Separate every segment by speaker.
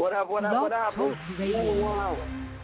Speaker 1: What up, what up, what up? Wow.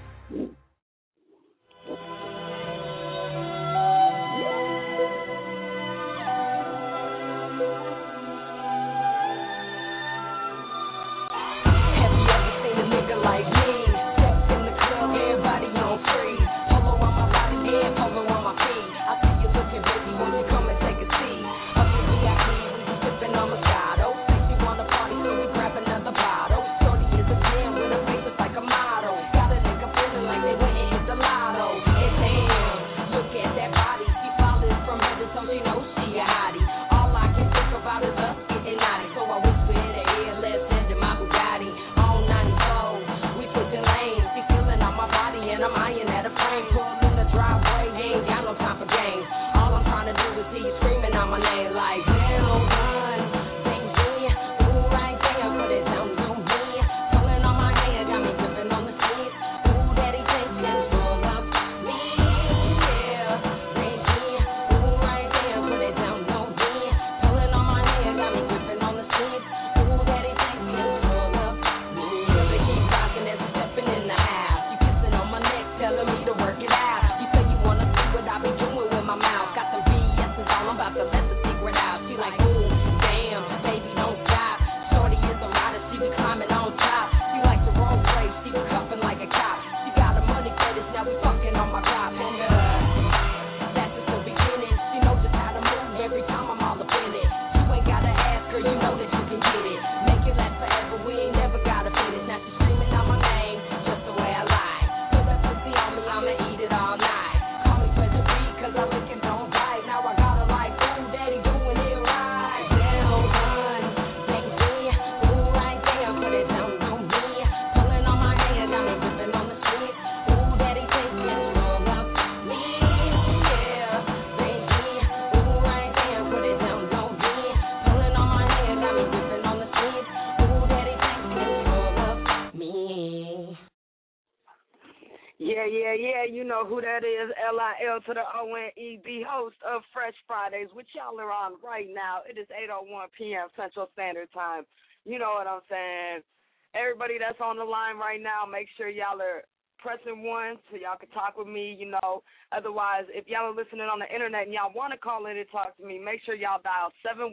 Speaker 1: Yeah, you know who that is, Lil to the O-N-E, the host of Fresh Fridays, which y'all are on right now. It is 8:01 p.m. Central Standard Time. You know what I'm saying? Everybody that's on the line right now, make sure y'all are pressing 1 so y'all can talk with me, you know. Otherwise, if y'all are listening on the internet and y'all want to call in and talk to me, make sure y'all dial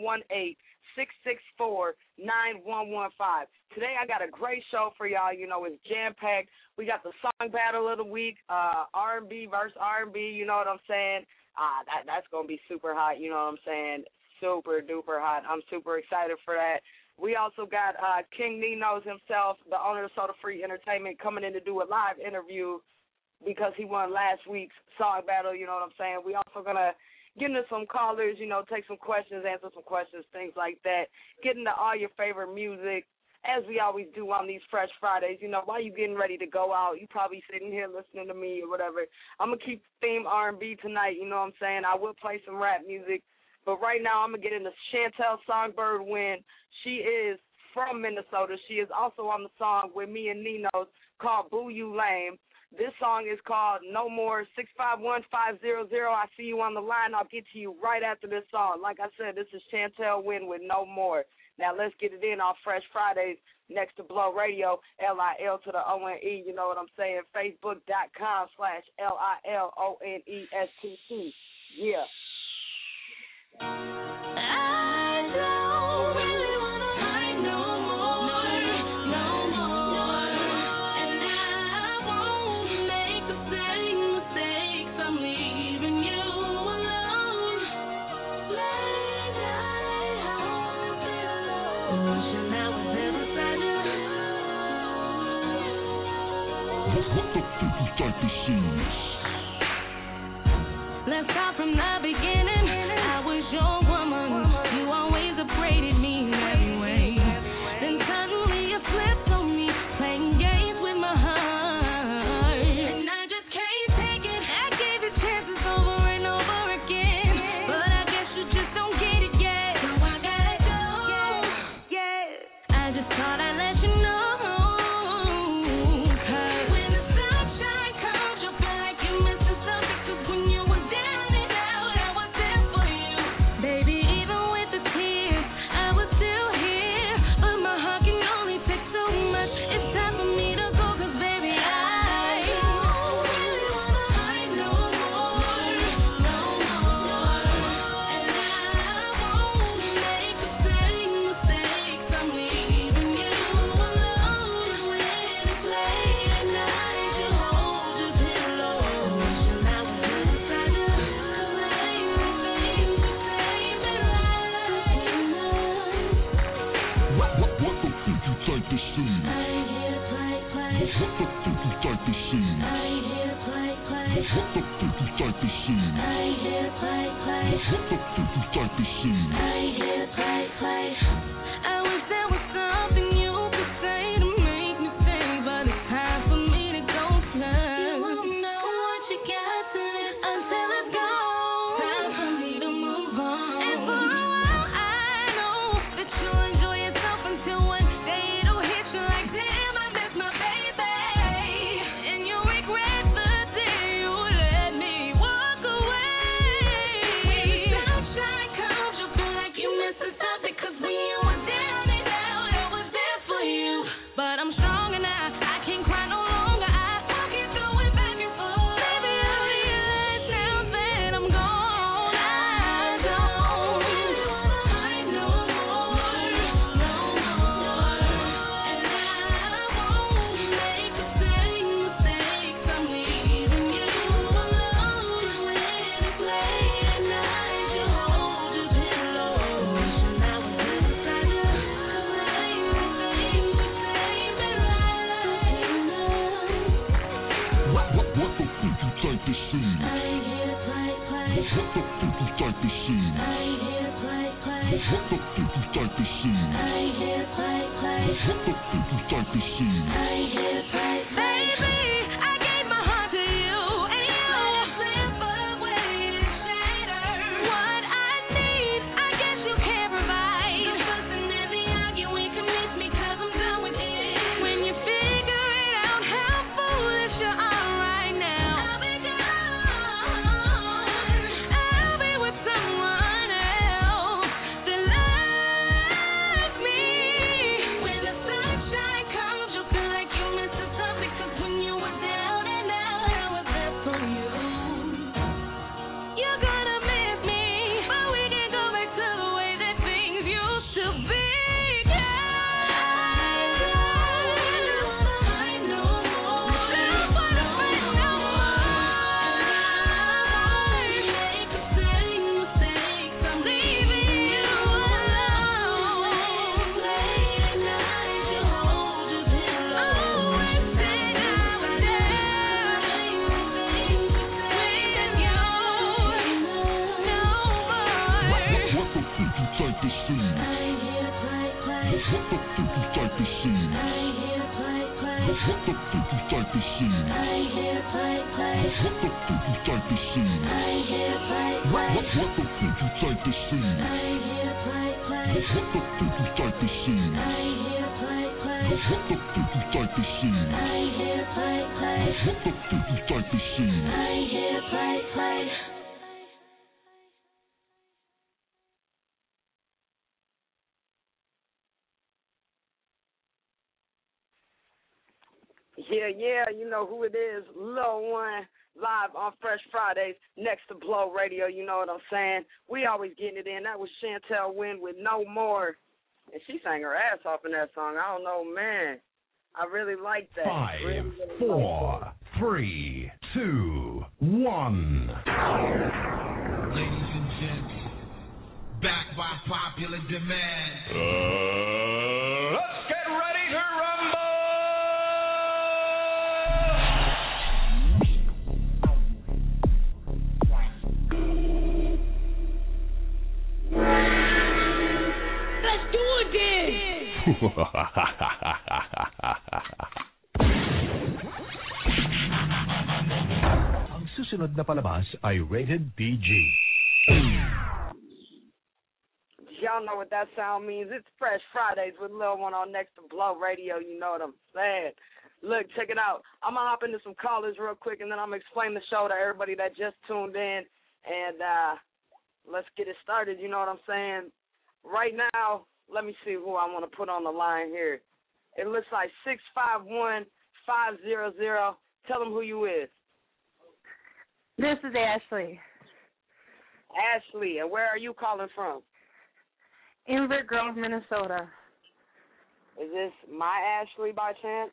Speaker 1: 718-664-9115. Today I got a great show for y'all. You know, it's jam-packed. We got the song battle of the week, R&B versus R&B, you know what I'm saying? That's going to be super hot, you know what I'm saying? Super duper hot. I'm super excited for that. We also got King Nino's himself, the owner of Soda Free Entertainment, coming in to do a live interview because he won last week's song battle, you know what I'm saying? We also going to get into some callers, you know, take some questions, answer some questions, things like that. Get into all your favorite music, as we always do on these Fresh Fridays. You know, while you getting ready to go out, you probably sitting here listening to me or whatever. I'm going to keep theme R&B tonight, you know what I'm saying? I will play some rap music. But right now I'm going to get into Chantel Songbird Wynn. She is from Minnesota. She is also on the song with me and Nino's called Boo You Lame. This song is called No More 651-500. I see you on the line. I'll get to you right after this song. Like I said, this is Chantel Wynn with No More. Now let's get it in on Fresh Fridays next to Blow Radio, Lil to the O-N-E. You know what I'm saying? Facebook.com/LILONESTT. Yeah.
Speaker 2: I don't really wanna hide no more, and I won't make the same mistakes. I'm leaving you alone. Late night, I wanna be alone. Wishing I was there beside you.
Speaker 3: What the fuck you think this is?
Speaker 2: Let's start from the beginning. I was your woman. You always upbraided me in every way. Then suddenly you flipped on me, playing games with my heart. And I just can't take it. I gave you chances over and over again, but I guess you just don't get it yet. So I gotta go. Yeah. I just thought I'd let you know. 'Cause when the sunshine comes, you'll feel like you miss
Speaker 3: What the fuck you think this is? What the fuck you think this is? What the fuck you think this is?
Speaker 2: I wish there was something you could say to make me stay, but it's time for me to go slow. You won't know what you got till it's gone. Time for me to move on. And for a while I know that you'll enjoy yourself until one day it'll hit you like, damn, I miss my baby. And you'll regret the day you let me walk away. When the sunshine comes, you'll feel like you missing something, 'cause when you were down and out, I was there for you. But I'm stronger now, I can't cry no longer. I keep going back and forth. Baby, I realize now that I'm gone. I don't really wanna fight no more, no more. And I won't make the same mistakes. I'm leaving you alone when it's late at night. You hold your pillow, wishing I was there beside you. 'Cause I ain't the things we say that I love you.
Speaker 3: What the fuck you think this is? What the fuck you think this is? What the fuck you think this is? What the fuck you think this is?
Speaker 2: Baby, I gave my heart to you, and you slip away and shatter. What I need, I guess you can't provide. The fussing and the arguing convince me 'cause I'm done with it. When you figure it out how foolish you are right now, I'll be gone. I'll be with someone else that loves me. When the sunshine comes, you'll feel like you missing something, 'cause when you were down and out, I was there for you. You're gonna miss me, but we can go back to the way that things used to be.
Speaker 3: What the fuck you think this is? What the fuck you think this is? What the fuck you think this is? What the fuck you think this is? What the fuck you think this is? What the fuck you think this is? What the fuck you think this is? What the fuck you think this is?
Speaker 1: Yeah, you know who it is. Lil One, live on Fresh Fridays, next to Blow Radio, you know what I'm saying? We always getting it in. That was Chantel Wynn with No More. And she sang her ass off in that song. I don't know, man. I really like that.
Speaker 4: 5,
Speaker 1: Really
Speaker 4: 4, 3, 2, 1.
Speaker 5: Ladies and gents, back by popular demand.
Speaker 4: Let's get ready to rumble!
Speaker 2: Let's do it then.
Speaker 4: Ang susunod na palabas ay rated PG.
Speaker 1: Y'all know what that sound means. It's Fresh Fridays with Lil One on Next to Blow Radio. You know what I'm saying. Look, check it out. I'm going to hop into some callers real quick, and then I'm going to explain the show to everybody that just tuned in. And let's get it started. You know what I'm saying. Right now, let me see who I want to put on the line here. It looks like 651-500. Tell them who you is.
Speaker 6: This is Ashley.
Speaker 1: Ashley, and where are you calling from?
Speaker 6: Inver Grove, Minnesota.
Speaker 1: Is this my Ashley by chance?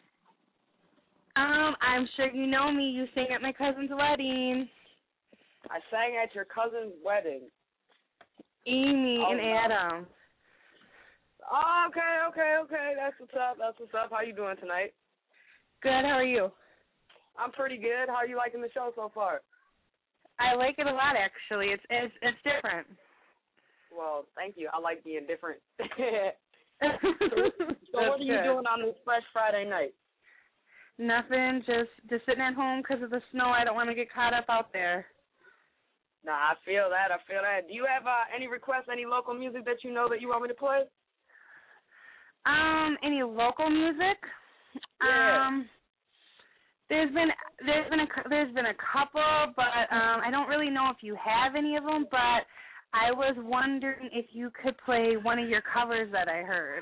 Speaker 6: I'm sure you know me. You sang at my cousin's wedding.
Speaker 1: I sang at your cousin's wedding.
Speaker 6: Amy and
Speaker 1: no.
Speaker 6: Adam.
Speaker 1: Oh, okay. That's what's up. How you doing tonight?
Speaker 6: Good. How are you?
Speaker 1: I'm pretty good. How are you liking the show so far?
Speaker 6: I like it a lot, actually. It's different.
Speaker 1: Well, thank you. I like being different. So
Speaker 6: That's
Speaker 1: what are you
Speaker 6: good.
Speaker 1: doing on this fresh Friday night?
Speaker 6: Nothing. Just sitting at home because of the snow. I don't want to get caught up out there.
Speaker 1: Nah, I feel that. Do you have any requests, any local music that you know that you want me to play?
Speaker 6: Any local music?
Speaker 1: Yeah.
Speaker 6: There's been a couple, but I don't really know if you have any of them. But I was wondering if you could play one of your covers that I heard.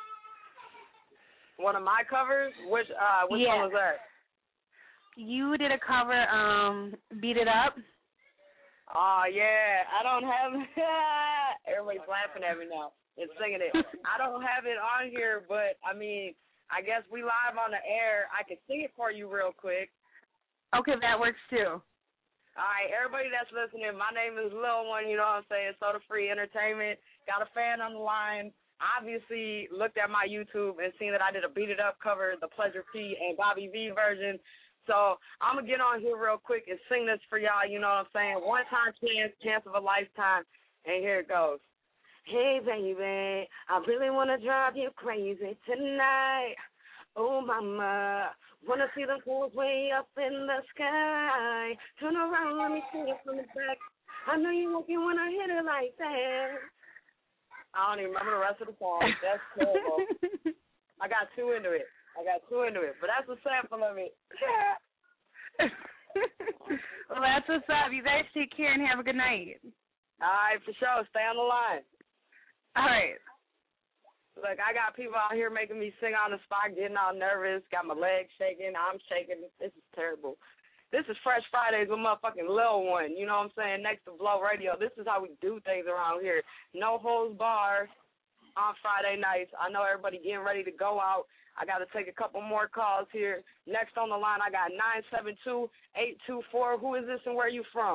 Speaker 1: One of my covers? Which one was that?
Speaker 6: You did a cover, Beat It Up.
Speaker 1: Oh, yeah. I don't have everybody's laughing at me now and singing it. I don't have it on here, but, I mean, I guess we live on the air. I can sing it for you real quick.
Speaker 6: Okay, that works too.
Speaker 1: All right, everybody that's listening, my name is Lil One, you know what I'm saying, Soda Free Entertainment. Got a fan on the line. Obviously looked at my YouTube and seen that I did a Beat It Up cover, the Pleasure P and Bobby V version. So I'm going to get on here real quick and sing this for y'all, you know what I'm saying, one-time chance of a lifetime, and here it goes. Hey, baby, I really want to drive you crazy tonight. Oh, mama, want to see the fools way up in the sky. Turn around, let me see it from the back. I know you like it when I hit it like that. I don't even remember the rest of the song. That's terrible. I got too into it, but that's a sample of it.
Speaker 6: Well, that's what's up. You guys take care and have a good night.
Speaker 1: All right, for sure. Stay on the line.
Speaker 6: All right.
Speaker 1: Look, I got people out here making me sing on the spot, getting all nervous, got my legs shaking, I'm shaking. This is terrible. This is Fresh Fridays with motherfucking Lil One, you know what I'm saying, next to Blow Radio. This is how we do things around here. No holds barred on Friday nights. I know everybody getting ready to go out. I got to take a couple more calls here. Next on the line, I got 972-824. Who is this and where you from?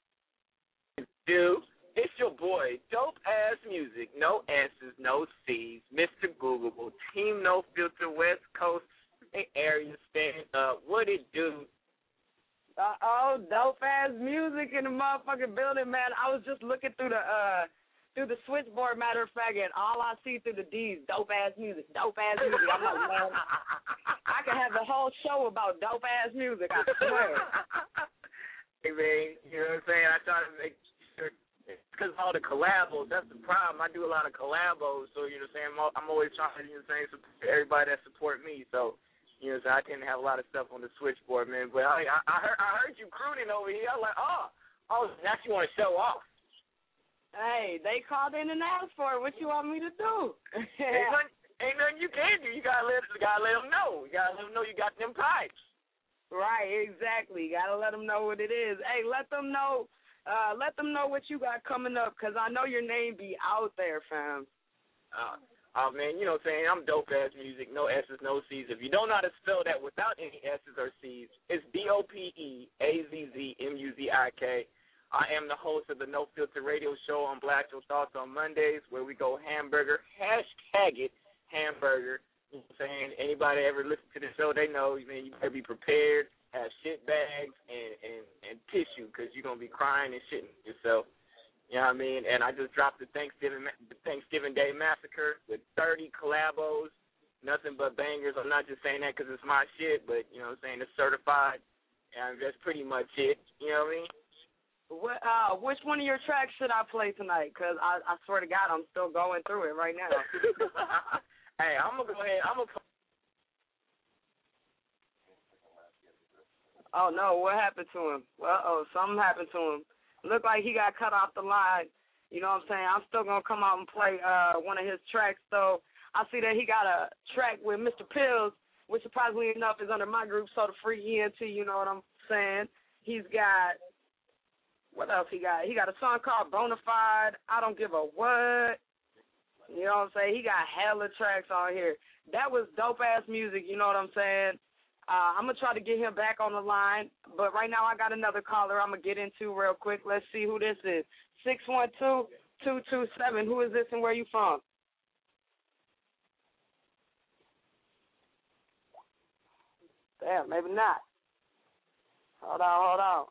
Speaker 7: Dude, it's your boy, Dope Ass Music, no S's, no C's, Mr. Googleable, Team No Filter, West Coast, area, stand up. What it do?
Speaker 1: Dope Ass Music in the motherfucking building, man. I was just looking through the switchboard, matter of fact, and all I see through the D's, Dope Ass Music, Dope Ass Music. I'm like, man, I could have a whole show about Dope Ass Music, I swear.
Speaker 7: Hey, man, you know what I'm saying? I try to make sure, because of all the collabos, that's the problem. I do a lot of collabos, so, you know what I'm saying, I'm always trying to, you know what I'm saying, support everybody that support me, so, you know what I'm saying, I tend to have a lot of stuff on the switchboard, man, but I heard you crooning over here. I'm like, oh, now you want to show off.
Speaker 1: Hey, they called in and asked for it. What you want me to do?
Speaker 7: ain't nothing you can do. You gotta let them know. You gotta let them know you got them pipes.
Speaker 1: Right, exactly. Gotta let them know what it is. Hey, let them know what you got coming up, because I know your name be out there, fam.
Speaker 7: Man, you know what I'm saying? I'm Dope Ass Music, no S's, no C's. If you don't know how to spell that without any S's or C's, it's DOPEAZZMUZIK. I am the host of the No Filter Radio Show on Black Your Thoughts on Mondays, where we go hamburger, hashtag it, hamburger. You know what I'm saying? Anybody ever listen to the show, they know, man, you better be prepared, have shit bags and tissue, because you're going to be crying and shitting yourself. You know what I mean? And I just dropped the Thanksgiving Day Massacre with 30 collabos, nothing but bangers. I'm not just saying that because it's my shit, but, you know what I'm saying, it's certified, and that's pretty much it. You know what I mean?
Speaker 1: Which one of your tracks should I play tonight? Because I swear to God, I'm still going through it right now.
Speaker 7: Hey, I'm going to go ahead.
Speaker 1: Oh, no, what happened to him? Well, something happened to him. Looked like he got cut off the line. You know what I'm saying? I'm still going to come out and play one of his tracks, though. I see that he got a track with Mr. Pills, which surprisingly enough is under my group, Soda Free ENT, you know what I'm saying? He's got... What else he got? He got a song called Bonafide, I Don't Give a What. You know what I'm saying? He got hella tracks on here. That was dope-ass music, you know what I'm saying? I'm going to try to get him back on the line, but right now I got another caller I'm going to get into real quick. Let's see who this is. 612-227. Who is this and where you from? Damn, maybe not. Hold on.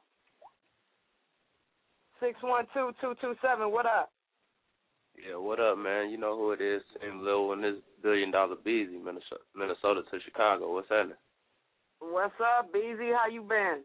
Speaker 1: 612-227, what up?
Speaker 8: Yeah, what up, man? You know who it is. Team Lil and this $1 billion Beezy, Minnesota to Chicago. What's happening?
Speaker 1: What's up, Beezy? How you been?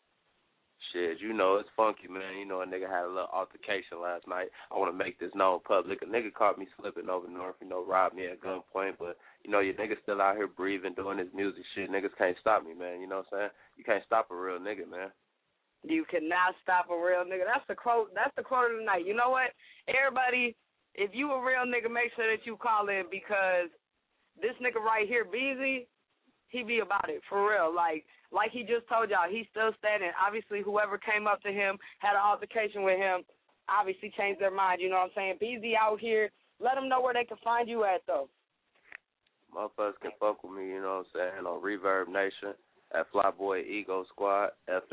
Speaker 8: Shit, you know, it's funky, man. You know, a nigga had a little altercation last night. I want to make this known public. A nigga caught me slipping over north, you know, robbed me at gunpoint. But, you know, your nigga still out here breathing, doing his music shit. Niggas can't stop me, man. You know what I'm saying? You can't stop a real nigga, man.
Speaker 1: You cannot stop a real nigga. That's the quote of the night. You know what? Everybody, if you a real nigga, make sure that you call in, because this nigga right here, Beezy, he be about it, for real. Like he just told y'all, he's still standing. Obviously, whoever came up to him, had an altercation with him, obviously changed their mind, you know what I'm saying? Beezy out here, let them know where they can find you at, though.
Speaker 8: Motherfuckers can fuck with me, you know what I'm saying, on Reverb Nation, at Flyboy Ego Squad,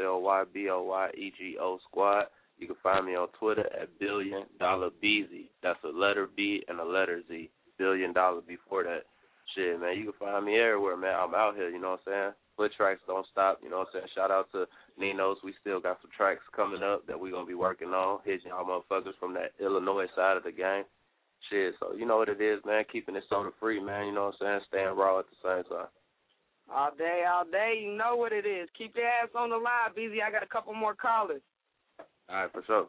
Speaker 8: FLYBOYEGO Squad. You can find me on Twitter at $1 billion Beezy. That's a letter B and a letter Z. $1 billion before that. Shit, man, you can find me everywhere, man. I'm out here, you know what I'm saying? Foot tracks don't stop, you know what I'm saying? Shout out to Nino's. We still got some tracks coming up that we're going to be working on, hitting y'all motherfuckers from that Illinois side of the game. Shit, so you know what it is, man. Keeping it soda free, man, you know what I'm saying? Staying raw at the same time.
Speaker 1: All day, you know what it is. Keep your ass on the line, Beezy. I got a couple more callers.
Speaker 8: All right, for sure.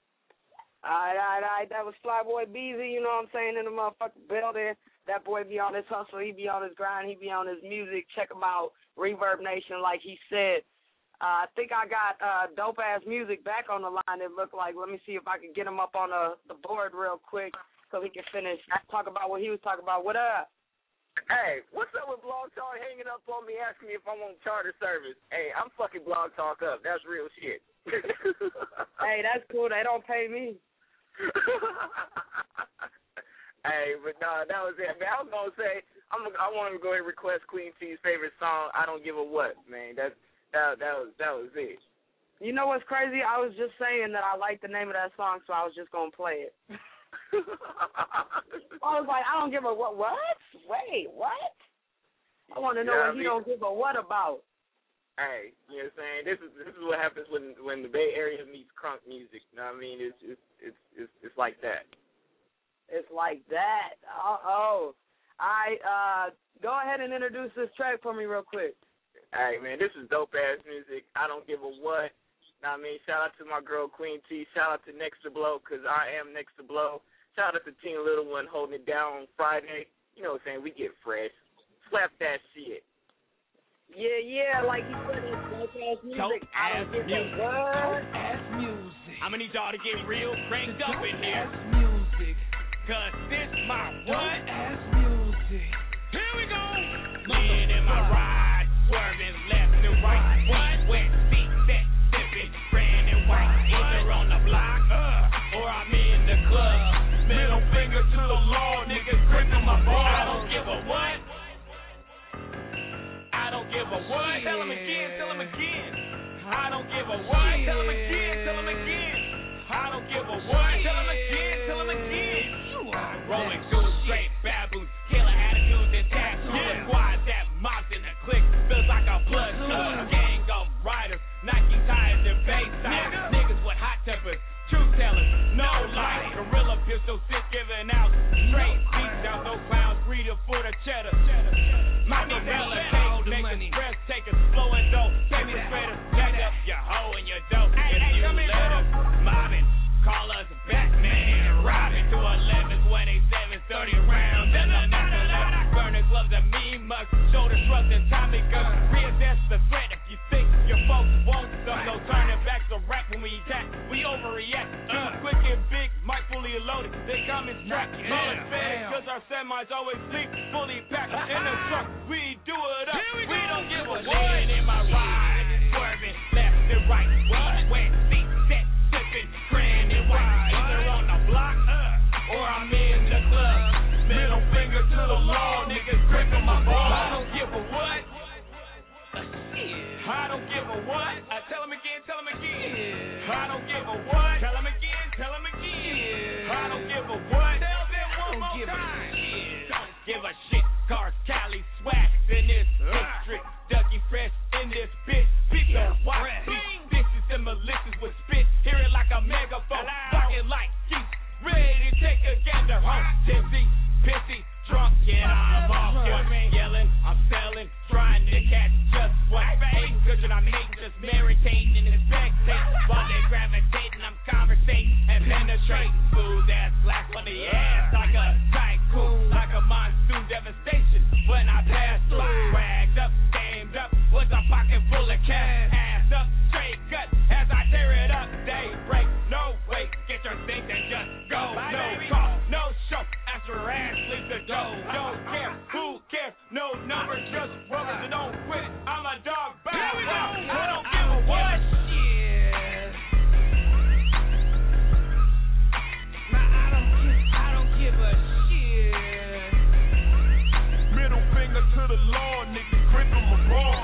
Speaker 1: All right. That was Flyboy Beezy, you know what I'm saying, in the motherfucking building. That boy be on his hustle. He be on his grind. He be on his music. Check him out, Reverb Nation, like he said. I think I got dope-ass music back on the line, it looked like. Let me see if I can get him up on the board real quick so he can finish talk about what he was talking about. What up?
Speaker 7: Hey, what's up with Blog Talk hanging up on me, asking me if I want charter service? Hey, I'm fucking Blog Talk up. That's real shit.
Speaker 1: Hey, that's cool. They don't pay me.
Speaker 7: Hey, but no, that was it, man. I was gonna say I want to go ahead and request Queen T's favorite song. I don't give a what, man. That was it.
Speaker 1: You know what's crazy? I was just saying that I like the name of that song, so I was just gonna play it. I was like, I don't give a what? What? Wait, what? I want to know what he don't give a what about.
Speaker 7: Hey, you know what I'm saying? This is what happens when the Bay Area meets crunk music. You know what I mean? It's like that.
Speaker 1: It's like that. All right, go ahead and introduce this track for me real quick.
Speaker 7: All right, man, this is dope-ass music. I don't give a what. You know what I mean? Shout out to my girl, Queen T. Shout out to Next to Blow, because I am Next to Blow. Shout out to Teen Little One holding it down on Friday. You know what I'm saying? We get fresh. Slap that shit.
Speaker 1: Yeah, like he said, it's dope-ass music. I don't give a what.
Speaker 9: Dope-ass music. I'ma need y'all to get real cranked up in here.
Speaker 5: Music.
Speaker 9: Cause this my what?
Speaker 5: Dope-ass music.
Speaker 9: Here we go. Lean in my ride, swerving left and right. What? Wet seat set, sipping, brand and white. Either on the block, or I'm in the club. Middle finger to the law, niggas gripping my ball. I don't give a what. I don't give a what. Tell him again. I don't give a what. Tell him again. I don't give a what. Tell him again. Rolling through straight baboons, killer attitudes intact. Yeah. Squad that mobs in the clique, feels like a blood gang of riders, Nike tires and base tires. Niggas with hot tempers, truth tellers, no lies. Gorilla pistol, sick giving out straight beats out. Those clowns breeding for the cheddar. Machiavelli cake, make express takers, flowing dope. Baby spreader, jack up your hoe and your dope. If you let us mobbing, call us Batman. Robin to 11s when they 730 rounds. Burning gloves and mean mugs, shoulder shrugs and Tommy guns. Reassess the threat if you think your folks won't stop. No turning back to rap when we attack. We overreact. Quick and big, mic fully loaded. They come in strapped. Mullet fed, cause our semis always leak. Fully packed in the truck. We do it up. We don't give a what. In my ride, swerving left and right. Wet seat set, sipping, grand and white. Either on the block, or I'm in the club. Middle finger to the law, niggas gripping my ball. I don't give a what. I don't give a what. Tell him again. I don't give a what. Tell him again. I don't give a what. Tell them one more time. Don't give a shit. Cars, Cali, swags in this district. Ducky Fresh No numbers, just rubbers and don't quit. I'm a dog bow wow. I don't give a what. I don't give a shit. Middle finger to the law, nigga, grip on my ball.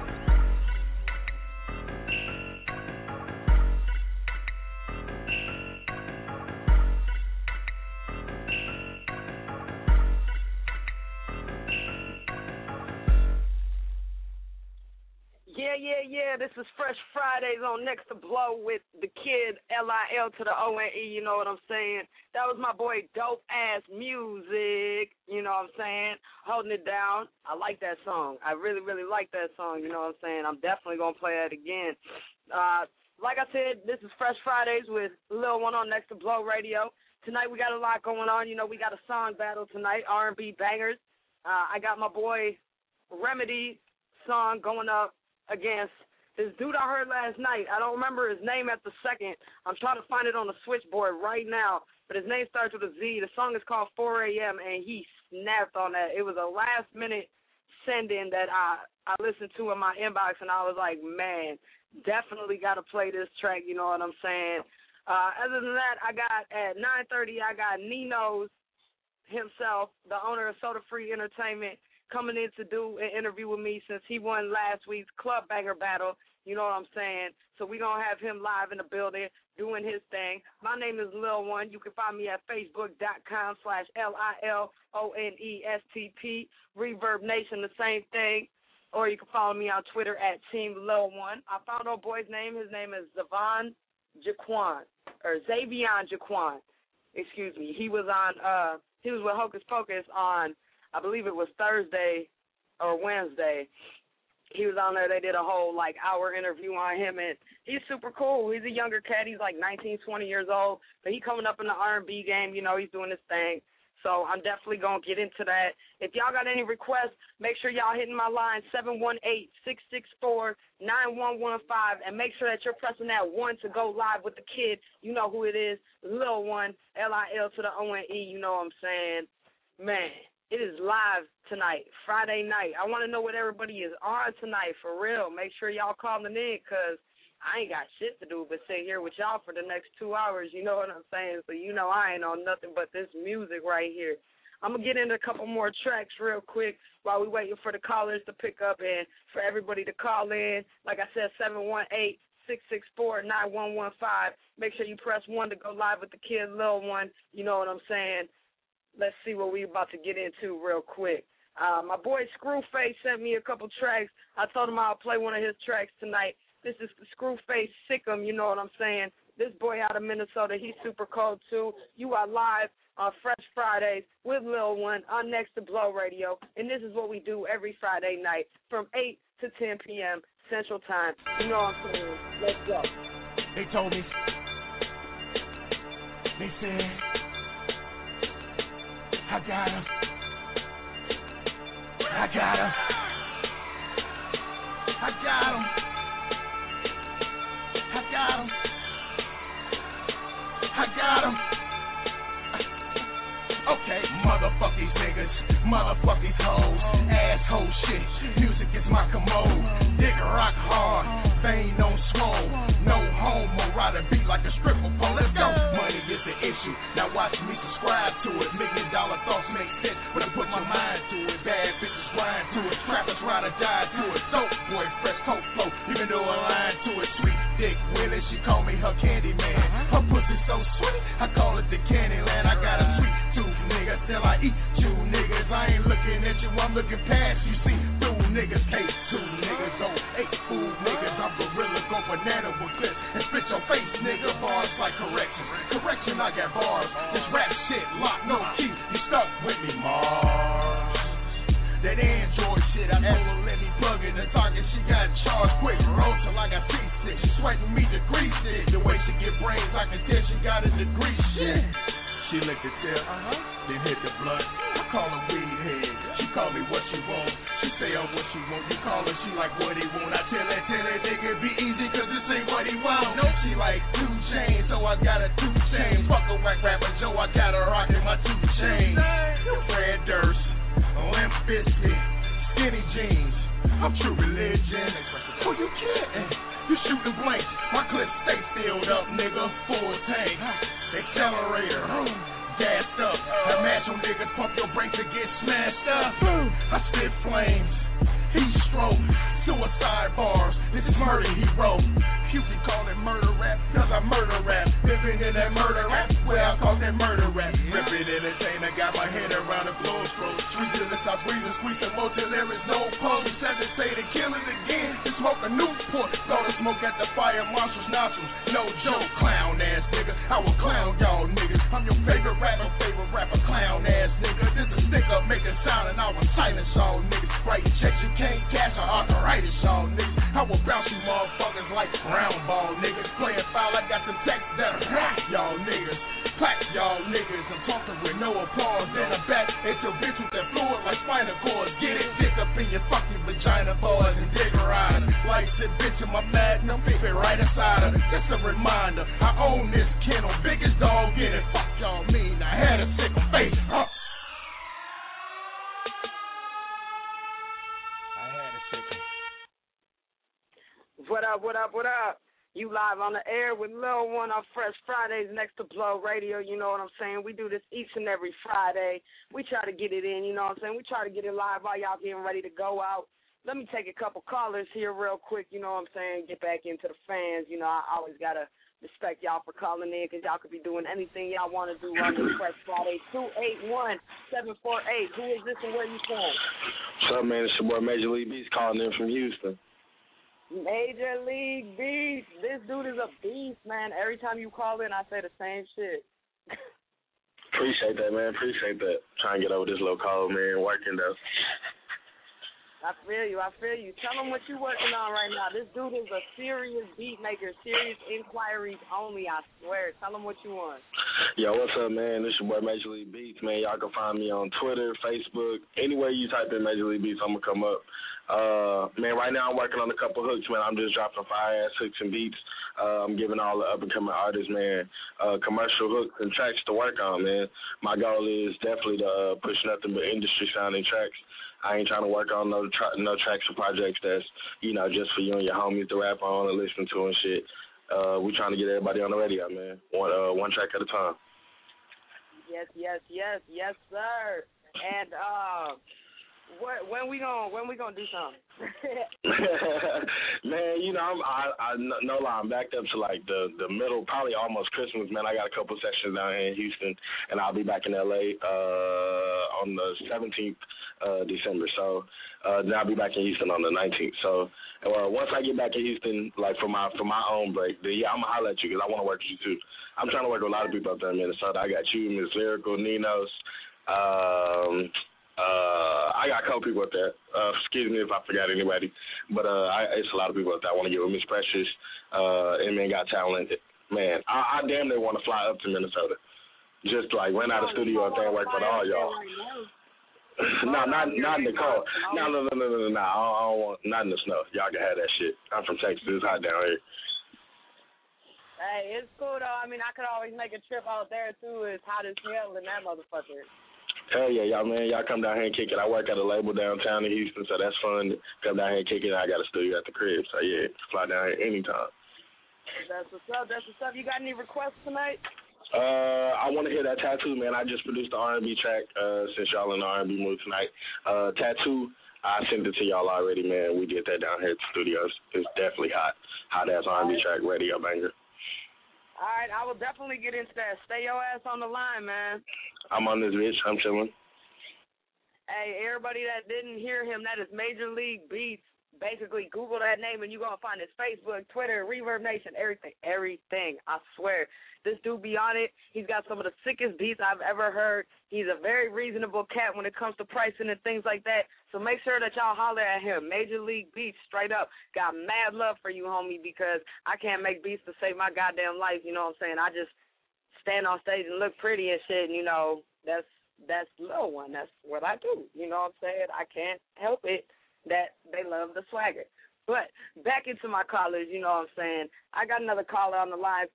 Speaker 1: Yeah, this is Fresh Fridays on Next to Blow with the kid, L-I-L to the O-N-E, you know what I'm saying? That was my boy Dope Ass Music, you know what I'm saying? Holding it down. I like that song. I really, really like that song, you know what I'm saying? I'm definitely going to play that again. Like I said, this is Fresh Fridays with Lil One on Next to Blow Radio. Tonight we got a lot going on. You know, we got a song battle tonight, R&B bangers. I got my boy Remedy song going up against this dude I heard last night. I don't remember his name at the second. I'm trying to find it on the switchboard right now, but his name starts with a Z. The song is called 4 a.m., and he snapped on that. It was a last-minute send-in that I listened to in my inbox, and I was like, man, definitely got to play this track, you know what I'm saying? Other than that, I got at 9:30, I got Nino's himself, the owner of Soda Free Entertainment, coming in to do an interview with me since he won last week's Club Banger Battle, you know what I'm saying? So we're going to have him live in the building doing his thing. My name is Lil One. You can find me at facebook.com/LILONESTP. Reverb Nation, the same thing. Or you can follow me on Twitter at Team Lil One. I found old boy's name. His name is Zavion Jaquan, or Zavion Jaquan. Excuse me. He was with Hocus Pocus on, I believe it was Thursday or Wednesday. He was on there. They did a whole, hour interview on him, and he's super cool. He's a younger cat. He's, 19, 20 years old, but he coming up in the R&B game. You know, he's doing his thing. So I'm definitely going to get into that. If y'all got any requests, make sure y'all hitting my line, 718-664-9115, and make sure that you're pressing that 1 to go live with the kid. You know who it is, Lil One, L-I-L to the O-N-E, you know what I'm saying? Man. It is live tonight, Friday night. I want to know what everybody is on tonight, for real. Make sure y'all calling in, because I ain't got shit to do but sit here with y'all for the next 2 hours, you know what I'm saying? So you know I ain't on nothing but this music right here. I'm going to get into a couple more tracks real quick while we waiting for the callers to pick up and for everybody to call in. Like I said, 718-664-9115. Make sure you press 1 to go live with the kid, Lil One, you know what I'm saying? Let's see what we about to get into real quick. My boy Screwface sent me a couple tracks. I told him I'll play one of his tracks tonight. This is Screwface Sick'em, you know what I'm saying? This boy out of Minnesota, he's super cold too. You are live on Fresh Fridays with Lil One on Next to Blow Radio, and this is what we do every Friday night from 8 to 10 p.m. Central Time. You know what I'm saying? Let's go.
Speaker 9: They told me. They said, I got him. I got him. I got him. I got him. I got him. Okay, motherfuck these niggas, motherfuck these hoes, asshole shit, music is my commode, nigga rock hard, vein on swole, no homo, ride a beat like a stripper pole, let's go. Money is the issue, now watch me subscribe to it, $1 million thoughts make sense when I put my mind to it, bad bitches grind to it, trappers ride or die to it, so boy fresh coke flow, even though I lied to it, sweet dick Willie, she call me her candy man, her pussy so sweet, I call it the candy land, I got a sweet tooth. Nigga, till I eat you niggas. I ain't looking at you, I'm looking past you. See through niggas, K2 niggas, oh, 8 fool niggas. I'm gorilla, go banana with clips and spit your face, nigga. Bars like correction, I got bars. This rap shit, lock, no key. You stuck with me, Mars. That Android shit, I told her let me plug in the target. She got charged quick, roll till I got seasick. She sweating me to grease it. The way she get brains, I can tell she got a degree shit. She licked the tip, then hit the blunt. I call her weed head. She call me what she want. She say I'm what she want. You call her, she like what he want. I tell that nigga be easy, cause this ain't what he want. No, she like 2 chains, so I got a 2 chain. Fuck a whack rapper Joe, I got her rockin' my 2 chain. Fred Durst, Limp Bizkit,
Speaker 10: skinny jeans. I'm true religion. Who you kidding? You shooting blanks. My clip stay filled up, nigga. Full tank. Accelerator. Gassed up. That match on niggas pump your brakes and get smashed up. I spit flames. Heat stroke. Suicide bars. This is murder he wrote. Cupid call it murder rap, cause I murder rap. Living in that murder rap, where I call that murder rap. Ripping entertainer, got my head around the floor stroke. Sweet till it stop breathing, squeeze some more till there is no pulse. Seven say to kill it again, to smoke a Newport. Blow the smoke at the fire, monsters, nostrils. No joke, clown ass nigga. I will clown y'all niggas. I'm your favorite rapper, clown ass nigga. This a sticker, make a sound and I will silence y'all niggas. Writing checks you can't cash or arthritis y'all niggas. I will bounce you motherfuckers like round ball niggas. Playing foul, I got some texts that'll crack y'all niggas. Clack y'all niggas. I'm talking with no applause. In the back, it's your bitch with that fluid like spinal cord. Get it, dick up in your fucking vagina, boys, and dig around. Like the bitch in my magnum, fit right inside her. Just a reminder, I own this kennel. Biggest dog in it. Fuck y'all mean. I had a sick face.
Speaker 1: What up, what up, what up? You live on the air with Lil One on Fresh Fridays next to Blow Radio, you know what I'm saying? We do this each and every Friday. We try to get it in, you know what I'm saying? We try to get it live while y'all getting ready to go out. Let me take a couple callers here real quick, you know what I'm saying? Get back into the fans. You know, I always got to respect y'all for calling in because y'all could be doing anything y'all want to do on this Fresh Friday. 281-748. Who is this and where you from?
Speaker 11: What's up, man? It's your boy Major League Beast calling in from Houston.
Speaker 1: Major League Beast. This dude is a beast, man. Every time you call in, I say the same shit.
Speaker 11: Appreciate that, man. Appreciate that. Trying to get over this little cold, man. Working, though.
Speaker 1: I feel you. Tell them what you're working on right now. This dude is a serious beat maker, serious inquiries only, I swear. Tell them what you want.
Speaker 11: Yo, what's up, man? This your boy Major League Beats, man. Y'all can find me on Twitter, Facebook. Anywhere you type in Major League Beats, I'm going to come up. Man, right now I'm working on a couple hooks, man. I'm just dropping fire-ass hooks and beats. I'm giving all the up-and-coming artists, man, commercial hooks and tracks to work on, man. My goal is definitely to push nothing but industry-sounding tracks. I ain't trying to work on no tracks or projects that's, you know, just for you and your homies to rap on and listen to and shit. We trying to get everybody on the radio, man. One track at a time.
Speaker 1: Yes, sir. And when we gonna do something?
Speaker 11: Man, you know, I no lie, I'm backed up to like the middle, probably almost Christmas, man. I got a couple sessions down here in Houston, and I'll be back in LA on the 17th December. So then I'll be back in Houston on the 19th. So once I get back in Houston, like for my own break, then yeah, I'm gonna holler at you because I want to work with you too. I'm trying to work with a lot of people up there in Minnesota. I got you, Miss Lyrical, Ninos. I got a couple people up there. Excuse me if I forgot anybody, but it's a lot of people up there. I want to get with Miss Precious. Man got talent. Man, I damn near want to fly up to Minnesota, just like rent out a studio up there and work with all y'all. No, not in the car. No. I don't want not in the snow. Y'all can have that shit. I'm from Texas. It's hot down here.
Speaker 1: Hey, it's cool though. I mean, I could always make a trip out there too. It's hot as hell in that motherfucker.
Speaker 11: Hell yeah, y'all, man. Y'all come down here and kick it. I work at a label downtown in Houston, so that's fun. Come down here and kick it. I got a studio at the crib, so yeah, fly down here anytime.
Speaker 1: That's what's up. You got any requests tonight?
Speaker 11: I want to hear that Tattoo, man. I just produced the R&B track since y'all in the R&B mood tonight. Tattoo, I sent it to y'all already, man. We did that down here at the studios. It's definitely hot-ass R&B track, radio banger.
Speaker 1: All right, I will definitely get into that. Stay your ass on the line, man.
Speaker 11: I'm on this bitch. I'm chilling.
Speaker 1: Hey, everybody that didn't hear him, that is Major League Beats. Basically, Google that name and you're going to find his Facebook, Twitter, Reverb Nation, everything. I swear. This dude be on it. He's got some of the sickest beats I've ever heard. He's a very reasonable cat when it comes to pricing and things like that. So make sure that y'all holler at him. Major League Beats, straight up. Got mad love for you, homie, because I can't make beats to save my goddamn life. You know what I'm saying? I just stand on stage and look pretty and shit, and, you know, that's Lil One. That's what I do. You know what I'm saying? I can't help it that they love the swagger. But back into my callers, you know what I'm saying? I got another caller on the line,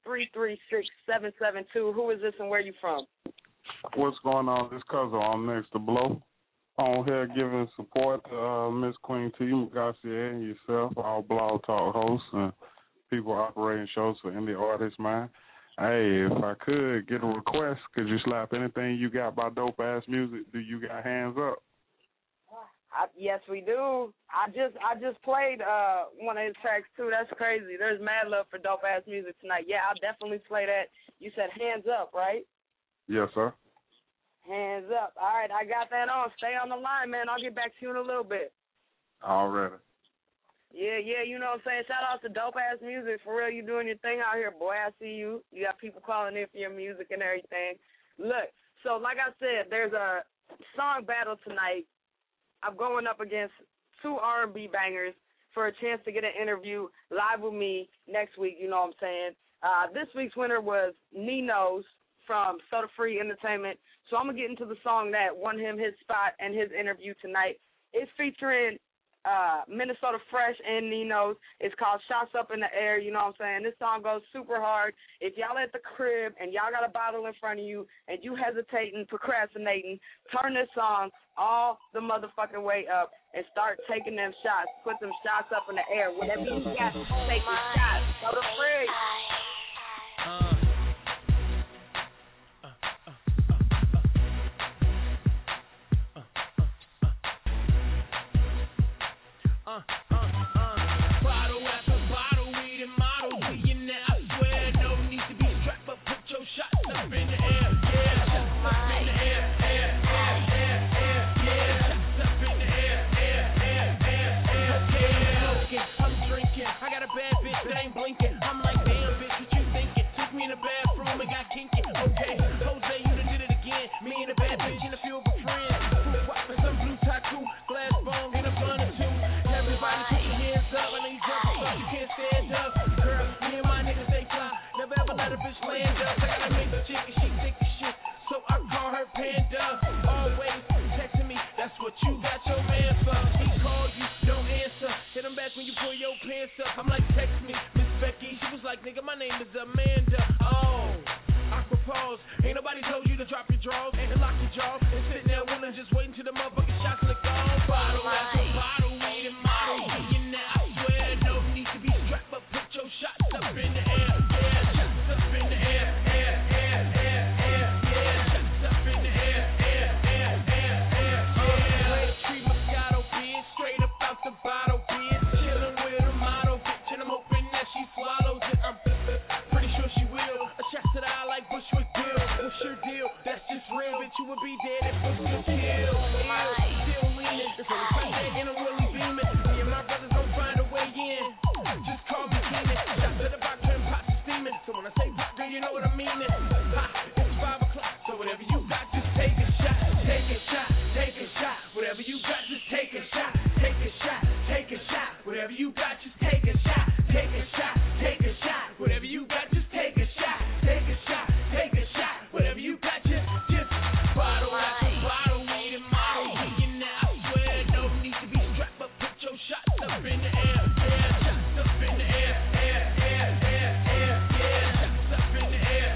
Speaker 1: 336-772. Who is this and where you from?
Speaker 12: What's going on? This Cuzzo. I'm next to Blow. on here giving support to Miss Queen T. Magassier and yourself, all Blog Talk hosts and people operating shows for indie artists, man. Hey, if I could get a request, could you slap anything you got by dope ass music? Do you got hands up?
Speaker 1: Yes, we do. I just played one of his tracks too. That's crazy. There's mad love for dope ass music tonight. Yeah, I'll definitely play that. You said hands up, right?
Speaker 12: Yes, sir.
Speaker 1: Hands up. All right, I got that on. Stay on the line, man. I'll get back to you in a little bit.
Speaker 12: Already.
Speaker 1: Yeah, you know what I'm saying? Shout out to dope-ass music. For real, you doing your thing out here, boy. I see you. You got people calling in for your music and everything. Look, so like I said, there's a song battle tonight. I'm going up against two R&B bangers for a chance to get an interview live with me next week, you know what I'm saying? This week's winner was Nino's from Soda Free Entertainment. So I'm going to get into the song that won him his spot and his interview tonight. It's featuring Minnesota Fresh and Nino's. It's called Shots Up in the Air, you know what I'm saying? This song goes super hard. If y'all at the crib and y'all got a bottle in front of you and you hesitating, procrastinating, turn this song all the motherfucking way up and start taking them shots. Put them shots up in the air. Whatever you got, take your shots. Soda Free.
Speaker 9: Bottle after bottle, weed and model, billionaire, I swear, no need to be strapped, but put your shots up in the air, yeah, shots up in the air, yeah, shots up in the air, yeah, I'm drinking, I got a bad bitch that ain't blinking, I'm like, damn bitch, what you thinking, took me in the bathroom and got kinky, okay, Jose, you done did it again, me and a bad bitch and a few of her friends, fruit wiping some blue tattoo, glass bone and a blunt or two. Everybody put your hands up, I know you jumping, but you can't stand up. Girl, me and my niggas, they fly. Never ever let a bitch land up. I gotta make the chick and she think the shit, so I call her Panda. Always texting me, that's what you got your man for. He called you, don't answer. Hit him back when you pull your pants up. I'm like, text me, Miss Becky. She was like, nigga, my name is Amanda. Oh, I propose. Ain't nobody told you to drop your drawers and lock your jaw and sit there willing, just waiting till the motherfucking shots lick off. Bottle after bottle, weed and model. Billionaire, I swear, no need to be strapped, but put your shots up in the air. Yeah, shots up in the air. Yeah, shots up in the air. Yeah, street Moscato beer, straight up out the bottle beer. Chillin' with a model bitch, and I'm hoping that she swallows it. I'm pretty sure she will. A shot to the eye like Bushwick Bill. What's your deal? That's just real, bitch. You would be dead if Bush was killed. Still leaning, it's only Sunday and I'm really beaming. Me and my brothers gon' find a way in. Just call me Keenan. Shots to the vodka and pots are steaming. So when I say vodka, you know what I mean. Ha, it's 5 o'clock, so whatever you got, just take a shot. Take a shot, take a shot. Whatever you got, just take a shot. Take a shot, take a shot. Whatever you got, just take a shot. Take a shot, take a shot. Whatever you got, just take a shot. Take a shot, take a shot. Whatever you got, just bottle after bottle, weed and model. Billionaire, I swear, no need to be strapped, but put your shots up in the air. Yeah, shots up in the air. Yeah, shots up in the air.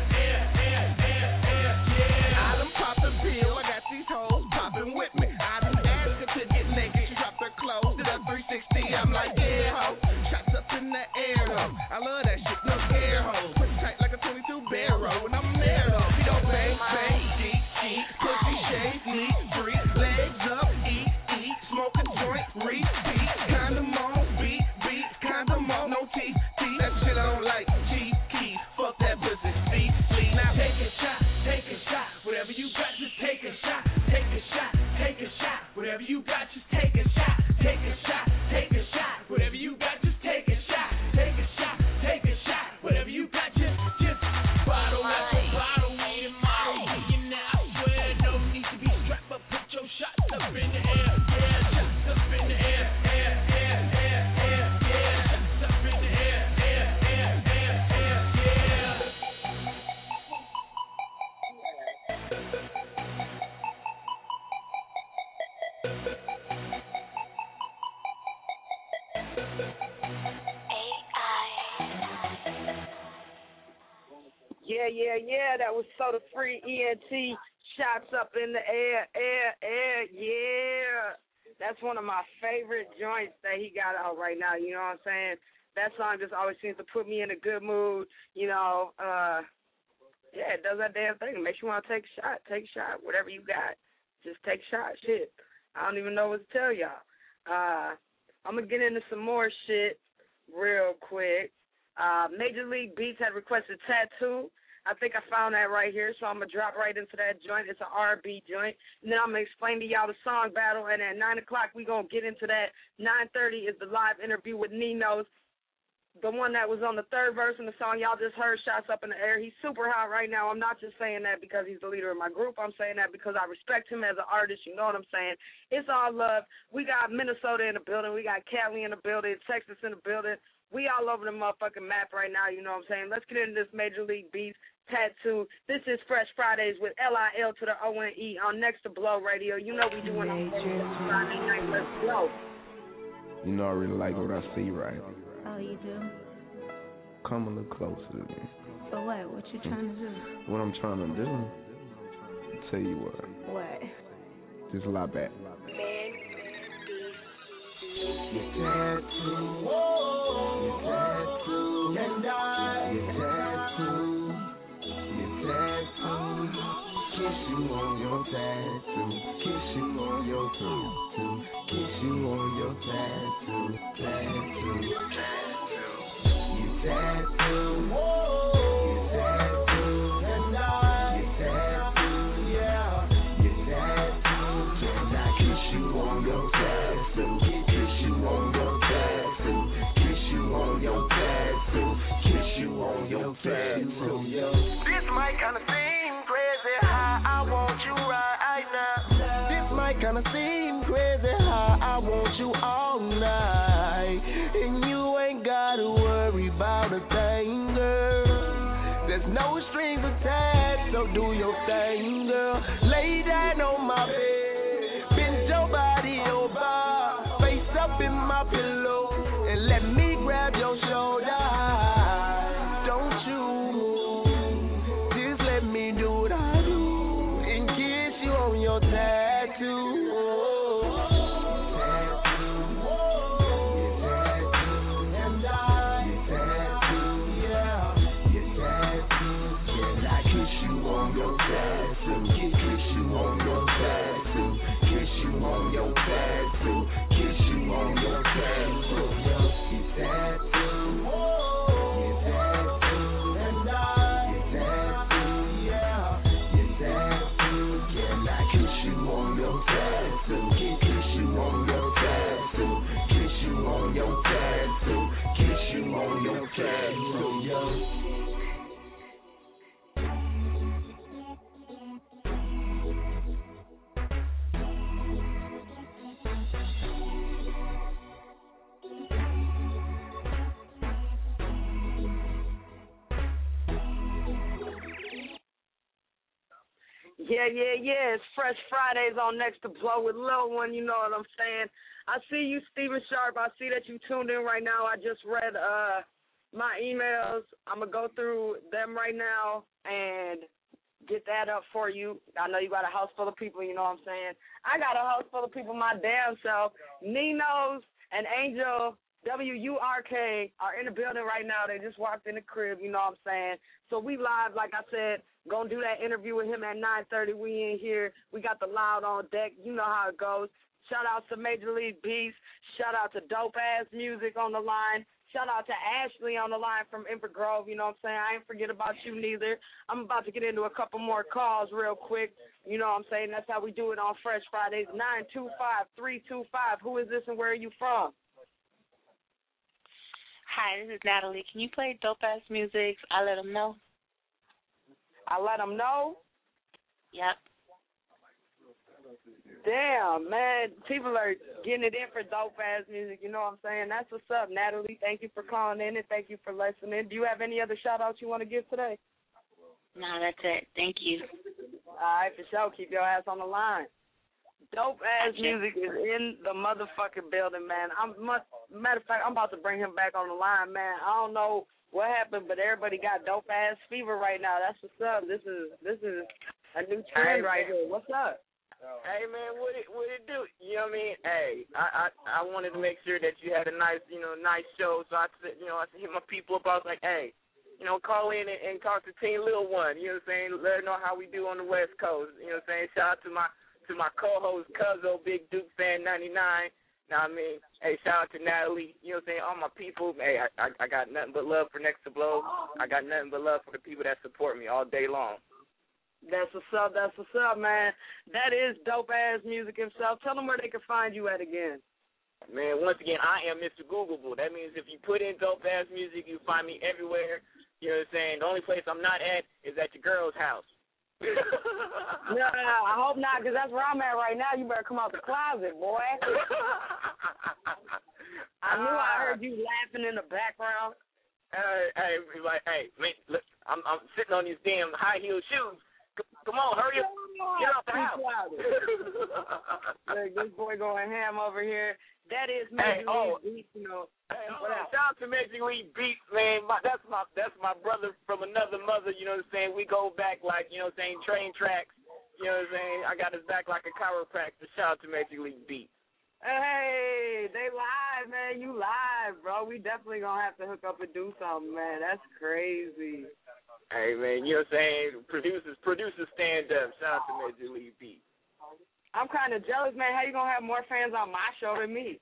Speaker 9: Yeah. I done popped a pill, I got these hoes popping with me. I done asked her to get naked, she dropped her clothes, did a 360. I'm like, yeah, ho. Shots up in the air, though. I love that shit, no scare, ho. Put tight like a 22 barrel, and I'm there, though. You know, bang, bang, geek, pussy shade, neat, free, legs up, eat, smoke a joint, repeat, condom on, beat, condom on, no teeth, that shit I don't like, cheap keys, fuck that pussy, sleep, now take a shot, whatever you got, just take a shot, take a shot, take a shot, whatever you got, just take a shot, take a shot, take a shot, whatever you got, just take a shot, take a shot, take a shot, whatever you got, just bottle after bottle, weed and model. Billionaire, I swear, no need to be strapped, but put your shots up in the air. Yeah, shots up in the air. Yeah, shots up in the air.
Speaker 1: Yeah. That was Soda Free ENT. Shots up in the air, yeah. That's one of my favorite joints that he got out right now, you know what I'm saying? That song just always seems to put me in a good mood, you know. Yeah, it does that damn thing. It makes you want to take a shot, whatever you got. Just take a shot, shit. I don't even know what to tell y'all. I'm going to get into some more shit real quick. Major League Beats had requested Tattoo. I think I found that right here, so I'm going to drop right into that joint. It's an R&B joint. And then I'm going to explain to y'all the song battle, and at 9 o'clock we going to get into that. 9:30 is the live interview with Nino's, the one that was on the third verse in the song y'all just heard, Shots Up in the Air. He's super hot right now. I'm not just saying that because he's the leader of my group. I'm saying that because I respect him as an artist. You know what I'm saying? It's all love. We got Minnesota in the building. We got Cali in the building, Texas in the building. We all over the motherfucking map right now, you know what I'm saying? Let's get into this Major League Beats Tattoo. This is Fresh Fridays with LIL to the ONE on Next to Blow Radio. You know we doing on Friday night. Let's go.
Speaker 13: You know I really like what I see, right?
Speaker 2: Oh, you do?
Speaker 13: Come a little closer to me.
Speaker 2: For what? What you trying to do?
Speaker 13: What I'm trying to do? I'll tell you what.
Speaker 2: What?
Speaker 13: Just lie back.
Speaker 10: Your tattoo, your tattoo, and your tattoo, kiss you on your tattoo, kiss you on your tattoo, kiss you on your tattoo, your tattoo, your tattoo, and your tattoo, yeah, your tattoo, can I kiss you on your tattoo? This might kinda seem crazy how I want you right now. This might kinda seem crazy how I want you all night. And you ain't gotta worry about a thing, girl. There's no strings attached, so do your thing, girl. Lay down on my bed, bend your body over, face up in my pillow, and let me grab your shoulder.
Speaker 1: Yeah. It's Fresh Fridays on Next to Blow with Lil One, you know what I'm saying? I see you, Steven Sharp. I see that you tuned in right now. I just read my emails. I'm going to go through them right now and get that up for you. I know you got a house full of people, you know what I'm saying? I got a house full of people my damn self. Nino's and Angel WURK are in the building right now. They just walked in the crib, you know what I'm saying? So we live, like I said, going to do that interview with him at 9:30. We in here. We got the loud on deck. You know how it goes. Shout out to Major League Beats. Shout out to Dope Ass Music on the line. Shout out to Ashley on the line from Emperor Grove. You know what I'm saying? I ain't forget about you neither. I'm about to get into a couple more calls real quick. You know what I'm saying? That's how we do it on Fresh Fridays. 925-325. Who is this and where are you from?
Speaker 14: Hi, this is Natalie. Can you play Dope Ass Music? I let them know.
Speaker 1: I let them know?
Speaker 14: Yep.
Speaker 1: Damn, man. People are getting it in for Dope Ass Music. You know what I'm saying? That's what's up, Natalie. Thank you for calling in and thank you for listening. Do you have any other shout-outs you want to give today?
Speaker 14: No, that's it. Thank you.
Speaker 1: All right, for sure. Keep your ass on the line. Dope Ass Music is in the motherfucking building, man. Matter of fact, I'm about to bring him back on the line, man. I don't know what happened, but everybody got Dope Ass fever right now. That's what's up. This is A new trend right here. What's up?
Speaker 7: Hey man, what it do? You know what I mean? Hey, I wanted to make sure that you had a nice show. So I said, I hit my people up. I was like, hey, call in and talk to Team Lil One. You know what I'm saying? Let her know how we do on the West Coast. You know what I'm saying? Shout out to my co-host Cuzzo, Big Duke Fan 99. Now I mean, hey, shout out to Natalie. You know what I'm saying? All my people. Hey, I got nothing but love for Next to Blow. I got nothing but love for the people that support me all day long.
Speaker 1: That's what's up. That's what's up, man. That is dope-ass music himself. Tell them where they can find you at again.
Speaker 7: Man, once again, I am Mr. Googleable. That means if you put in dope-ass music, you find me everywhere. You know what I'm saying? The only place I'm not at is at your girl's house.
Speaker 1: No, I hope not, because that's where I'm at right now. You better come out the closet, boy. I knew I heard you laughing in the background.
Speaker 7: Hey, man, look, I'm sitting on these damn high-heel shoes. Come on, hurry up. Get out the house.
Speaker 1: Look, this boy going ham over here. That is Major League Beats,
Speaker 7: shout out to Major League Beats, man. That's my brother from another mother, you know what I'm saying? We go back like, you know what I'm saying, train tracks. You know what I'm saying? I got his back like a chiropractor. Shout out to Major League Beats.
Speaker 1: Hey, they live, man. You live, bro. We definitely going to have to hook up and do something, man. That's crazy.
Speaker 7: Hey, man, you know what I'm saying? Producers stand up. Shout out to Major League Beats.
Speaker 1: I'm kind of jealous, man. How you going to have more fans on my show than me?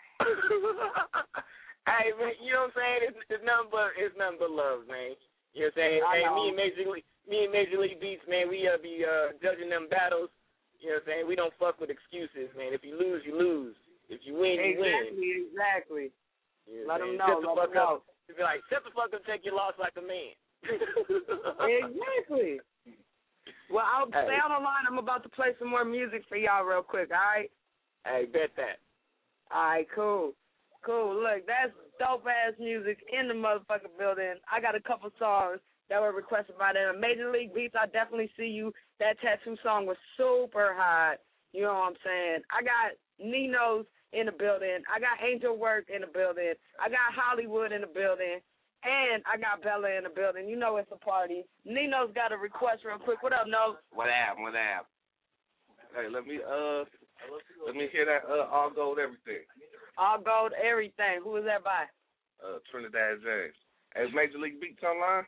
Speaker 7: Hey, man, you know what I'm saying? It's nothing but love, man. You know what I'm saying? Hey, me and Major League Beats, man, we be judging them battles. You know what I'm saying? We don't fuck with excuses, man. If you lose, you lose. If you win, you win.
Speaker 1: Exactly.
Speaker 7: You
Speaker 1: Let them
Speaker 7: know,
Speaker 1: know. Let them know.
Speaker 7: Be like, shut the fuck up, take your loss like a man.
Speaker 1: Exactly. Well, I'll stay on the line. I'm about to play some more music for y'all real quick, all right?
Speaker 7: Hey, bet that.
Speaker 1: All right, cool. Look, that's dope-ass music in the motherfucking building. I got a couple songs that were requested by them. Major League Beats, I definitely see you. That Tattoo song was super hot. You know what I'm saying? I got Nino's in the building. I got Angel Work in the building. I got Hollywood in the building. And I got Bella in the building. You know it's a party. Nino's got a request real quick. What up, No?
Speaker 15: What up? Hey, let me hear that All Gold Everything.
Speaker 1: All Gold Everything. Who is that by?
Speaker 15: Trinidad James. Hey, is Major League Beats online?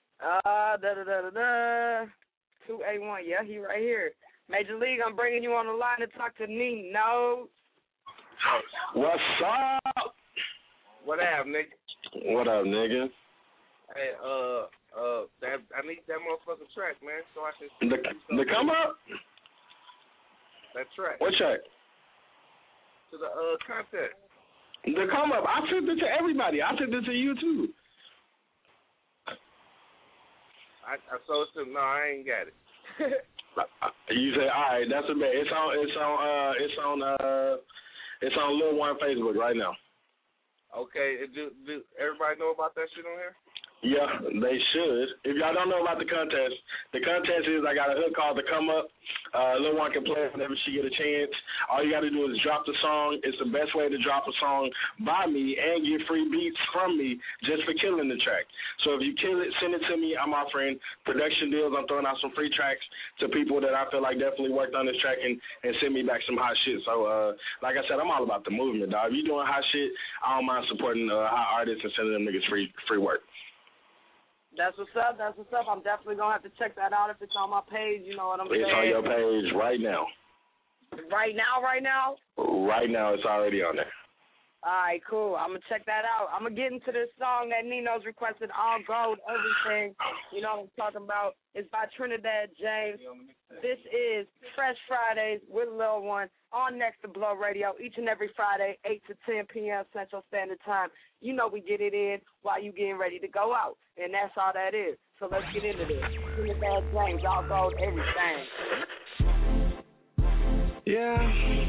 Speaker 1: 281. Yeah, he right here. Major League, I'm bringing you on the line to talk to Nino.
Speaker 11: What's up?
Speaker 15: What up, nigga?
Speaker 11: What up, nigga?
Speaker 15: Hey, I need that motherfucking track, man, so I can...
Speaker 11: The come up?
Speaker 15: That track.
Speaker 11: What track?
Speaker 15: To the contest.
Speaker 11: The come up. I sent it to everybody. I sent it to you, too.
Speaker 15: I I ain't got it.
Speaker 11: You say, all right, that's a bit. It's on Lil One Facebook right now.
Speaker 15: Okay, do everybody know about that shit on here?
Speaker 11: Yeah, they should. If y'all don't know about the contest is I got a hook called The Come Up. Lil One can play it whenever she get a chance. All you got to do is drop the song. It's the best way to drop a song by me and get free beats from me just for killing the track. So if you kill it, send it to me. I'm offering production deals. I'm throwing out some free tracks to people that I feel like definitely worked on this track and send me back some hot shit. So, like I said, I'm all about the movement, dog. If you doing hot shit, I don't mind supporting hot artists and sending them niggas free work.
Speaker 1: That's what's up. I'm definitely going to have to check that out if it's on my page. You know what I'm saying?
Speaker 11: It's on your page right now.
Speaker 1: Right now?
Speaker 11: Right now, it's already on there.
Speaker 1: All right, cool. I'm going to check that out. I'm going to get into this song that Nino's requested, All Gold, Everything. You know what I'm talking about. It's by Trinidad James. This is Fresh Fridays with Lil One on Next to Blow Radio each and every Friday, 8 to 10 p.m. Central Standard Time. You know we get it in while you getting ready to go out, and that's all that is. So let's get into this. Trinidad James, All Gold, Everything.
Speaker 11: Yeah.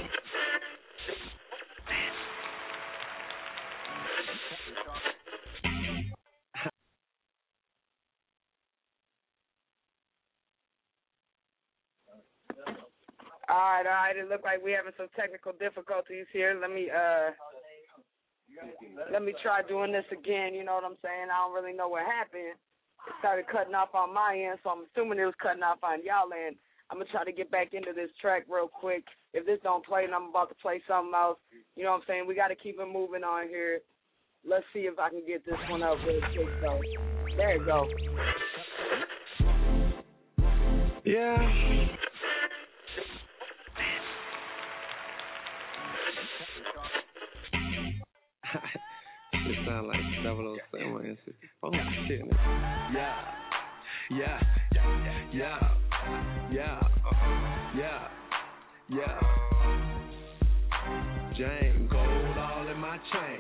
Speaker 1: All right. It looks like we're having some technical difficulties here. Let me try doing this again. You know what I'm saying? I don't really know what happened. It started cutting off on my end, so I'm assuming it was cutting off on y'all end. I'm going to try to get back into this track real quick. If this don't play, and I'm about to play something else, you know what I'm saying? We got to keep it moving on here. Let's see if I can get this one up real quick, though. There you go.
Speaker 16: Yeah. It sound like 007 and shit. Oh shit. Yeah. Yeah. Yeah. Yeah. Yeah. Yeah. Jane, gold all in my chain.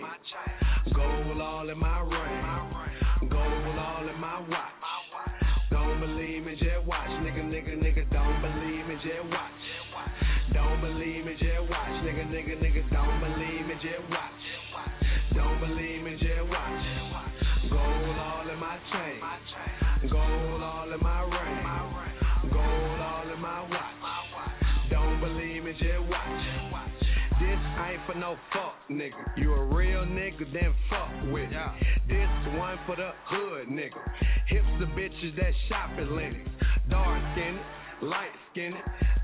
Speaker 16: Gold all in my ring. Gold all in my watch. Don't believe me, just watch. Nigga, don't believe me, just watch. Don't believe me, just watch. Nigga, don't believe me, just watch. Don't believe me, just watch. Gold all in my chain. Gold all in my ring. Gold all in my watch. Don't believe me, just watch. This ain't for no fuck, nigga. You a real nigga, then fuck with me. This one for the hood, nigga. Hipster bitches that shop at Lennox. Dark skinned, light skinned,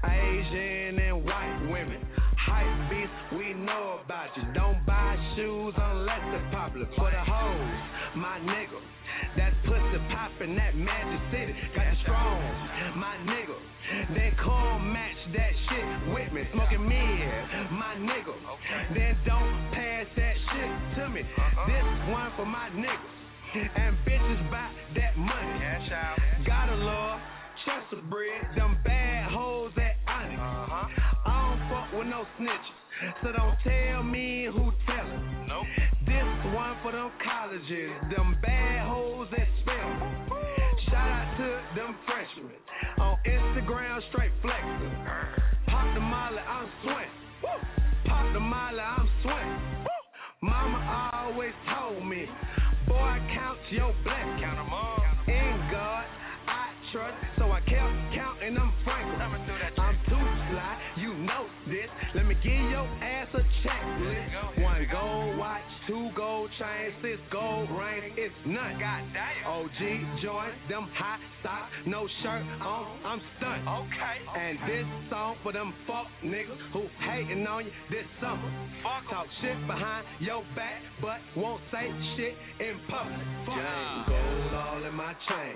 Speaker 16: Asian and white women. Hype beats, we know about you. Don't buy shoes unless they're popular. For the hoes, my nigga. That pussy poppin', that Magic City. Got you strong, my nigga. Then come match that shit with me. Smoking mid, my nigga. Then don't pass that shit to me. This one for my niggas. And bitches buy that money. Cash out. Gotta love Chester bread. Them bad hoes at Onyx. I don't fuck with no snitches. So don't tell me who tellin'. Nope. This one for them colleges. Them bad hoes at Spelman. Shout out to them freshmen. On Instagram, straight flexin'. Pop the molly, I'm sweating. Pop the molly, I'm sweating. Mama always told me, boy, count your blessings. Count them all. In God, I trust. So I kept counting them frankly. I'm too sly, you know this. Let me give your ass a checklist. 1 gold watch, 2 gold chains, 6 gold rings. It's none. OG joints, them hot socks, no shirt on. I'm stunned. Okay. And this song for them fuck niggas who hating on you this summer. Talk shit behind your back, but won't say shit in public. Gold all in my chain.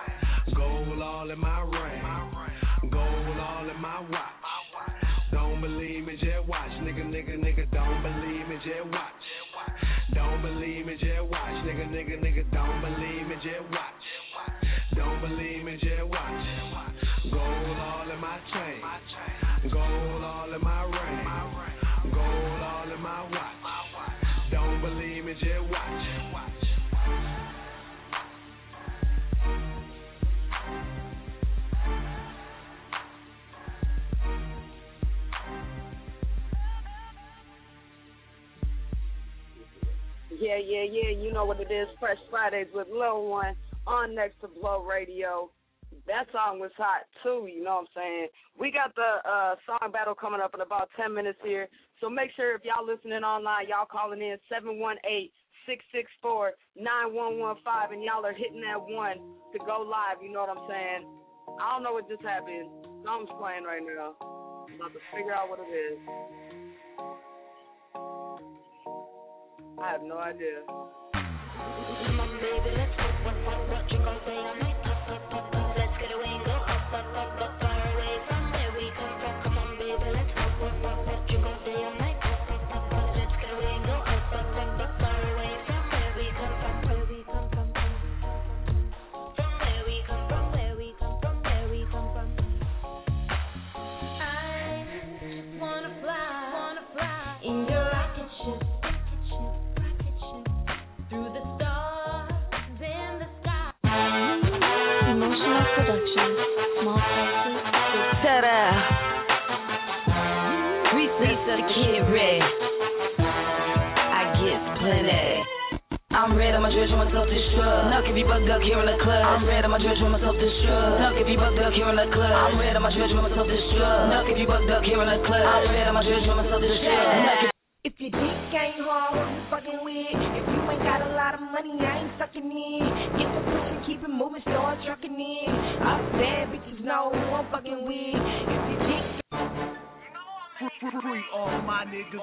Speaker 16: Gold all in my ring. Gold all in my watch. Don't believe me, just watch. Nigga, don't believe me, just watch. Don't believe me, just watch. Nigga, don't believe me, just watch. Don't believe me, just watch. Gold all in my chain. Gold all in my ring. Gold all in my watch. Don't believe me, just watch.
Speaker 1: Yeah. You know what it is. Fresh Fridays with Lil One on Next to Blow Radio. That song was hot, too, you know what I'm saying? We got the song battle coming up in about 10 minutes here. So make sure if y'all listening online, y'all calling in 718-664-9115, and y'all are hitting that 1 to go live, you know what I'm saying? I don't know what just happened. Song's playing right now. I'm about to figure out what it is. I have no idea.
Speaker 2: Come on, baby, let's go. Drink all day, all night. Let's get away and go up, far away from where we come from. Come on, baby, let's go. Drink all day, all night. Let's get away and go up, far away from where we come from. Where we come from. From where we come from. Where we come from. Where we come from. I wanna fly in your rocket ship. Through the stars in the sky. Emotional production, small places. Ta-da! Reset the kid red. I get plenty. I'm red on my dress with myself to shrug. Knock if you bugged up here in the club. I'm red on my dress with myself to shrug. Knock if you bugged up here in the club. I'm red on my dress with myself to shrug. Knock if you bugged up here in the club. I'm red on my dress with myself to shrug. If your dick ain't hard, who you fucking with? If you ain't got a lot of money, I ain't sucking in. Get the pussy, keep it moving, start trucking in. All the bad bitches know who I'm fucking with.
Speaker 16: my niggas.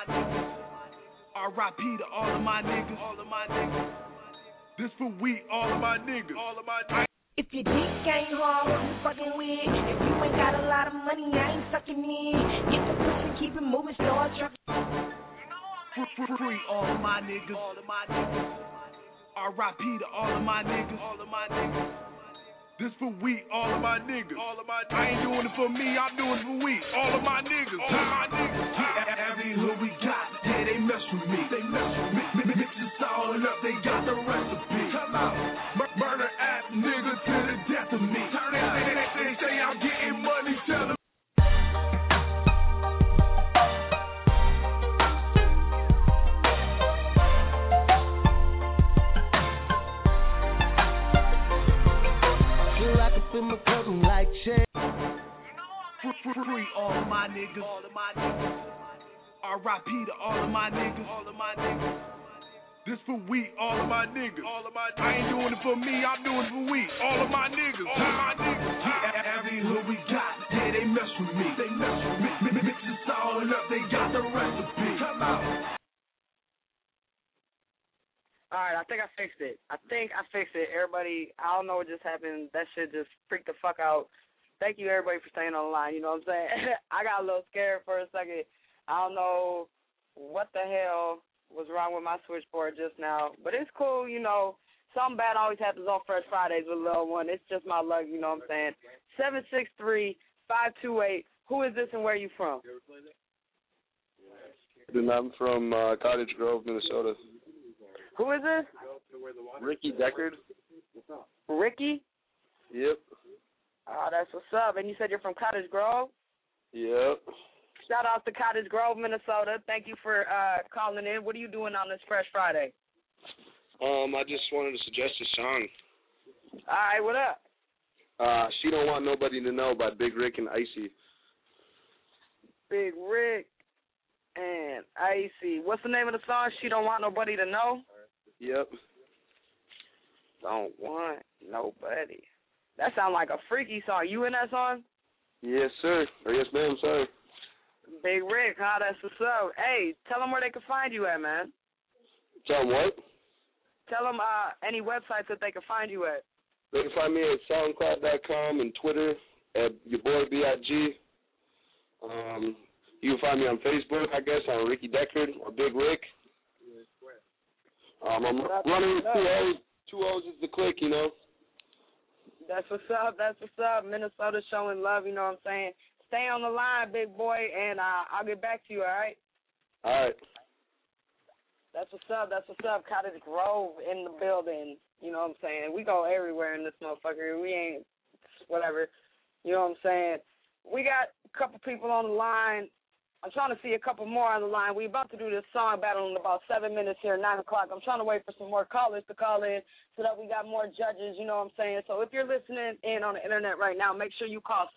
Speaker 16: R.I.P. to all of my niggas. This for we, all of my niggas.
Speaker 17: If your dick ain't hard, who you fucking with? If you ain't got a lot of money, I ain't sucking in. Get the pussy, keep it moving, start trucking.
Speaker 16: Free all of my niggas. R.I.P. to all of my niggas. This for we, all of my niggas. I ain't doing it for me, I'm doing it for we, all of my niggas. Every hood we got, yeah, they mess with me. Mix this all up, they got the recipe. Come out, murder ass nigga to the death of me. They say I'm getting money, tell them. In my cousin like Che. Free all of my niggas. R.I.P. to all of my niggas. This for we, all of my niggas. I ain't doing it for me, I'm doing it for we, all of my niggas. Every hood we got, yeah, they mess with me. Mix this all up, they got the recipe. Come out.
Speaker 1: All right, I think I fixed it. Everybody, I don't know what just happened. That shit just freaked the fuck out. Thank you, everybody, for staying on the line. You know what I'm saying? I got a little scared for a second. I don't know what the hell was wrong with my switchboard just now. But it's cool, you know. Something bad always happens on Fresh Fridays with Lil One. It's just my luck, you know what I'm saying? 763-528. Who is this and where are you from?
Speaker 18: I'm from Cottage Grove, Minnesota.
Speaker 1: Who is this?
Speaker 18: Ricky Deckard.
Speaker 1: Ricky?
Speaker 18: Yep.
Speaker 1: Oh, that's what's up. And you said you're from Cottage Grove?
Speaker 18: Yep.
Speaker 1: Shout out to Cottage Grove, Minnesota. Thank you for calling in. What are you doing on this Fresh Friday?
Speaker 18: I just wanted to suggest a song.
Speaker 1: All right, what up?
Speaker 18: She Don't Want Nobody to Know by Big Rick and Icy.
Speaker 1: Big Rick and Icy. What's the name of the song? She Don't Want Nobody to Know?
Speaker 18: Yep.
Speaker 1: Don't want nobody. That sounds like a freaky song. You in that song?
Speaker 18: Yes, sir. Or yes, ma'am, sir.
Speaker 1: Big Rick, huh? That's what's up. Hey, tell them where they can find you at, man.
Speaker 18: Tell them what?
Speaker 1: Tell them any websites that they can find you at.
Speaker 18: They can find me at SoundCloud.com and Twitter at your boy B.I.G. You can find me on Facebook, I guess, on Ricky Deckard or Big Rick. I'm running with 2 O's. 2 O's is the click, you know.
Speaker 1: That's what's up. That's what's up. Minnesota showing love, you know what I'm saying? Stay on the line, big boy, and I'll get back to you, all right?
Speaker 18: All right.
Speaker 1: That's what's up. That's what's up. Cottage Grove in the building. You know what I'm saying? We go everywhere in this motherfucker. We ain't whatever. You know what I'm saying? We got a couple people on the line. I'm trying to see a couple more on the line. We're about to do this song battle in about 7 minutes here, 9 o'clock. I'm trying to wait for some more callers to call in so that we got more judges, you know what I'm saying? So if you're listening in on the internet right now, make sure you call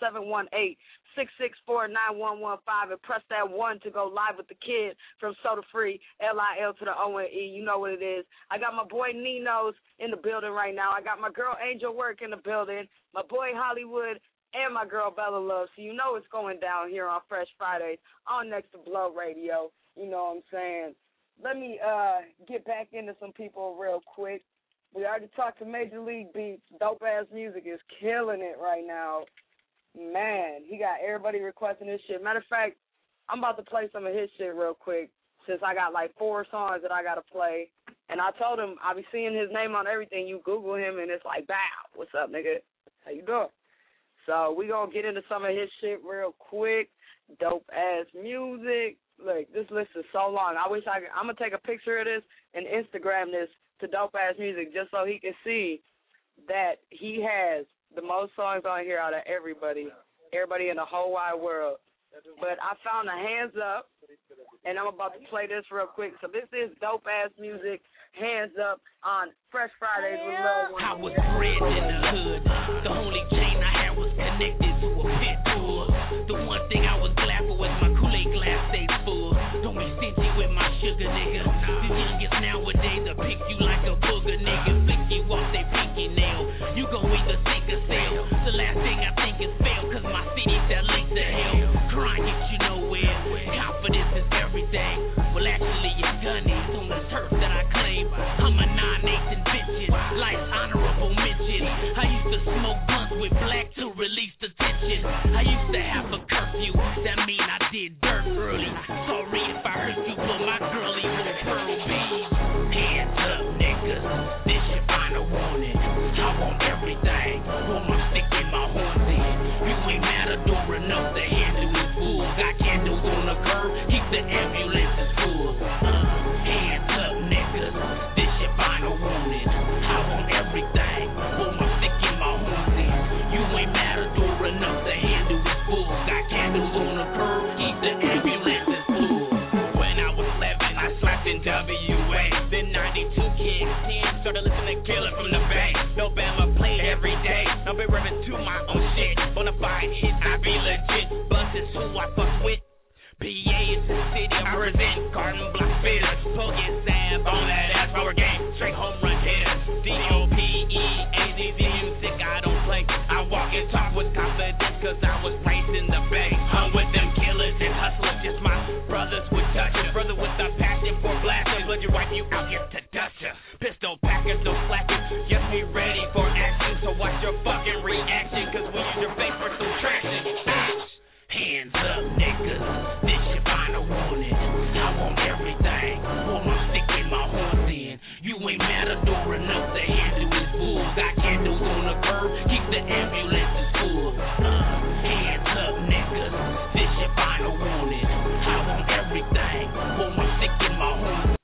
Speaker 1: 718-664-9115 and press that 1 to go live with the kid from Soda Free, L-I-L to the O-N-E. You know what it is. I got my boy Nino's in the building right now. I got my girl Angel Work in the building, my boy Hollywood, and my girl Bella Love. So you know it's going down here on Fresh Fridays on Next to Blow Radio. You know what I'm saying? Let me get back into some people real quick. We already talked to Major League Beats. Dope-ass music is killing it right now. Man, he got everybody requesting his shit. Matter of fact, I'm about to play some of his shit real quick since I got like 4 songs that I got to play. And I told him I'll be seeing his name on everything. You Google him, and it's like, bow, what's up, nigga? How you doing? So we going to get into some of his shit real quick. Dope-ass music. Look, this list is so long. I'm going to take a picture of this and Instagram this to Dope-ass music just so he can see that he has the most songs on here out of everybody in the whole wide world. But I found a Hands Up, and I'm about to play this real quick. So this is Dope-ass music, Hands Up, on Fresh Fridays with Lil One.
Speaker 19: I was bred in the hood. The only chain I had was connected to a pit bull. The one thing I was glad for was my Kool-Aid glass stayed full. Don't be stingy with my sugar, nigga. The youngest nowadays will pick you like a booger, nigga. Flick you off they pinky nail. You gon' either sink or sail. The last thing I think is fail, cause my city that links to hell. Crime gets you nowhere. Confidence is Started listening to Killer from the Bay. No Bama play every day. I've been rapping to my own shit. Bonafide hit, I be legit. Bust is who I fuck with. PA is the city I represent. Carton block spitters. Poke your sab on that ass power game. Straight home run hitters. DOPEAZZ music I don't play. I walk and talk with confidence cause I was raised in the Bay. I'm with them killers and hustlers. Just my brothers would touch you. Brother with a passion for blasting. Blood you wipe you out here to dust ya. Pistol packers, no slacking. Yes, we ready for action. So watch your fucking reaction cause we use your face for some traction. Hands up, niggas. This your final warning. I want everything. Pull my stick in my horns in. You ain't matador enough to handle his fools. Got candles on the curb. Keep the ambulances full. Hands up, niggas. This your final warning. I want everything. Pull my stick in my horns.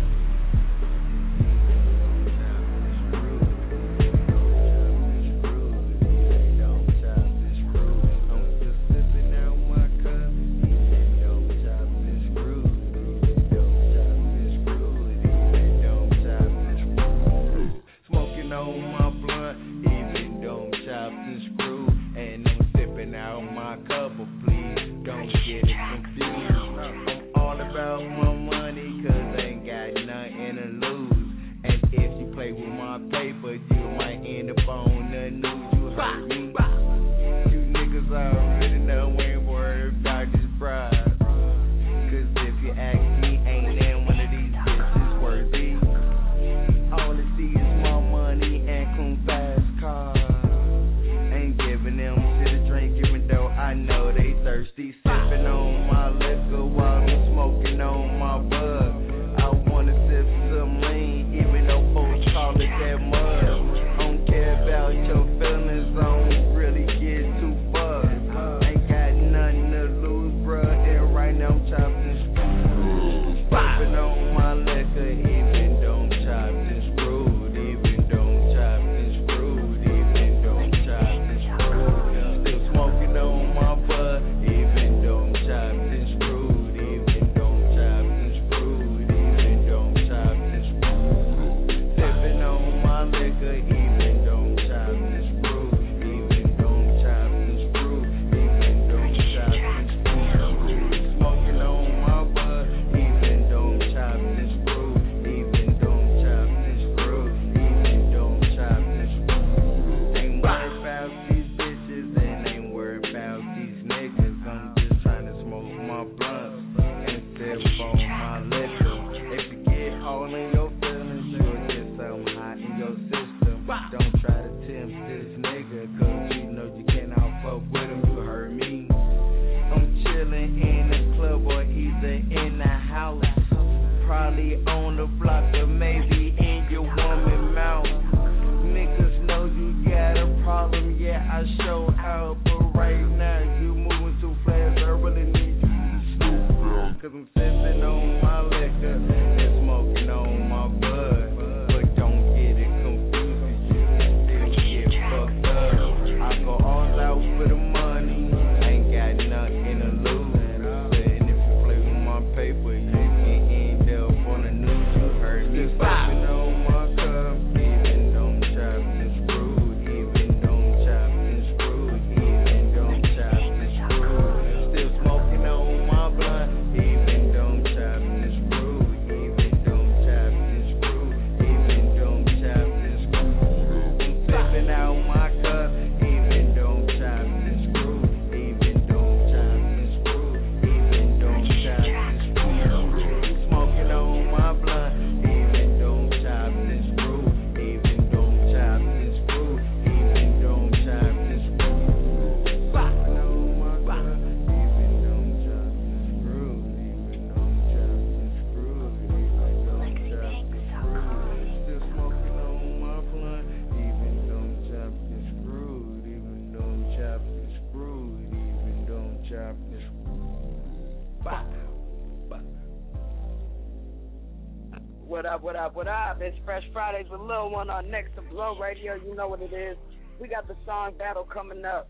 Speaker 1: What up? It's Fresh Fridays with Lil One on Next to Blow Radio. You know what it is. We got the song battle coming up.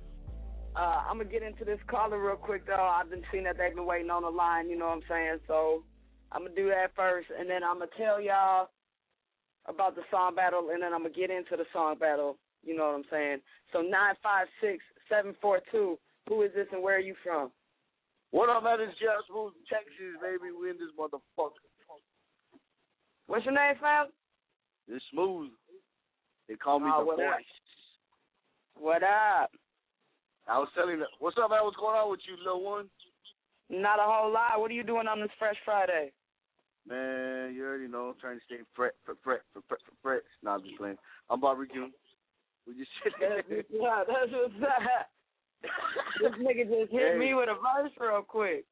Speaker 1: I'm going to get into this caller real quick, though. I've been seeing that they've been waiting on the line, you know what I'm saying? So I'm going to do that first, and then I'm going to tell y'all about the song battle, and then I'm going to get into the song battle. You know what I'm saying? So 956-742, who is this and where are you from?
Speaker 20: What up, man? It's Jeff Smooth, Texas, baby. We in this motherfucker.
Speaker 1: What's your name, fam?
Speaker 20: It's Smooth. They call me the
Speaker 1: what
Speaker 20: voice.
Speaker 1: Up? What up?
Speaker 20: I was telling you, what's up, man? What's going on with you, little one?
Speaker 1: Not a whole lot. What are you doing on this Fresh Friday?
Speaker 20: Man, you already know. I'm trying to stay fresh. Nah, I'm just playing. I'm barbecuing. We just
Speaker 1: yeah, that's what's up. This nigga just hit me with a verse real quick.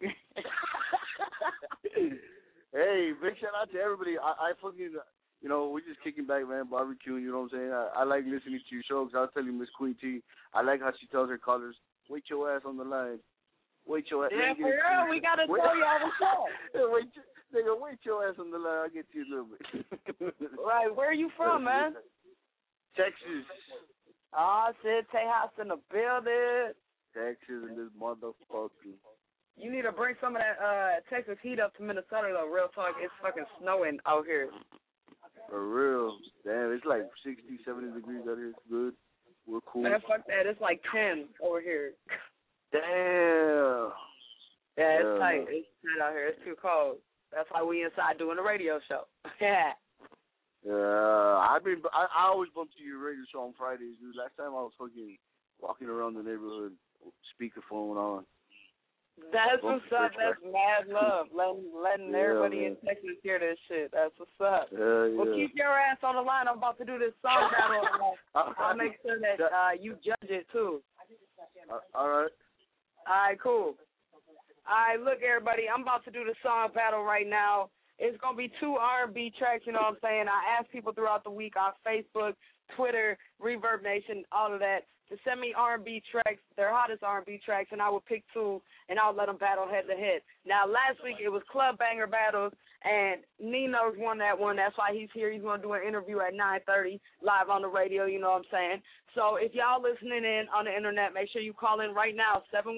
Speaker 20: Hey, big shout out to everybody. I fucking, you know, we just kicking back, man, barbecuing, you know what I'm saying? I like listening to your show because I was telling Miss Queen T, I like how she tells her callers, wait your ass on the line. Wait your ass.
Speaker 1: Yeah, for real, we got to tell y'all what's up.
Speaker 20: Wait your ass on the line. I'll get to you a little bit.
Speaker 1: Right, where are you from, man?
Speaker 20: Texas.
Speaker 1: Oh, shit, Tejas in the building.
Speaker 20: Texas and this motherfucker.
Speaker 1: You need to bring some of that Texas heat up to Minnesota, though. Real talk, it's fucking snowing out here.
Speaker 20: For real. Damn, it's like 60, 70 degrees out here. It's good. We're cool.
Speaker 1: Man, fuck that. It's like 10 over here.
Speaker 20: Damn.
Speaker 1: Yeah, it's tight. It's tight out here. It's too cold. That's why we inside doing a radio show. Yeah.
Speaker 20: I always bump to your radio show on Fridays, dude. Last time I was fucking walking around the neighborhood, speakerphone on.
Speaker 1: That's what's up. That's mad love. Letting everybody in Texas hear this shit. That's what's up. Well, keep your ass on the line. I'm about to do this song battle. I'll make sure that you judge it, too.
Speaker 20: All right.
Speaker 1: All right, cool. All right, look, everybody, I'm about to do the song battle right now. It's going to be 2 R&B tracks, you know what I'm saying? I asked people throughout the week on Facebook, Twitter, Reverb Nation, all of that, to send me R&B tracks, their hottest R&B tracks, and I would pick 2, and I'll let them battle head-to-head. Now, last week it was Club Banger Battles, and Nino's won that one. That's why he's here. He's going to do an interview at 9:30 live on the radio, you know what I'm saying? So if y'all listening in on the internet, make sure you call in right now,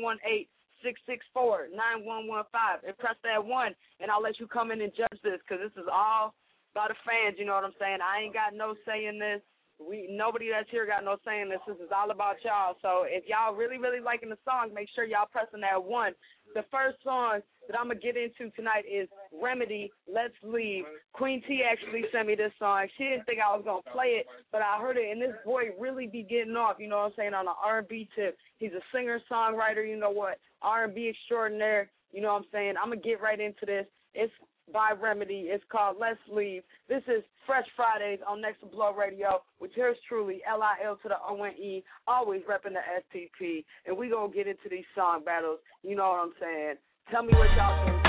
Speaker 1: 718-664-9115, and press that 1, and I'll let you come in and judge this, because this is all by the fans, you know what I'm saying? I ain't got no say in this. Nobody that's here got no say in this. This is all about y'all. So if y'all really, really liking the song, make sure y'all pressing that 1. The first song that I'm going to get into tonight is Remedy, Let's Leave. Queen T actually sent me this song. She didn't think I was going to play it, but I heard it, and this boy really be getting off, you know what I'm saying, on an R&B tip. He's a singer-songwriter, you know what, R&B extraordinaire, you know what I'm saying. I'm going to get right into this. It's by Remedy. It's called Let's Leave. This is Fresh Fridays on Next to Blow Radio with yours truly, Lil to the O-N-E, always repping the STP. And we going to get into these song battles. You know what I'm saying? Tell me what y'all think.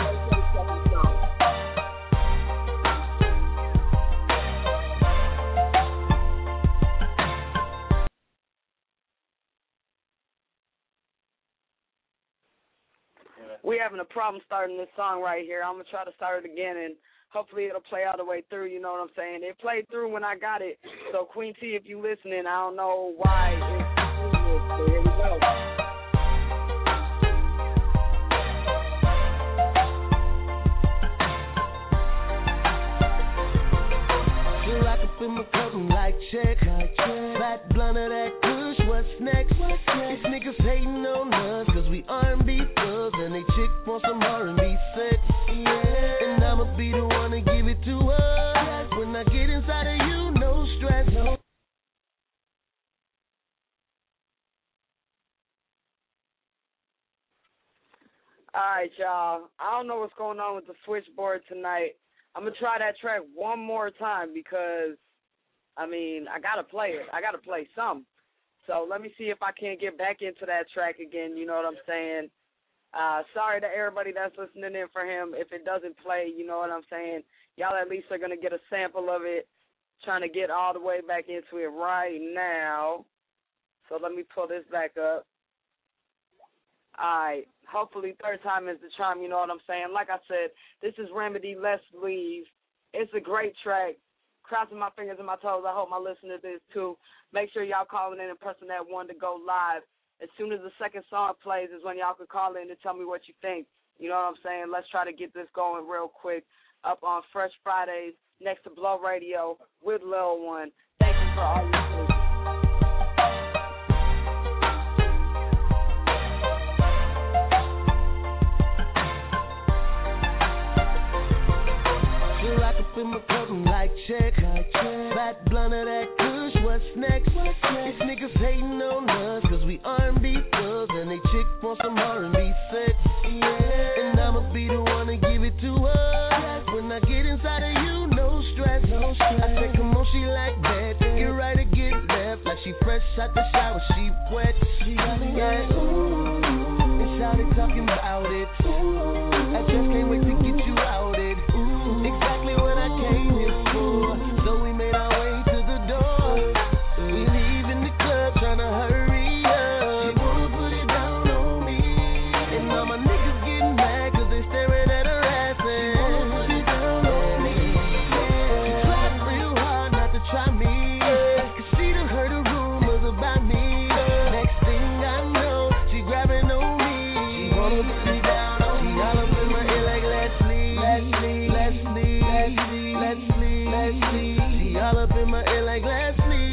Speaker 1: We having a problem starting this song right here. I'm going to try to start it again, and hopefully it'll play all the way through, you know what I'm saying? It played through when I got it. So, Queen T, if you listening, I don't know why it's so here we go.
Speaker 16: Feel like up in my curtain like check. Fat blunt of that push, what's next? These niggas hating on us cause we R&B thugs and they chick want some R&B sex. And I'ma be the one to give it to her. When I get inside of you, no stress.
Speaker 1: All right, y'all. I don't know what's going on with the switchboard tonight. I'm going to try that track one more time because, I mean, I got to play it. I got to play some. So let me see if I can get back into that track again, you know what I'm saying? Sorry to everybody that's listening in for him. If it doesn't play, you know what I'm saying? Y'all at least are going to get a sample of it, trying to get all the way back into it right now. So let me pull this back up. All right. Hopefully third time is the charm, you know what I'm saying? Like I said, this is Remedy, Let's Leave. It's a great track. Crossing my fingers and my toes. I hope my listeners is too. Make sure y'all calling in and pressing that 1 to go live. As soon as the second song plays is when y'all can call in and tell me what you think. You know what I'm saying? Let's try to get this going real quick up on Fresh Fridays next to Blow Radio with Lil One. Thank you for all your listening.
Speaker 21: In my cup, I'm like check. Fat blunt of that kush, what's next? These niggas hating on us, cause we R&B thugs, and they chick want some R&B sex. And I'ma be the one to give it to her. When I get inside of you, no stress. I say, come on, she like that. Get right or get left. Like she fresh out the shower, she wet. She got me like, ooh. And shawty talking about it. I just can't wait to get you outed. Exactly what I came here for. So we made our way to the door. We leaving the club trying to hurry up. She wanna put it down on me. And all my niggas getting mad cause they staring at her ass. She wanna put it down on me. She tried real hard not to try me. Cause she done heard the rumors about me. Next thing I know, she grabbing on me. She wanna put me down on me. She all up in my ear like Leslie. She all up in my ear like Leslie.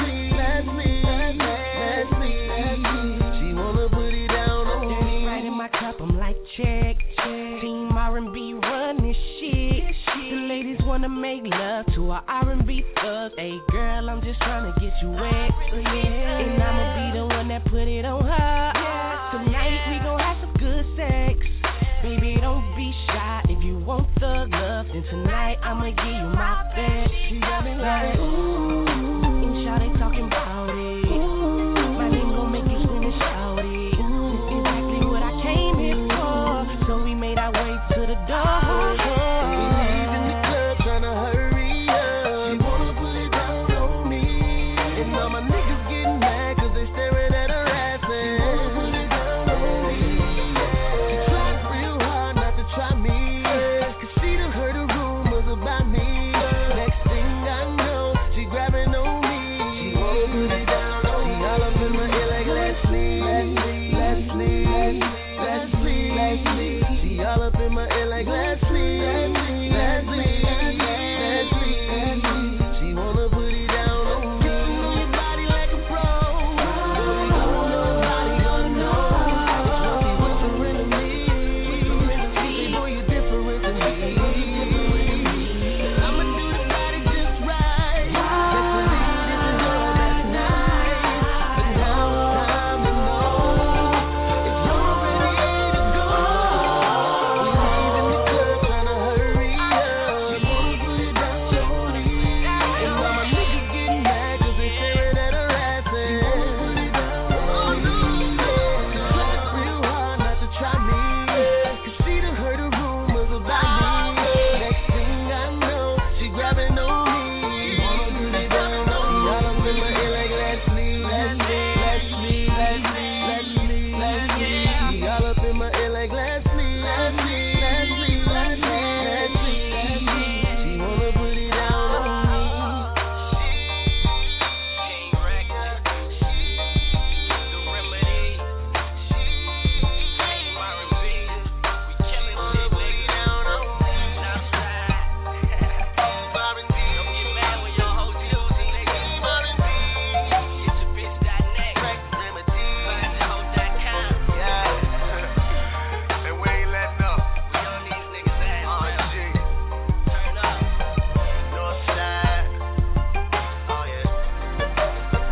Speaker 21: She wanna put it down on me.
Speaker 22: Right in my cup, I'm like check. Team R&B run this shit. The ladies wanna make love to our R&B thugs. Hey girl, I'm just trying to get you wet. And I'ma be the one that put it on her. Tonight we gon' have some good sex. Baby, don't be shy. If you want thug love, then tonight I'ma give you my best. She got me like, ooh. And shawty talking about it. My name gon' make you scream and shout it. This is exactly what I came here for. So we made our way to the door.
Speaker 21: We leaving the club trying to hurry up. She wanna put it down on me. And all my niggas getting mad cause they staring at her ass. She wanna put it down on me. She tried real hard not to try me. Cause she done heard the rumors about me. Next thing I know, she grabbing on me. She wanna put it down on me. She all up in my ear like Leslie. She all up in my ear like Leslie. She wanna put it down on me. Kissing on your body like a pro. Nobody gonna know. It's whispering to me. Say, boy, you're different to me. I'ma do the body just right. Just believe this is your last night. But now it's time to know if you're ready to go. We leaving the club trying to hurry up. She wanna put it down on me. And all my niggas getting mad cause they staring at her ass. She wanna put it down on me. She tried real hard not to try me. Cause she done heard the rumors about me. Next thing I know, she grabbing on me. She wanna put it down on me. All up in my ear like Leslie. She all up in my ear like Leslie. She wanna put it down on me.
Speaker 10: And we ain't letting up. Turn up. Northside. Oh yeah.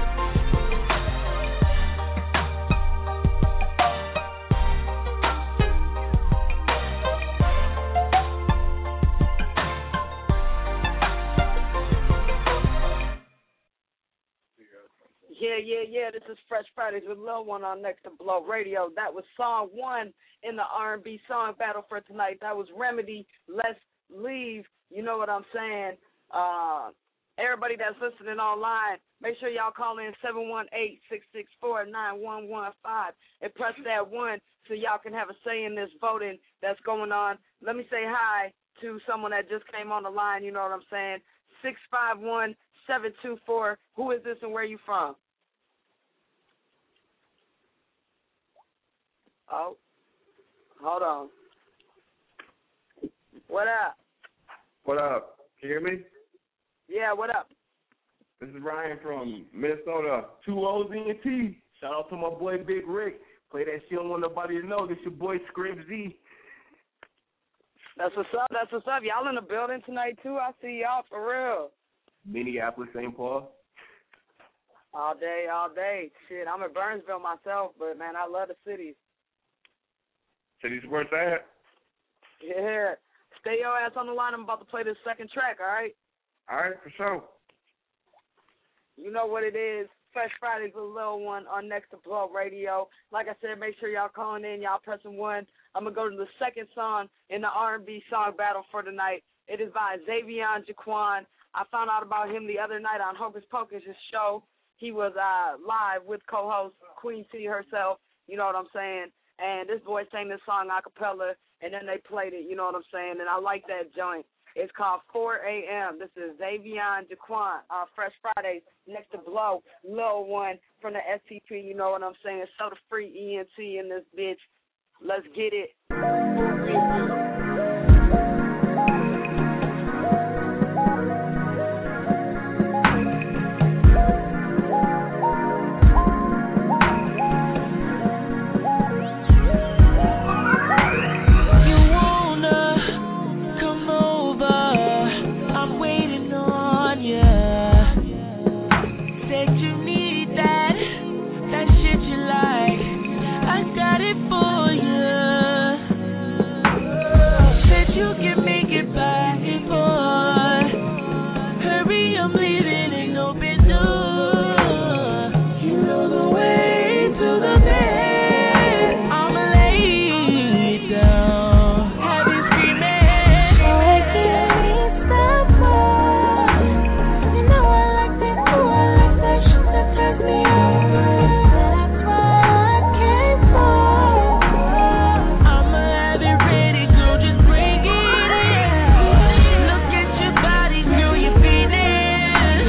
Speaker 1: Yeah. This is Fresh Fridays with Lil One on Next to Blow Radio. That was song one in the R&B song battle for tonight. That was Remedy, Let's Leave. You know what I'm saying? Everybody that's listening online, make sure y'all call in 718-664-9115 and press that 1 so y'all can have a say in this voting that's going on. Let me say hi to someone that just came on the line. You know what I'm saying? 651-724. Who is this and where you from? Oh, hold on. What up?
Speaker 23: What up?
Speaker 3: Can you hear me?
Speaker 1: Yeah, what up?
Speaker 3: This is Ryan from Minnesota. 2 O's and T. Shout out to my boy Big Rick. Play that shit, don't want nobody to know. This your boy Script Z.
Speaker 1: That's what's up. That's what's up. Y'all in the building tonight, too? I see y'all for real.
Speaker 3: Minneapolis, St. Paul.
Speaker 1: All day, all day. Shit, I'm in Burnsville myself, but, man, I love the cities.
Speaker 3: Cities where it's at.
Speaker 1: Yeah. Stay your ass on the line. I'm about to play this second track, all right?
Speaker 3: All right, for sure.
Speaker 1: You know what it is. Fresh Friday's a little one on Next to Blow Radio. Like I said, make sure y'all calling in, y'all pressing 1. I'm going to go to the second song in the R&B song battle for tonight. It is by Xavion Jaquan. I found out about him the other night on Hocus Pocus' show. He was live with co-host Queen T herself, you know what I'm saying? And this boy sang this song a cappella, and then they played it, you know what I'm saying? And I like that joint. It's called 4 a.m. This is Xavion Jaquan, Fresh Fridays, Next to Blow, Lil One from the STP, you know what I'm saying? Soda Free ENT in this bitch. Let's get it.
Speaker 2: Look at your body, girl, you're feeling.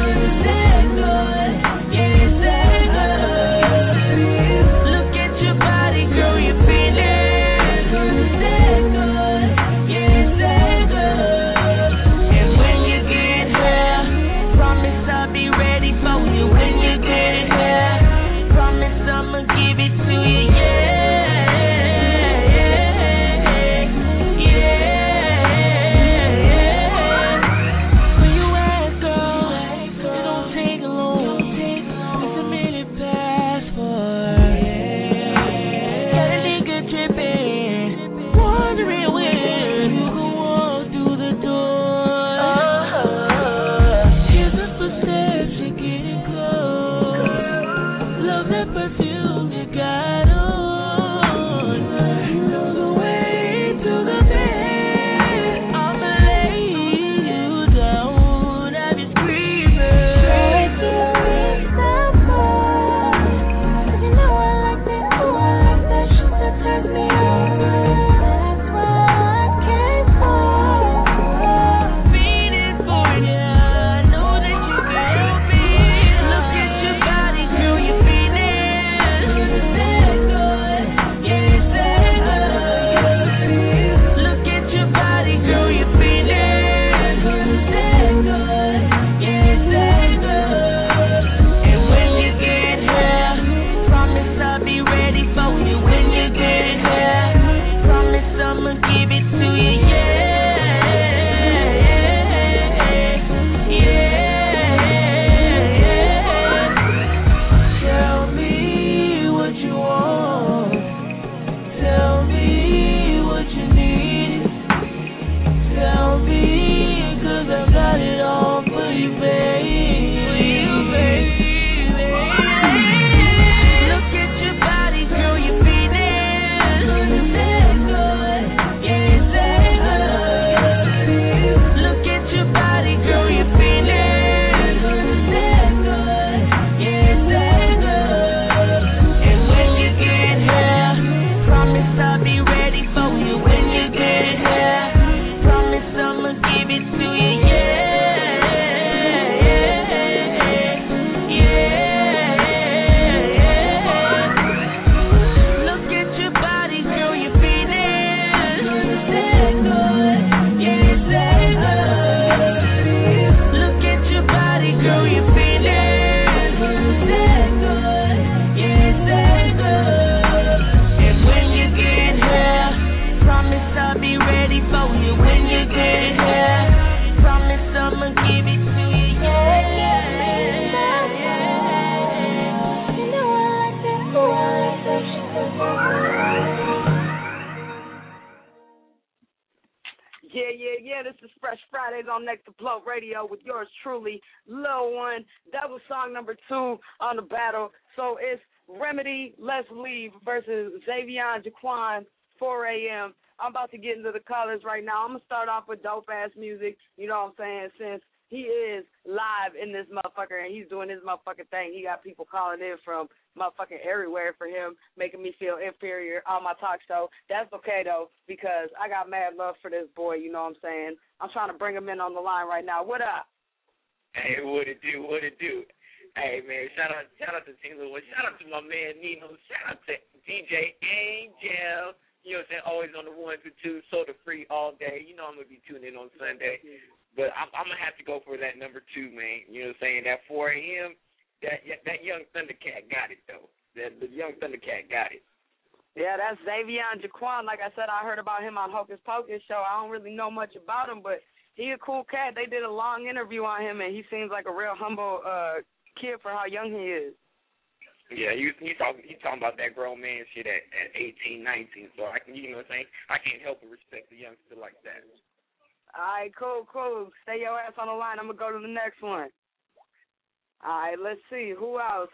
Speaker 1: on Next to Blow Radio with yours truly, Lil One. That was song number 2 on the battle. So it's Remedy, Let's Leave versus Xavion Jaquan, 4 a.m. I'm about to get into the colors right now. I'm going to start off with dope-ass music, you know what I'm saying, since he is live in this motherfucker and he's doing his motherfucking thing. He got people calling in from motherfucking everywhere for him, making me feel inferior on my talk show. That's okay, though, because I got mad love for this boy, you know what I'm saying. I'm trying to bring him in on the line right now. What up?
Speaker 7: Hey, what it do? Hey, man, shout out to St. Louis. Shout out to my man Nino. Shout out to DJ Angel. You know what I'm saying? Always on the 1 to 2, soda free all day. You know I'm going to be tuning in on Sunday. But I'm going to have to go for that number 2, man. You know what I'm saying? That 4 a.m., that young Thundercat got it, though. The young Thundercat got it.
Speaker 1: Yeah, that's Xavion Jaquan. Like I said, I heard about him on Hocus Pocus show. I don't really know much about him, but he a cool cat. They did a long interview on him, and he seems like a real humble kid for how young he is.
Speaker 7: Yeah, you talking about that grown man shit at 18, 19. So I can, you know what I'm saying? I can't help but respect the youngster like that.
Speaker 1: All right, cool. Stay your ass on the line. I'm going to go to the next one. All right, let's see. Who else?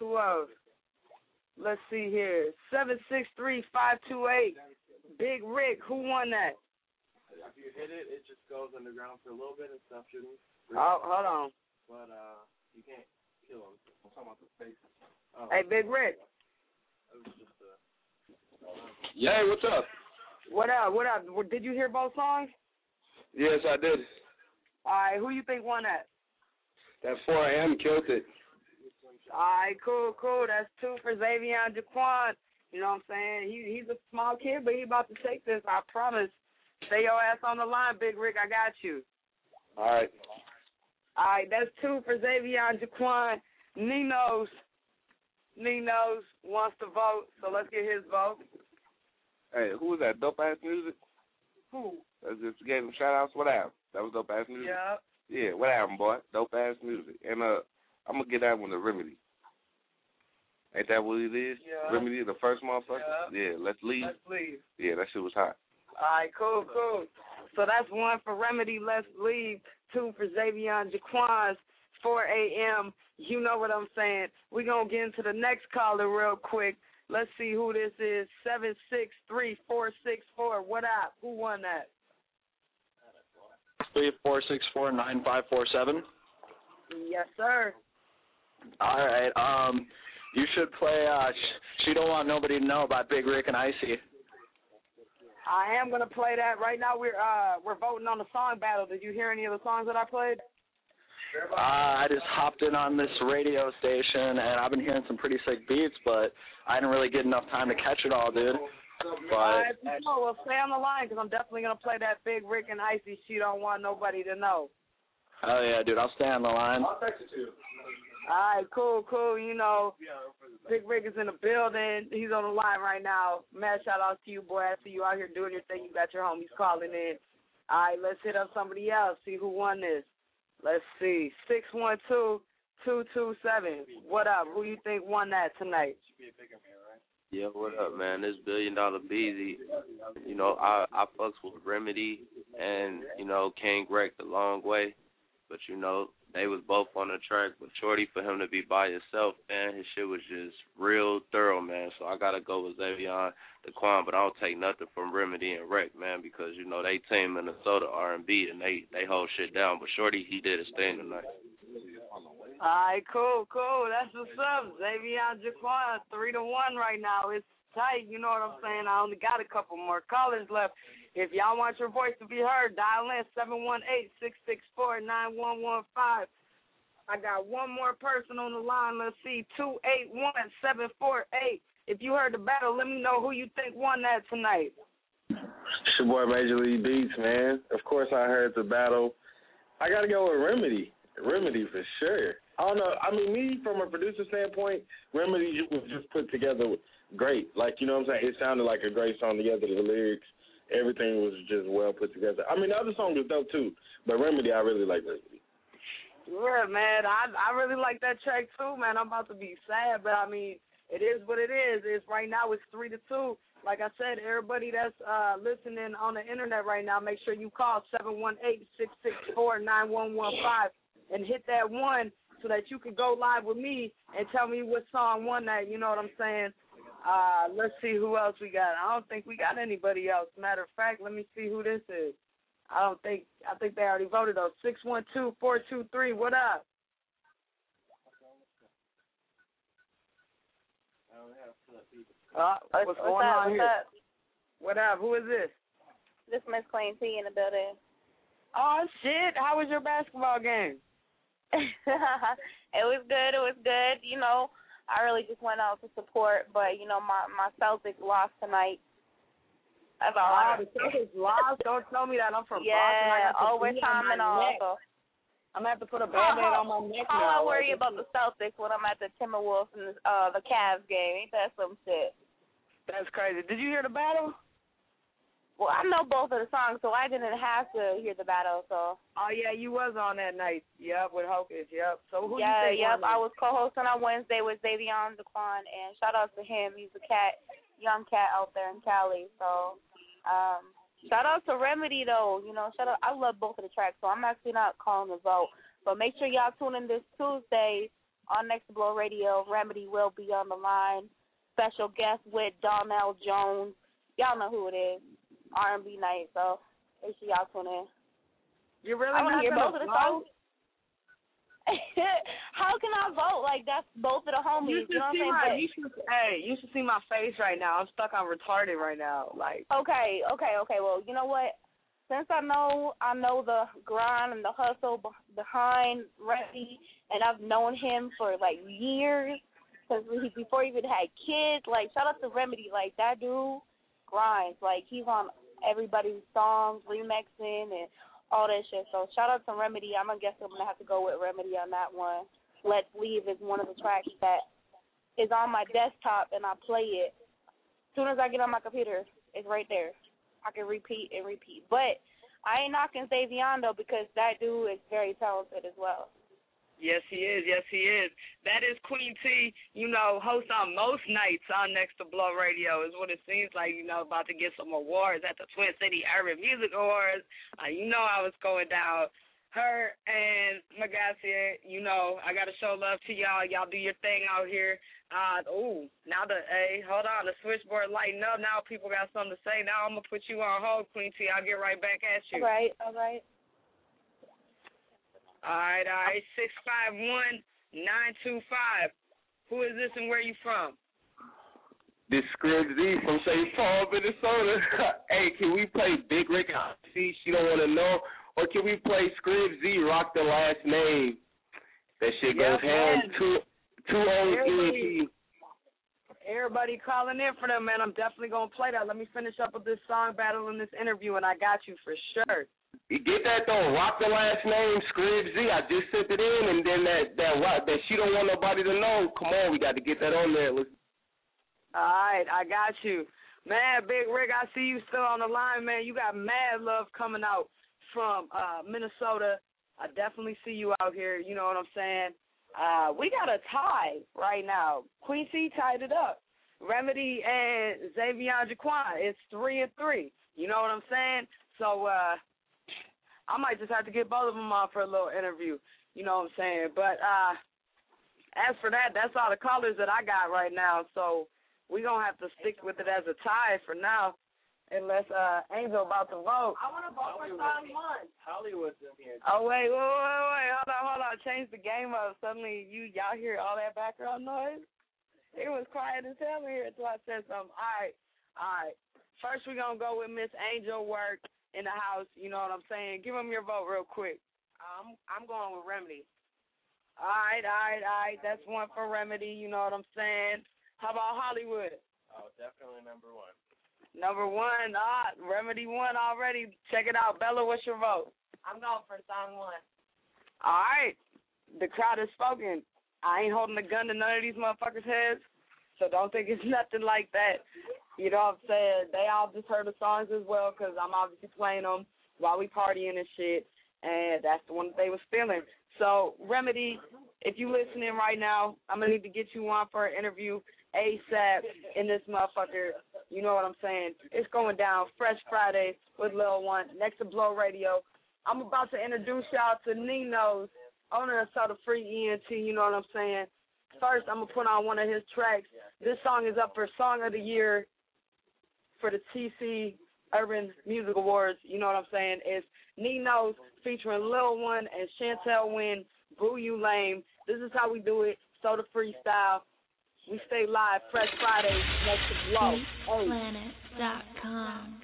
Speaker 1: Let's see here. 763-528. Big Rick, who won that?
Speaker 4: If you hit it, it just goes underground for a little bit and stuff shooting.
Speaker 1: Oh, hold on.
Speaker 4: But you can't kill him. I'm talking about the faces.
Speaker 1: Hey, Big Rick.
Speaker 18: Yay, what's up?
Speaker 1: What up? Did you hear both songs?
Speaker 18: Yes, I did.
Speaker 1: All right, who you think won that?
Speaker 18: That 4 a.m. killed it.
Speaker 1: All right, cool. That's 2 for Xavion Jaquan. You know what I'm saying? He's a small kid, but he about to take this, I promise. Stay your ass on the line, Big Rick. I got you.
Speaker 18: All right.
Speaker 1: All right, that's 2 for Xavion Jaquan. Nino's wants to vote, so let's get his vote.
Speaker 15: Hey, who was that? Dope-ass music?
Speaker 1: Who?
Speaker 15: I just gave him shout-outs. What happened? That was dope-ass music?
Speaker 1: Yeah.
Speaker 15: Yeah, what happened, boy? Dope-ass music. And I'm going to get that one to Remedy. Ain't that what it is?
Speaker 1: Yeah.
Speaker 15: Remedy, the first motherfucker? Yeah, Let's Leave. Yeah, that shit was hot.
Speaker 1: All right, cool. So that's 1 for Remedy, Let's Leave, 2 for Xavion Jaquan's 4 a.m. You know what I'm saying. We're going to get into the next caller real quick. Let's see who this is. 763-464. What up? Who won that?
Speaker 6: 464-9547.
Speaker 1: Yes, sir.
Speaker 6: All right. You should play She Don't Want Nobody to Know by Big Rick and Icy.
Speaker 1: I am going to play that. Right now we're voting on the song battle. Did you hear any of the songs that I played?
Speaker 6: I just hopped in on this radio station, and I've been hearing some pretty sick beats, but I didn't really get enough time to catch it all, dude. But
Speaker 1: well, stay on the line, because I'm definitely going to play that Big Rick and Icy She Don't Want Nobody to Know.
Speaker 6: Oh, yeah, dude, I'll stay on the line.
Speaker 4: I'll text it to you.
Speaker 1: All right, cool. You know, Big Rick is in the building. He's on the line right now. Mad shout out to you, boy. I see you out here doing your thing. You got your homies calling in. All right, let's hit up somebody else, see who won this. Let's see. 612-227. What up? Who you think won that tonight?
Speaker 8: Yeah, what up, man? This $1 Billion Beezy. You know, I fucks with Remedy and, you know, King Greg the long way. But, you know, they was both on the track. But Shorty, for him to be by himself, man, his shit was just real thorough, man. So I got to go with Xavion Jaquan. But I don't take nothing from Remedy and Rec, man, because, you know, they team Minnesota R&B and they hold shit down. But Shorty, he did his thing tonight.
Speaker 1: All right, cool. That's what's up. Xavion Jaquan, 3-1 right now. It's tight, you know what I'm saying? I only got a couple more callers left. If y'all want your voice to be heard, dial in 718-664-9115. I got one more person on the line. Let's see, 281-748. If you heard the battle, let me know who you think won that tonight.
Speaker 11: It's your boy Major League Beats, man. Of course I heard the battle. I got to go with Remedy. Remedy for sure. I don't know. I mean, me, from a producer standpoint, Remedy was just put together great. Like, you know what I'm saying? It sounded like a great song together. The lyrics, everything was just well put together. I mean, the other song was dope, too. But Remedy, I really like Remedy.
Speaker 1: Yeah, man. I really like that track, too, man. I'm about to be sad. But, I mean, it is what it is. It's right now it's 3-2. Like I said, everybody that's listening on the internet right now, make sure you call 718-664-9115 and hit that 1 so that you can go live with me and tell me what song won that. You know what I'm saying? Let's see who else we got. I don't think we got anybody else. Matter of fact, let me see who this is. I think they already voted though. 612-423. What up? What's going on here?
Speaker 14: Up?
Speaker 1: What up? Who is this?
Speaker 14: This Miss Queen T in the building.
Speaker 1: Oh shit! How was your basketball game?
Speaker 14: It was good. It was good. You know, I really just went out to support, but you know, my Celtics lost tonight. That's all.
Speaker 1: The Celtics lost. Don't tell me that. I'm from Boston.
Speaker 14: Yeah, overtime and all. So.
Speaker 1: I'm gonna have to put a Band-Aid on my neck now.
Speaker 14: How I worry about the Celtics when I'm at the Timberwolves and the Cavs game? Ain't that some shit?
Speaker 1: That's crazy. Did you hear the battle?
Speaker 14: Well, I know both of the songs, so I didn't have to hear the battle. So.
Speaker 1: Oh yeah, you was on that night. Yep, with Hocus. Yep. So who
Speaker 14: you think
Speaker 1: won?
Speaker 14: I was co-hosting on Wednesday with Xavion Daquan, and shout out to him. He's a young cat out there in Cali. So, shout out to Remedy though. You know, shout out. I love both of the tracks, so I'm actually not calling the vote. But make sure y'all tune in this Tuesday on Next to Blow Radio. Remedy will be on the line. Special guest with Donnell Jones. Y'all know who it is. R&B night. So make sure y'all tune in.
Speaker 1: You really
Speaker 14: I want to hear both of the songs.
Speaker 1: vote?
Speaker 14: How can I vote? Like, that's both of the homies. You know what I'm saying?
Speaker 1: You should see my face right now. I'm stuck on retarded right now. Like.
Speaker 14: Okay. Well, you know what? Since I know the grind and the hustle behind Remedy, and I've known him for like years, before he even had kids. Like, shout out to Remedy. Like, that dude grinds. Like, he's on everybody's songs, remixing, and all that shit. So shout out to Remedy. I'm going to have to go with Remedy on that one. Let's Leave is one of the tracks that is on my desktop, and I play it. As soon as I get on my computer, it's right there. I can repeat and repeat. But I ain't knocking Xavion, though, because that dude is very talented as well.
Speaker 1: Yes, he is. Yes, he is. That is Queen T, you know, host on most nights on Next to Blow Radio is what it seems like, you know, about to get some awards at the Twin City Urban Music Awards. You know I was going down. Her and Magacia, you know, I got to show love to y'all. Y'all do your thing out here. Now hold on, the switchboard lighting up. Now people got something to say. Now I'm going to put you on hold, Queen T. I'll get right back at you.
Speaker 14: All right.
Speaker 1: All right. 651-925. Who is this and where you from?
Speaker 18: This Scribs Z from St. Paul, Minnesota. Hey, can we play Big Rick? See, she don't want to know. Or can we play Scribs Z, Rock the Last Name? That shit goes hand. Two O's.
Speaker 1: Everybody calling in for them, man. I'm definitely going to play that. Let me finish up with this song battle in this interview, and I got you for sure.
Speaker 18: You get that though? Rock the Last Name, Scribs Z. I just sent it in, and then that she don't want nobody to know. Come on, we got to get that on there. All
Speaker 1: right, I got you. Man, Big Rick, I see you still on the line, man. You got mad love coming out from Minnesota. I definitely see you out here, you know what I'm saying? We got a tie right now. Queen T tied it up. Remedy and Xavion Daquan, it's 3-3. You know what I'm saying? So I might just have to get both of them on for a little interview. You know what I'm saying? But as for that, that's all the callers that I got right now. So we're going to have to stick with it as a tie for now, unless Angel about to vote.
Speaker 7: I want to vote for song 1. Hollywood's in here.
Speaker 1: Oh, wait. Hold on. Change the game up. Suddenly y'all hear all that background noise? It was quiet as hell in here until I said something. All right. First, we're going to go with Miss Angel Work in the house. You know what I'm saying? Give them your vote real quick.
Speaker 7: I'm going with Remedy.
Speaker 1: All right. That's one for Remedy. You know what I'm saying? How about Hollywood?
Speaker 4: Oh, definitely number 1.
Speaker 1: Number 1. Remedy won already. Check it out. Bella, what's your vote?
Speaker 7: I'm going for song 1.
Speaker 1: All right. The crowd has spoken. I ain't holding a gun to none of these motherfuckers' heads, so don't think it's nothing like that. You know what I'm saying? They all just heard the songs as well because I'm obviously playing them while we partying and shit, and that's the one that they was feeling. So, Remedy, if you listening right now, I'm going to need to get you on for an interview ASAP in this motherfucker. You know what I'm saying? It's going down. Fresh Friday with Lil One, next to Blow Radio. I'm about to introduce y'all to Nino's, owner of Soda Free ENT, you know what I'm saying? First, I'm going to put on one of his tracks. This song is up for Song of the Year for the TC Urban Music Awards, you know what I'm saying? It's Nino's featuring Lil One and Chantel Wynn, Boo You Lame. This is how we do it, Soda Freestyle. We stay live, Fresh Friday, next to Blow.
Speaker 2: Planet.com.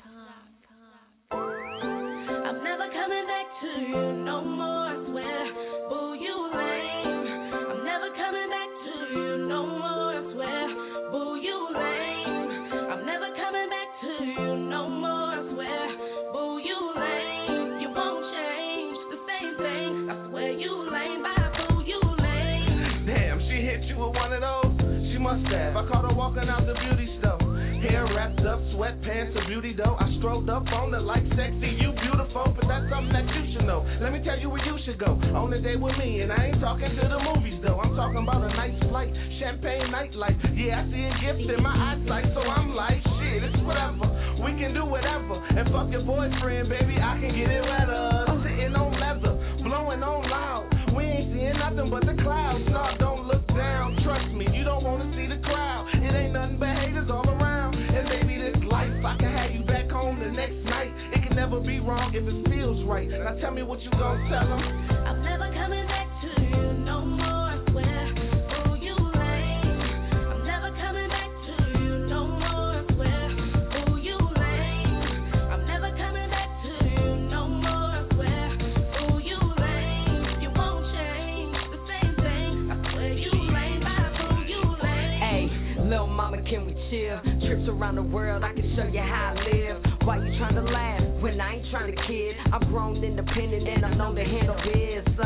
Speaker 2: I'm never coming back to you no more, I swear. Boo you lame. I'm never coming back to you no more, I swear. Boo you lame. I'm never coming back to you no more, I swear. Boo you lame. You won't change the same thing. I swear you lame. Bye, boo you lame.
Speaker 10: Damn, she hit you with one of those. She must have. I caught her walking out the beauty store. Hair wrapped up, sweatpants, a beauty dough. I strolled up on her like sexy, you beautiful, but that's something that you should know. Let me tell you where you should go. On a date with me, and I ain't talking to the movies though. I'm talking about a nice flight, champagne nightlife. Yeah, I see a gift in my eyesight, so I'm like, shit, it's whatever. We can do whatever. And fuck your boyfriend, baby, I can get it wetter. Sitting on leather, blowing on loud. We ain't seeing nothing but the clouds. No, don't look down. Trust me, you don't want to see the crowd. It ain't nothing but haters all around. And maybe this life, I can have you back home the next night. It can never be wrong if it feels right. Now tell me what you gonna tell them.
Speaker 2: I'm never coming back to you no more, I swear. Boo you lame. I'm never coming back to you no more, I swear. Boo you lame. I'm never coming back to you no more, I swear. Boo you lame. You won't change the same thing. I swear you lame. Bye, boo you lame.
Speaker 5: Hey, little mama, can we chill? Trips around the world, I can show you how I live. Why you trying to laugh when I ain't trying to kid? I'm grown, independent, and I know to handle biz. So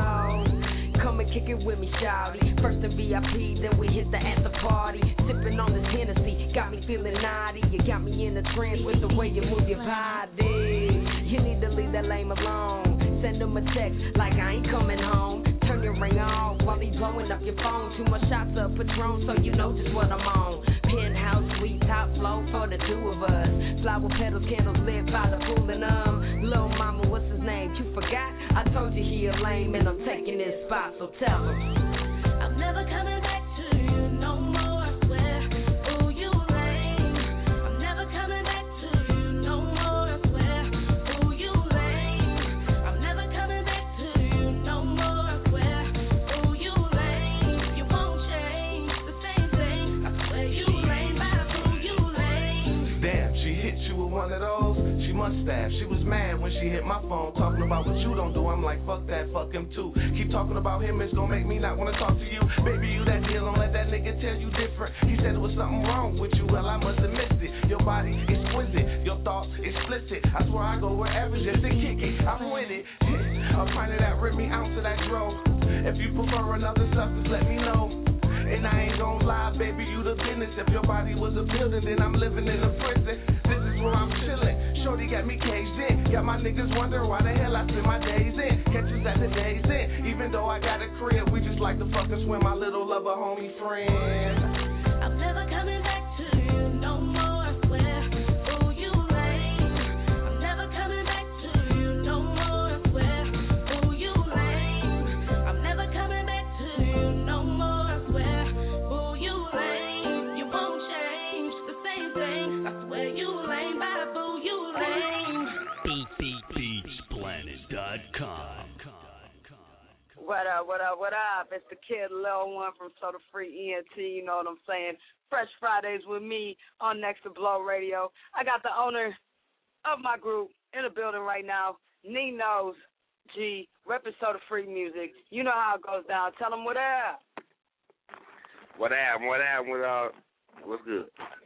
Speaker 5: come and kick it with me, shawty. First in VIP, then we hit the after party. Sipping on this Hennessy, got me feeling naughty. You got me in a trance with the way you move your body. You need to leave that lame alone. Send him a text like I ain't coming home. Turn your ring off while he's blowing up your phone. Too much shots of Patron, so you know just what I'm on. Penthouse suite, top flow for the two of us. Flower petals, candles lit by the pool and Lil' mama, what's his name? You forgot? I told you he a lame and I'm taking his spot, so tell him.
Speaker 2: I'm never coming back to you no more, I swear. Boo you lame. I'm never coming back to you no more, I swear. Boo you lame. I'm never coming back to you no more, I swear. Boo you lame. You won't change the same thing. I swear you lame. Bye, boo you lame.
Speaker 10: Damn, she hit you with one of those. She must have. She was mad when she hit my phone, talking about what you don't do. I'm like, fuck that, fuck him too. Keep talking about him, it's gonna make me not wanna talk to you. Baby, you that deal, don't let that nigga tell you different. He said it was something wrong with you, well, I must have missed it. Your body exquisite, your thoughts explicit. I swear I go wherever just to kick it. I'm with it. A pint of that Remy, ounce of that dro. If you prefer another substance, let me know. And I ain't gon' lie, baby, you the business. If your body was a building, then I'm living in a prison. This is where I'm chillin'. Shorty got me caged in. Got my niggas wondering why the hell I spend my days in. Catch us at the days in. Even though I got a crib, we just like to fuck us with my little lover homie friend.
Speaker 2: I'm never coming back to you no more, I swear. Boo you lame. I'm never coming back to you no more, I swear. Boo you lame. I'm never coming back to you no more, I swear. Boo you lame. You won't change the same thing. I swear you lame. Bye, boo you lame.
Speaker 12: Beatsplanet.com.
Speaker 1: What up, what up, what up? It's the kid Lil One from Soda Free ENT, you know what I'm saying? Fresh Fridays with me on Next to Blow Radio. I got the owner of my group in the building right now, Nino's G, repping Soda Free Music. You know how it goes down. Tell them what up.
Speaker 15: What up, what's good?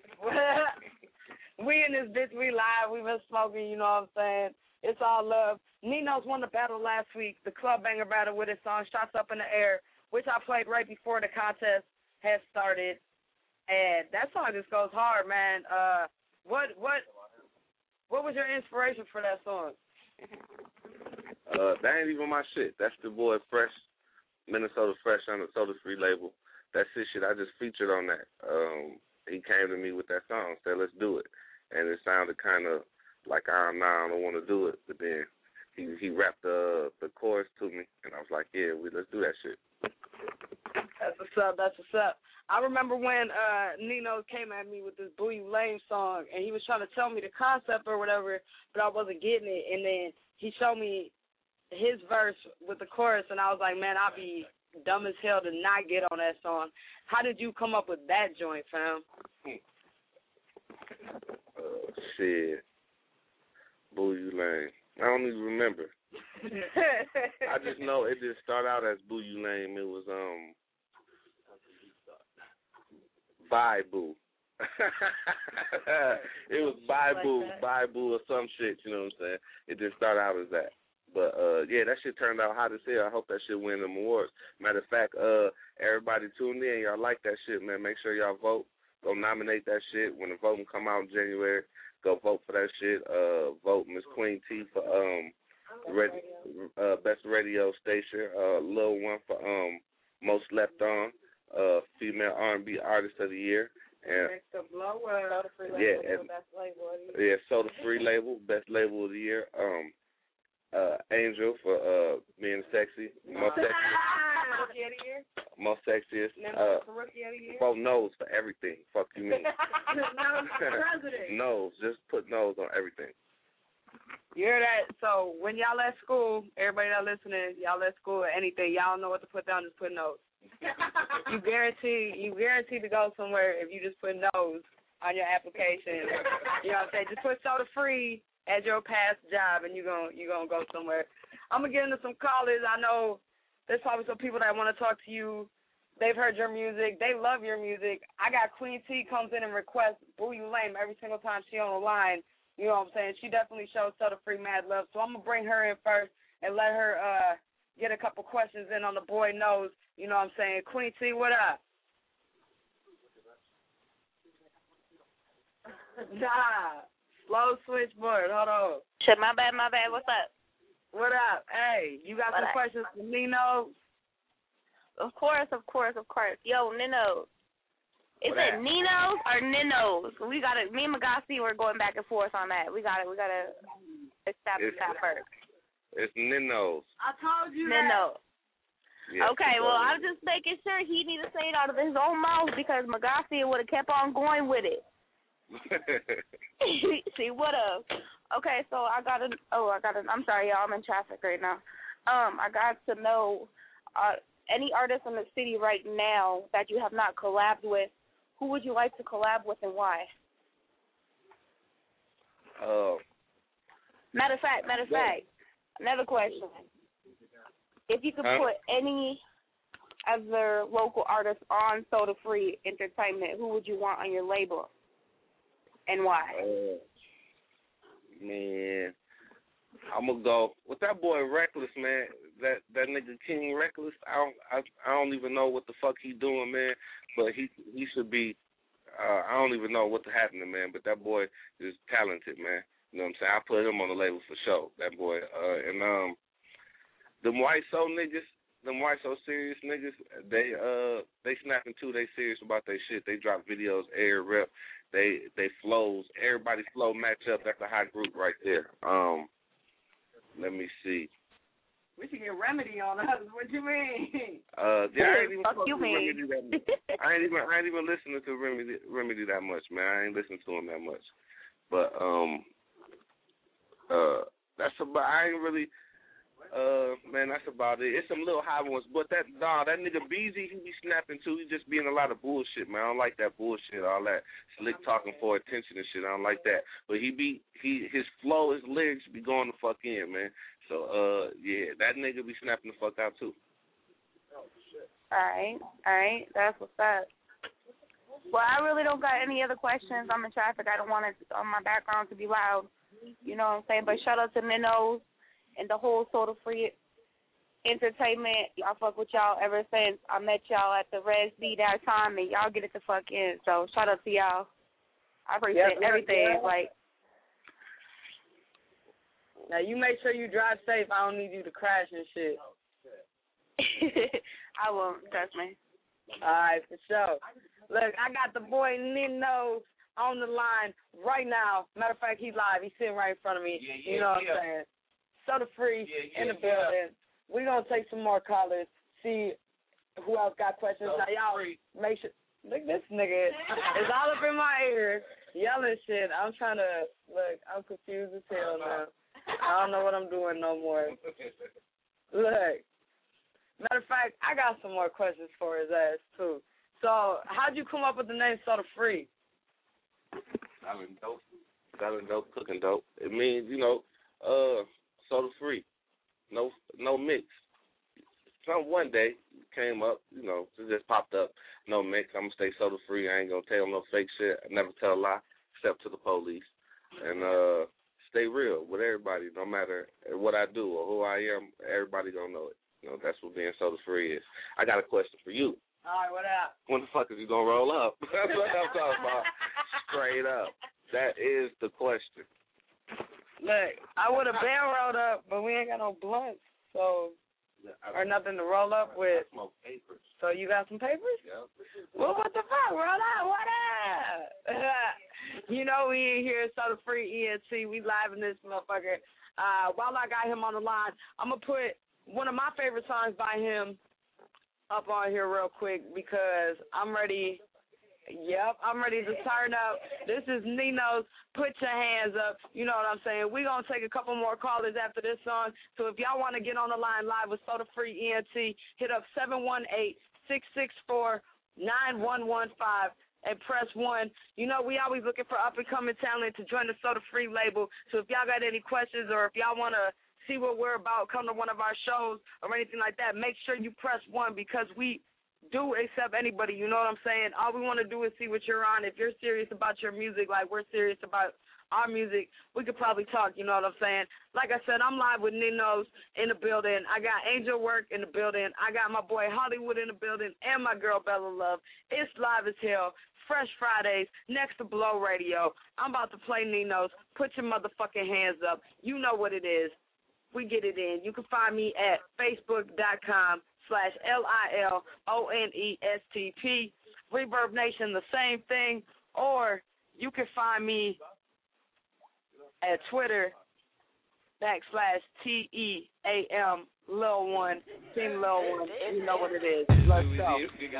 Speaker 1: We in this bitch, we live, we been smoking, you know what I'm saying? It's all love. Nino's won the battle last week, the Club Banger battle with his song Shots Up in the Air, which I played right before the contest had started. And that song just goes hard, man. What was your inspiration for that song?
Speaker 15: That ain't even my shit. That's the boy Fresh. The Minnesota Fresh on the Soda Free label. That's his shit. I just featured on that. He came to me with that song, said, let's do it. And it sounded kind of like, I don't want to do it. But then he rapped the chorus to me, and I was like, yeah, let's do that shit.
Speaker 1: That's what's up. That's what's up. I remember when Nino came at me with this Boo You Lame song, and he was trying to tell me the concept or whatever, but I wasn't getting it. And then he showed me his verse with the chorus, and I was like, man, I'd be dumb as hell to not get on that song. How did you come up with that joint, fam?
Speaker 15: Shit. Boo You Lame. I don't even remember. I just know it didn't start out as Boo You Lame. It was Bye Boo. It was Bye Boo, Bye Boo or some shit, you know what I'm saying? It didn't start out as that. But yeah, that shit turned out hot as hell. I hope that shit win them awards. Matter of fact, everybody tuned in, y'all like that shit, man. Make sure y'all vote. Go nominate that shit. When the voting come out in January, go vote for that shit. Vote Miss Queen T for best radio station. Lil One for most slept on. Female R&B artist of the year. And yeah, Soda Free label, best label of the year. Angel for being sexy, most sexiest. For nose for everything. Fuck you mean? Nose, just put nose on everything.
Speaker 1: You hear that? So when y'all at school, everybody that listening, y'all at school or anything, y'all don't know what to put down, just put nose. You guarantee to go somewhere if you just put nose on your application. You know what I'm saying? Just put Soda Free as your past job, and you're gonna go somewhere. I'm gonna get into some callers. I know there's probably some people that want to talk to you. They've heard your music. They love your music. I got Queen T comes in and requests Boo You Lame every single time she on the line. You know what I'm saying? She definitely shows Soda Free mad love. So I'm gonna bring her in first and let her get a couple questions in on the boy knows. You know what I'm saying? Queen T, what up? Nah. Slow switchboard. Hold on.
Speaker 14: Shit, my bad. What's up?
Speaker 1: What up? Hey, you got some questions for Nino?
Speaker 14: Of course. Yo, Nino. Is it Ninos or Ninos? We got it. Me and Magassi were going back and forth on that. We got to establish that first.
Speaker 15: It's Ninos.
Speaker 1: I told you
Speaker 14: Nino.
Speaker 15: Yes,
Speaker 14: okay, well, I'm just making sure he need to say it out of his own mouth because Magassi would have kept on going with it. She would have. Okay, so I'm sorry, y'all. I'm in traffic right now. I got to know any artists in the city right now that you have not collabed with. Who would you like to collab with and why? Matter of fact, another question. If you could put any other local artists on Soda Free Entertainment, who would you want on your label? And why?
Speaker 15: Man, I'm gonna go with that boy Reckless, man. That nigga King Reckless. I don't even know what the fuck he doing, man. But he should be. I don't even know what to happen to, man. But that boy is talented, man. You know what I'm saying? I put him on the label for sure. That boy. And them white soul niggas. Them white so serious niggas, they snapping too. They serious about their shit. They drop videos, air rep. They flows. Everybody's flow match up. That's a hot group right there. Let me see.
Speaker 1: We should get Remedy on us. What you mean?
Speaker 15: Yeah, I ain't even
Speaker 14: fuck you mean?
Speaker 15: Remedy that much. I ain't even listening to Remedy that much, man. I ain't listening to him that much. But that's about. I ain't really. Man, that's about it. It's some little high ones, but that nigga Beezy, he be snapping too. He just being a lot of bullshit, man. I don't like that bullshit, all that slick talking for attention and shit. I don't like that. But his flow, his lyrics be going the fuck in, man. So, yeah, that nigga be snapping the fuck out too.
Speaker 14: All right, that's what's up. Well, I really don't got any other questions. I'm in traffic. I don't want my background to be loud. You know what I'm saying? But shout out to Ninos and the whole Soda Free Entertainment. I fuck with y'all ever since I met y'all at the Res B that time, and y'all get it the fuck in. So shout out to y'all. I appreciate everything. Like,
Speaker 1: now you make sure you drive safe. I don't need you to crash and shit.
Speaker 14: I will, trust me.
Speaker 1: All right, for sure. Look, I got the boy Nino on the line right now. Matter of fact, he's live. He's sitting right in front of me. You know what I'm saying? Soda Free in the building. We're going to take some more callers, see who else got questions. Now, y'all make sure. Look, this nigga. It's all up in my ear, yelling shit. I'm trying to, look, I'm confused as hell now. I don't know what I'm doing no more. Look. Matter of fact, I got some more questions for his ass, too. So, how'd you come up with the name Soda Free?
Speaker 15: Selling dope, cooking dope. It means, soda free. No mix. One day came up, it just popped up. No mix. I'm going to stay soda free. I ain't going to tell no fake shit. I never tell a lie except to the police. And stay real with everybody, no matter what I do or who I am. Everybody going to know it. That's what being soda free is. I got a question for you.
Speaker 1: All right, what up?
Speaker 15: When the fuck is you going to roll up? That's what I'm talking about. Straight up. That is the question.
Speaker 1: Look, I would have been rolled up, but we ain't got no blunts, so, or nothing to roll up with.
Speaker 15: I smoke papers.
Speaker 1: So you got some papers?
Speaker 15: Yeah.
Speaker 1: Well, what the fuck? Roll up, what up? We in here, Soda Free ENT. We live in this motherfucker. While I got him on the line, I'm going to put one of my favorite songs by him up on here real quick because I'm ready. Yep, I'm ready to turn up. This is Nino's Put Your Hands Up. You know what I'm saying? We're going to take a couple more callers after this song. So if y'all want to get on the line live with Soda Free ENT, hit up 718-664-9115 and press 1. We always looking for up-and-coming talent to join the Soda Free label. So if y'all got any questions or if y'all want to see what we're about, come to one of our shows or anything like that, make sure you press 1 because we do accept anybody, you know what I'm saying? All we want to do is see what you're on. If you're serious about your music, like we're serious about our music, we could probably talk, you know what I'm saying? Like I said, I'm live with Nino's in the building. I got Angel Work in the building. I got my boy Hollywood in the building and my girl Bella Love. It's live as hell. Fresh Fridays, next to Blow Radio. I'm about to play Nino's. Put your motherfucking hands up. You know what it is. We get it in. You can find me at facebook.com/LILONESTP. Reverb Nation, the same thing. Or you can find me at Twitter /TEAM Lil One, Team Lil One. You know what it is. Let's go.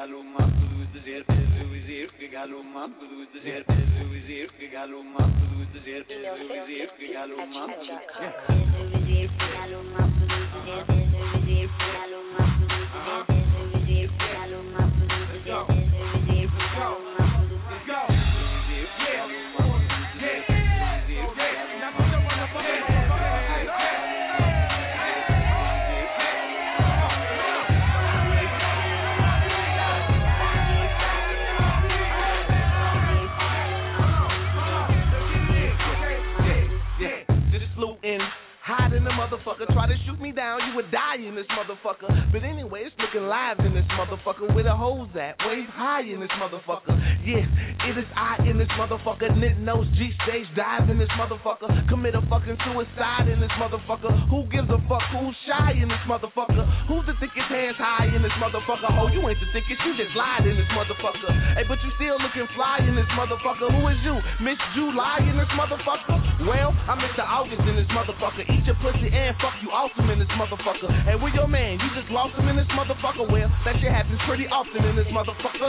Speaker 21: Hide in the motherfucker, try to shoot me down, you would die in this motherfucker. But anyway, it's looking live in this motherfucker. Where the hoes at? Wave high in this motherfucker. Yeah, it is I in this motherfucker. Nitnos G-Stage dive in this motherfucker. Commit a fucking suicide in this motherfucker. Who gives a fuck? Who's shy in this motherfucker? Who's the thickest hands high in this motherfucker? Oh, you ain't the thickest, you just lied in this motherfucker. Hey, but you still looking fly in this motherfucker. Who is you? Miss July in this motherfucker? Well, I'm Mr. August in this motherfucker. Eat your pussy and fuck you awesome in this motherfucker. Hey, where your man? You just lost him in this motherfucker. Well, that shit happens pretty often in this motherfucker.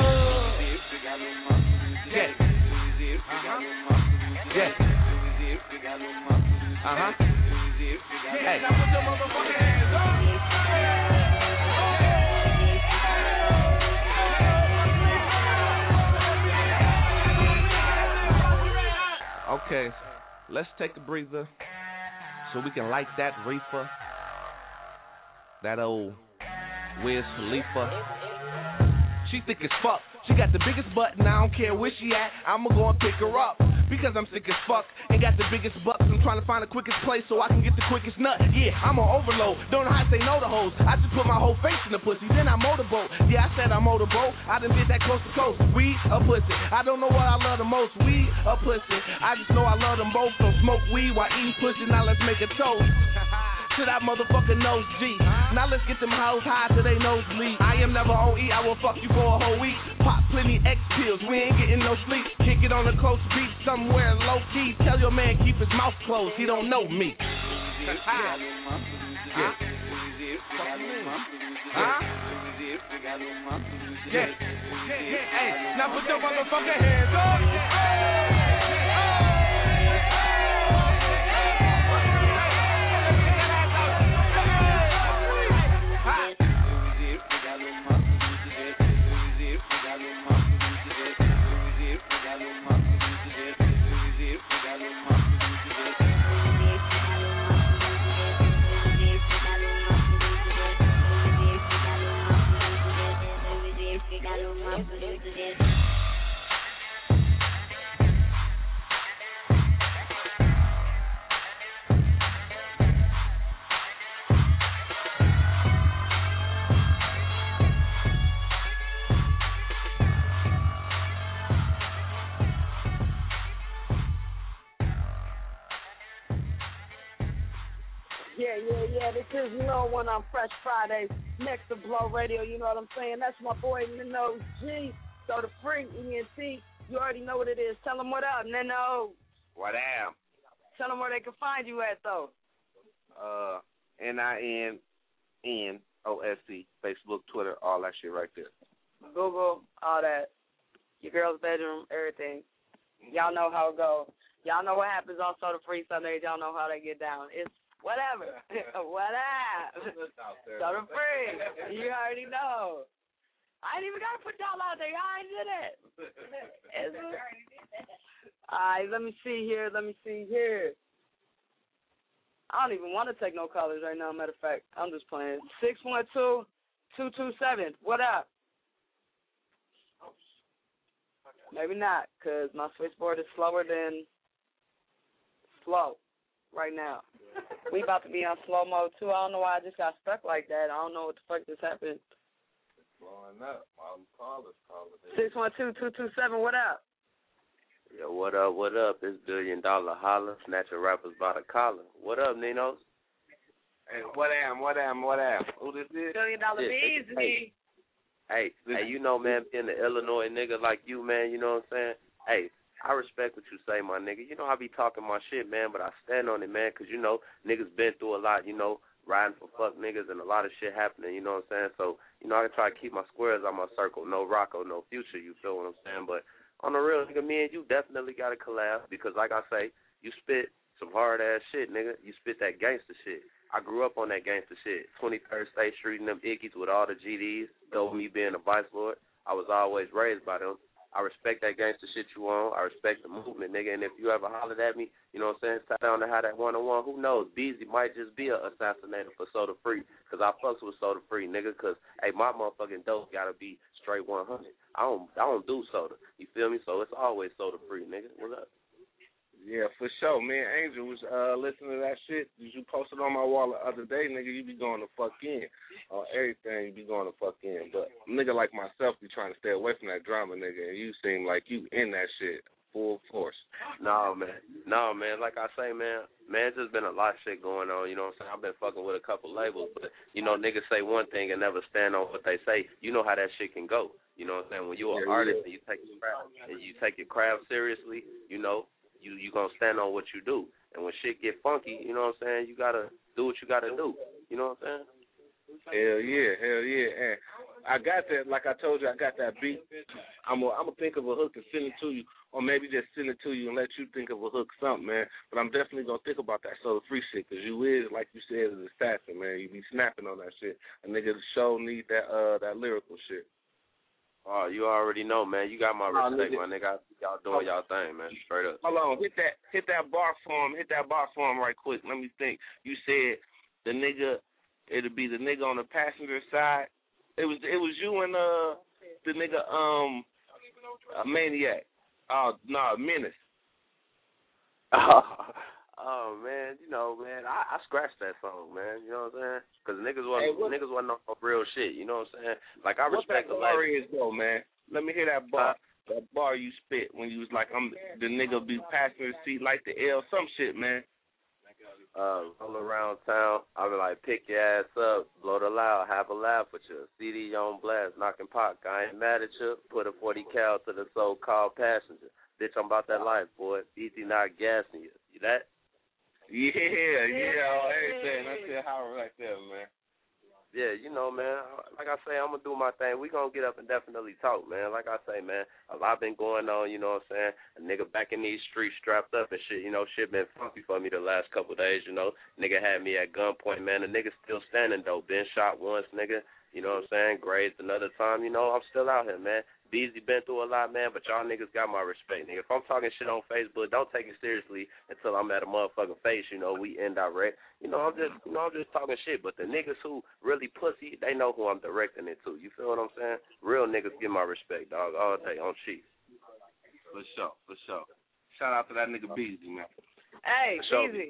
Speaker 21: Yeah. Yeah. Hey. Now put your motherfucking hands up. Okay, let's take a breather so we can light that reefer, that old Wiz Khalifa. She thick as fuck. She got the biggest butt and I don't care where she at. I'ma go and pick her up because I'm sick as fuck and got the biggest bucks. I'm trying to find the quickest place so I can get the quickest nut. Yeah, I'm on overload. Don't know how to say no to hoes. I just put my whole face in the pussy, then I motorboat. Yeah, I said I motorboat. I done did that coast to coast. Weed or pussy. I don't know what I love the most. Weed or pussy. I just know I love them both. So smoke weed while eating pussy. Now let's make a toast.
Speaker 9: to that motherfucking nose G. Now let's get them hoes high till they nosebleed. I am never OE, I will fuck you for a whole week. Pop plenty X pills, we ain't getting no sleep. Kick it on a close beat somewhere low key. Tell your man keep his mouth closed, he don't know me. Yeah. Hey, now put your motherfucking hands up.
Speaker 1: Yeah, this is Lil One on Fresh Friday, next to Blow Radio, you know what I'm saying? That's my boy Nino G, Soda Free, ENT. You already know what it is. Tell them what up, Nino.
Speaker 15: What am?
Speaker 1: Tell them where they can find you at, though.
Speaker 15: NINNOSC, Facebook, Twitter, all that shit right there.
Speaker 1: Google, all that. Your girl's bedroom, everything. Y'all know how it goes. Y'all know what happens on Soda Free Sundays. Y'all know how they get down. It's whatever. What up? Soda Free. You already know. I ain't even got to put y'all out there. Y'all ain't did it. All right, let me see here. I don't even want to take no callers right now, matter of fact. I'm just playing. 612-227. What up? Maybe not, because my switchboard is slower than slow right now. We about to be on slow mode, too. I don't know why I just got stuck like that. I don't know what the fuck just happened.
Speaker 15: Blowing up. All the callers.
Speaker 1: 612-227. What up?
Speaker 8: Yo, what up? It's $1 Billion Holla, snatching rappers by the collar. What up, Ninos?
Speaker 15: Hey, what am? Who this is?
Speaker 1: $1 Billion Bees.
Speaker 8: Hey, you know, man, being an Illinois nigga like you, man, you know what I'm saying? Hey, I respect what you say, my nigga. You know, I be talking my shit, man, but I stand on it, man, because, you know, niggas been through a lot, you know, riding for fuck niggas and a lot of shit happening, you know what I'm saying? So, you know, I can try to keep my squares on my circle. No Rocco, no Future, you feel what I'm saying? But on the real, nigga, me and you definitely got to collab because, like I say, you spit some hard-ass shit, nigga. You spit that gangster shit. I grew up on that gangster shit. 23rd State Street and them Ickies with all the GDs. Though me being a vice lord, I was always raised by them. I respect that gangster shit you on. I respect the movement, nigga. And if you ever hollered at me, you know what I'm saying, sit down to have that one-on-one, who knows? Beezy might just be a assassinator for Soda Free because I fucks with Soda Free, nigga, because, hey, my motherfucking dope got to be straight 100. I don't do soda. You feel me? So it's always Soda Free, nigga. What's up?
Speaker 15: Yeah, for sure. Me and Angel was listening to that shit that you posted on my wall the other day, nigga. You be going to fuck in. On everything, you be going to fuck in. But nigga like myself be trying to stay away from that drama, nigga, and you seem like you in that shit full force.
Speaker 8: No, man. Like I say, man, it's just been a lot of shit going on, you know what I'm saying? I've been fucking with a couple labels, but, you know, niggas say one thing and never stand on what they say. You know how that shit can go. You know what I'm saying? When you're an artist and you take your craft seriously, you know, you gonna stand on what you do. And when shit get funky, you know what I'm saying, you gotta do what you gotta do. You know what I'm saying?
Speaker 15: Hell yeah. And I got that, like I told you, I got that beat. I'm gonna think of a hook and send it to you, or maybe just send it to you and let you think of a hook, something, man. But I'm definitely gonna think about that Soda Free shit, because you is, like you said, an assassin, man. You be snapping on that shit. A nigga show need that lyrical shit.
Speaker 8: Oh, you already know, man. You got my respect, my nigga. Y'all doing y'all thing, man. Straight up.
Speaker 15: Hold on, hit that bar form right quick. Let me think. You said the nigga, it'll be the nigga on the passenger side. It was you and the nigga Maniac. Oh no, Menace.
Speaker 8: Oh man, you know, man, I scratched that song, man. You know what I'm saying? Because niggas wasn't on real shit. You know what I'm saying? Like I respect the
Speaker 15: bar is though, man. Let me hear that bar. That bar you spit when you was like, I'm the nigga be passenger seat like the L, some shit, man.
Speaker 8: roll around town. I be like, pick your ass up, blow the loud, have a laugh with you. CD on blast, knocking pot. I ain't mad at you. Put a 40 cal to the so-called passenger. Bitch, I'm about that life, boy. Easy not gassing you. You that?
Speaker 15: Yeah. Everything. That's it. How right there, man.
Speaker 8: Yeah, you know, man, like I say, I'm going to do my thing. We going to get up and definitely talk, man. Like I say, man, a lot been going on, you know what I'm saying? A nigga back in these streets strapped up and shit, you know, shit been funky for me the last couple of days, you know. Nigga had me at gunpoint, man. The nigga still standing, though. Been shot once, nigga. You know what I'm saying? Grades another time, you know. I'm still out here, man. Beezy been through a lot, man, but y'all niggas got my respect, nigga. If I'm talking shit on Facebook, don't take it seriously until I'm at a motherfucking face, you know, we indirect. I'm just talking shit, but the niggas who really pussy, they know who I'm directing it to. You feel what I'm saying? Real niggas get my respect, dog, all day on Chief.
Speaker 15: For sure. Shout out to that nigga Beezy, man.
Speaker 1: Hey, Beezy.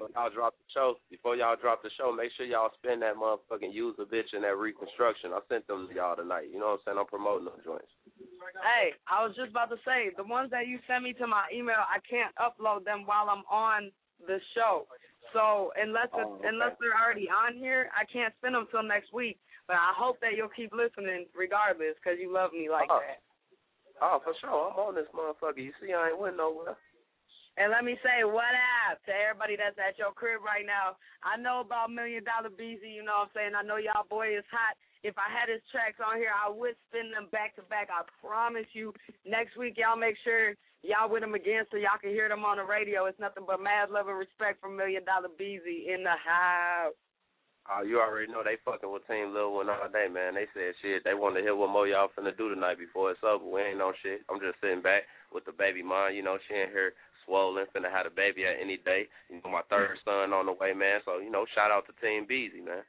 Speaker 8: Before y'all drop the show, make sure y'all spend that motherfucking user bitch in that reconstruction. I sent them to y'all tonight. You know what I'm saying? I'm promoting them joints.
Speaker 1: Hey, I was just about to say, the ones that you sent me to my email, I can't upload them while I'm on the show. So unless they're already on here, I can't send them till next week. But I hope that you'll keep listening regardless because you love me like that.
Speaker 8: Oh, for sure. I'm on this motherfucker. You see, I ain't went nowhere.
Speaker 1: And let me say what up to everybody that's at your crib right now. I know about $1 Million Beezy, you know what I'm saying? I know y'all boy is hot. If I had his tracks on here, I would spin them back to back. I promise you. Next week, y'all make sure y'all with him again so y'all can hear them on the radio. It's nothing but mad love and respect from $1 Million Beezy in the house.
Speaker 8: Oh, you already know they fucking with Team Lil One all day, man. They said shit. They want to hear what more y'all finna do tonight before it's over. We ain't on shit. I'm just sitting back with the baby mom. You know, she in here swollen, finna have a baby at any day. You know, my third son on the way, man. So, you know, shout out to Team Beezy, man.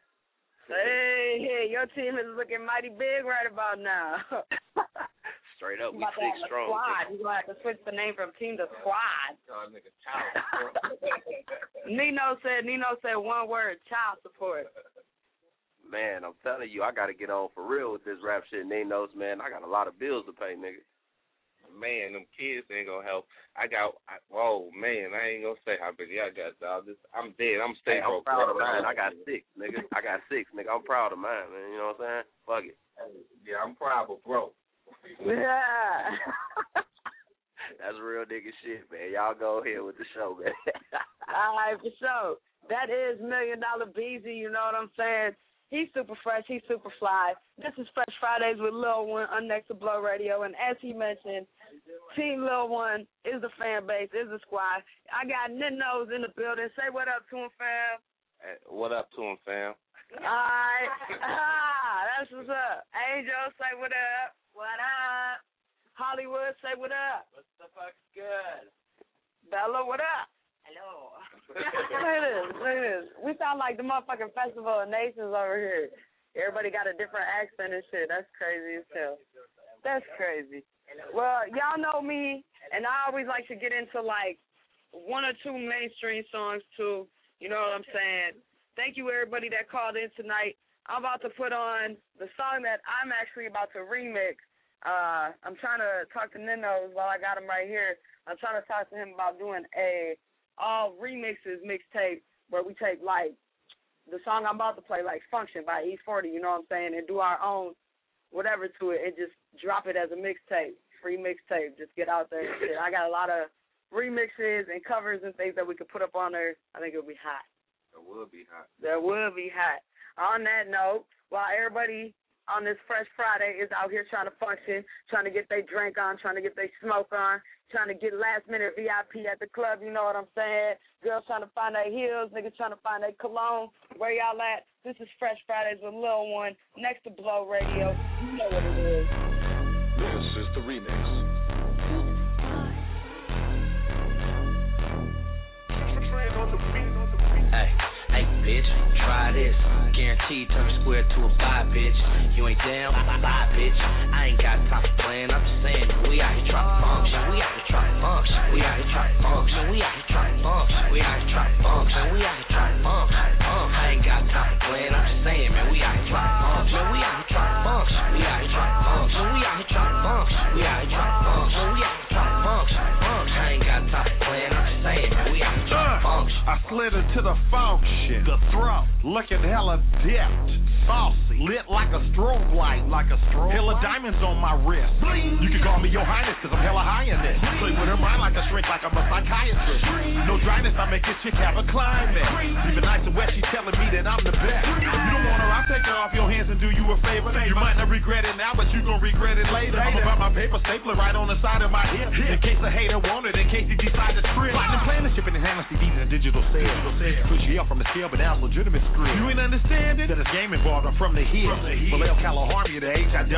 Speaker 1: Hey, your team is looking mighty big right about now.
Speaker 8: Straight up, we 6 strong.
Speaker 1: Squad. You're going to have to switch the name from team to squad. Nino said one word, child support.
Speaker 8: Man, I'm telling you, I got to get on for real with this rap shit. Nino's, man, I got a lot of bills to pay, nigga.
Speaker 15: Man, them kids ain't gonna help. I ain't gonna say how many I got, dog. I'm dead. I'm staying broke.
Speaker 8: I'm proud of mine. I got 6, nigga. I'm proud of mine, man. You know what I'm saying? Fuck it.
Speaker 15: Yeah, I'm proud but broke.
Speaker 1: Yeah.
Speaker 8: That's real nigga shit, man. Y'all go ahead with the show, man.
Speaker 1: All right, for sure. That is $1 Million Beezy, you know what I'm saying? He's super fresh. He's super fly. This is Fresh Fridays with Lil One on Next to Blow Radio. And as he mentioned, Team Lil One is the fan base, is the squad. I got Ninos in the building. Say what up to him, fam.
Speaker 15: Hey, what up to him, fam?
Speaker 1: All right. That's what's up. Angel, say what up. What up? Hollywood, say what up.
Speaker 4: What the fuck's good?
Speaker 1: Bella, what up?
Speaker 4: Hello.
Speaker 1: Look at this. We sound like the motherfucking Festival of Nations over here. Everybody got a different accent and shit. That's crazy as hell. That's crazy. Well, y'all know me, and I always like to get into, like, 1 or 2 mainstream songs, too. You know what I'm saying? Thank you, everybody that called in tonight. I'm about to put on the song that I'm actually about to remix. I'm trying to talk to Ninos while I got him right here. I'm trying to talk to him about doing a all remixes mixtape where we take, like, the song I'm about to play, like Function by East 40, you know what I'm saying, and do our own whatever to it and just drop it as a mixtape, free mixtape, just get out there and shit. I got a lot of remixes and covers and things that we could put up on there. I think it'll be hot.
Speaker 15: That would be hot.
Speaker 1: That would be hot. On that note, while everybody on this Fresh Friday is out here trying to function, trying to get their drink on, trying to get their smoke on, trying to get last-minute VIP at the club, you know what I'm saying? Girls trying to find their heels, niggas trying to find their cologne. Where y'all at? This is Fresh Fridays with Lil One, next to Blow Radio. You know what it is.
Speaker 12: This is the remix.
Speaker 19: Hey, bitch, try this. Guaranteed turn square to a 5, bitch. You ain't down, bye, bitch. I ain't got time for playing. I'm just saying, we out here trying to function. We out here trying to function. We out here trying to function. We out here trying to function. We out here trying to function. We out here trying to function. I ain't got time for playing. I'm just saying, man, we out here trying to function. We out here trying to function. We out here trying to function. We out here trying to function. We out here trying to function. We out here trying to function. I ain't got time for playing. I'm just saying, man, we out here trying to function.
Speaker 9: I
Speaker 13: slid into the function. The throat, looking hella dipped, saucy, lit like a strobe light. Hella diamonds on my wrist. Bling. You can call me your highness, cause I'm hella high in this. Play with her mind like a shrink, like I'm a psychiatrist. No dryness, I make this chick have a climax. Even nice and wet, she telling me that I'm the best. You don't want her, I'll take her off your hands and do you a favor. You might not regret it now, but you gon' regret it later. I'm about my paper stapler right on the side of my hip. In case a hater want it, in case he decide to trip. Lightning playing the shipping and handling CDs and digital sales. Push you up from the scale, but now it's legitimate script. You ain't understand it? That it's game involved, I'm from the hill. Vallejo, California, the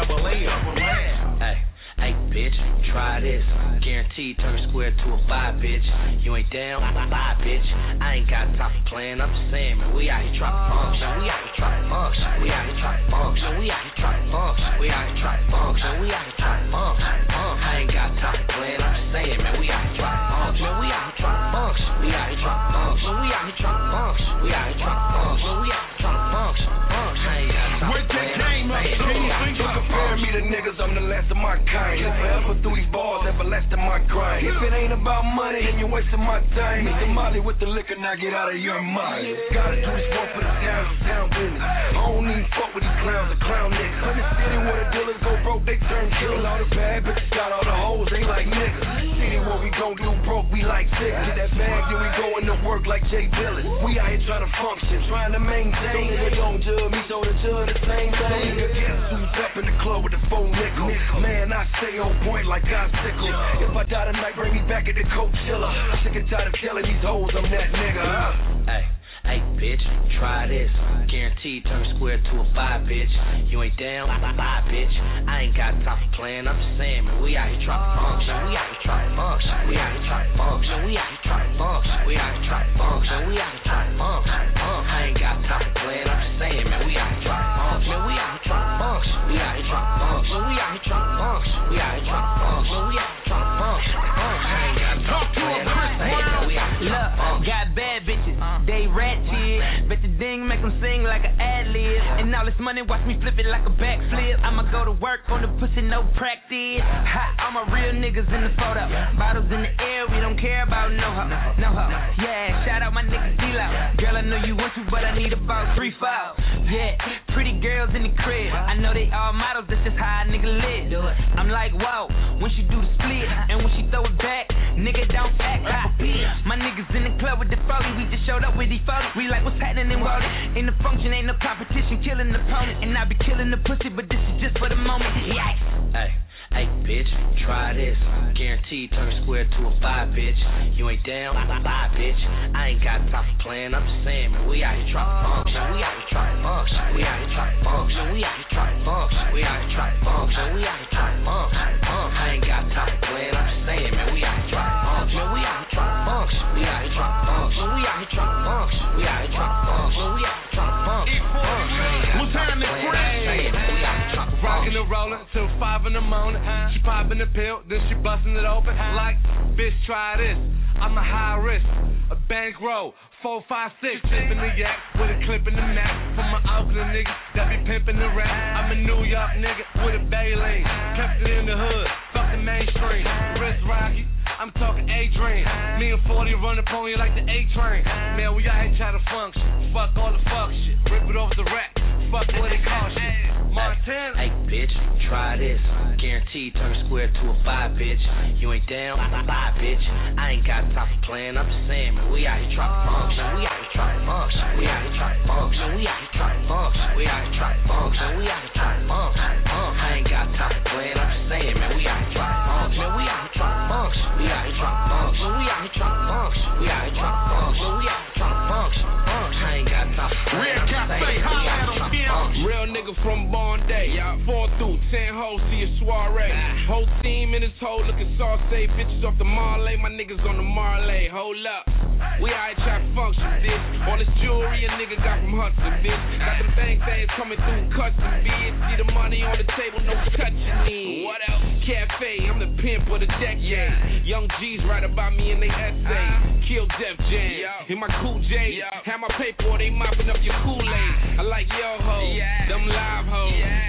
Speaker 13: H-I-double-A.
Speaker 19: Hey, bitch, try this. Guaranteed turn square to a 5, bitch. You ain't down, bye, bitch. I ain't got time for playing, I'm just saying, man. We out here trying to function. We out here trying to function. We out here trying to function. We out here trying to function. We out here trying to function. We out here trying to function. I ain't got time for playing, I'm just saying, man. We out here trying to function. We out here trying to function. We out here trying to function. We out here trying to function. We out here trying to function. We out here trying to function. I ain't got time for playing, I'm just saying.
Speaker 16: Compare me to niggas, I'm the last of my kind. Live forever through these bars, everlasting my grind. If it ain't about money, then you're wasting my time. Mr. Molly with the liquor, now get out of your mind. Gotta do this one for the town business. I don't even fuck with these clowns, the clown niggas. In the city where the dealers go broke, they turn killers. All the bad bitches got all the hoes, they like niggas. City where we gon' do broke, we like sick. Get that bag, then we going to work like Jay Dillon. We out here trying to function, trying to maintain. Nigga don't judge me, so the judge the same thing. Nigga guess who's up in the club with the 4 nickel. Man, I stay on point like I sickle. If I die tonight, bring me back at the Coachella. Sick and tired of telling these hoes I'm that nigga.
Speaker 19: Hey, bitch, try this. Guaranteed turn square to a 5, bitch. You ain't down, bye, bitch. I ain't got time for playing, I'm just saying, man. We out here trying to function. We out here trying to function. We out here trying to function. We out here trying to function. We out here trying to function. We out here trying to function. I ain't got time for playing, I'm just saying, man. We out here trying to function. We out here trying to function. We out here trying to function. We out here trying to function. We out here trying to function. We out here trying to function. I ain't got time for playing, I'm just saying, man. We out here trying to function.
Speaker 17: Look, got bad bitches, they ratchet. Bet the ding make them sing like an ad-lib. And all this money, watch me flip it like a backflip. I'ma go to work on the pussy, no practice. All my real niggas in the photo. Bottles in the air, we don't care about no hoe. No hoe. Yeah, shout out my nigga D-Lo. Girl, I know you want to, but I need about 3-4. Yeah, pretty girls in the crib. I know they all models, that's just how a nigga live. I'm like, whoa, when she do the split, and when she throw it back, nigga don't act like a bitch. My niggas in the club with the 40, we just showed up with these 40. We like, what's happening in Walden? In the function, ain't no competition, killing the opponent. And I be killing the pussy, but this is just for the moment. Yikes.
Speaker 19: Hey, bitch, try this. Guaranteed turn square to a 5, bitch. You ain't down, bye, bitch. I ain't got time for playing, I'm just saying, man. We out here trying to function. We out here trying to function. We out here trying to function. We out here trying to function. We out here trying to function. We out here trying to function. I ain't got time for playing, I'm just saying, man. We out here trying to function. We out here trying to function. We out here trying to function. We out here trying to function. We out here trying to function. We out here trying to function.
Speaker 9: What time is it? Rockin' and rollin' till 5 in the morning. She poppin' the pill, then she bustin' it open. Like, bitch, try this. I'm a high risk, a bankroll, 4, 5, 6. Pimpin' the yak with a clip in the Mac. For my Oakland niggas that be pimpin' the rap. I'm a New York nigga with a Baylene. Kept it in the hood, fuck the mainstream. Wrist rocky, I'm talking A-Dream. Me and 40 run up on you like the A-Train. Man, we out here trying to function. Fuck all the fuck shit, rip it off the rack. Fuck what it cost shit. Montana.
Speaker 19: Hey, bitch, try this. Guaranteed turn square to a 5, bitch. You ain't down, bye, bitch. I ain't got time for playing, I'm just saying, man. We out here trying to function. We out here trying to function. We out here trying to function. We out here trying to function. We out here trying to function. We out here trying to function. I ain't got time for playing, I'm just saying, man. We out here trying to function. We out here trying to function. We out here trying to function. We out here trying to function. We out here trying to function. We out here trying to function. I ain't got time for playing, I'm just saying, man. We out here trying to function.
Speaker 9: Real nigga from Born Day, 4 through 10 hoes see a soiree. Whole team in this hole looking saucy. Bitches off the Marley, my niggas on the Marley. Hold up, we out here trying to function, bitch. All this jewelry a nigga got from Hudson, bitch. Got them bang things coming through custom, bitch. See the money on the table, no touching me. What else? Cafe, I'm the pimp of the decade. Young G's write about me in they essay. Kill Def Jam, in my cool J. Have my paper or they mopping up your Kool-Aid. I like yo hoes, them live hoes.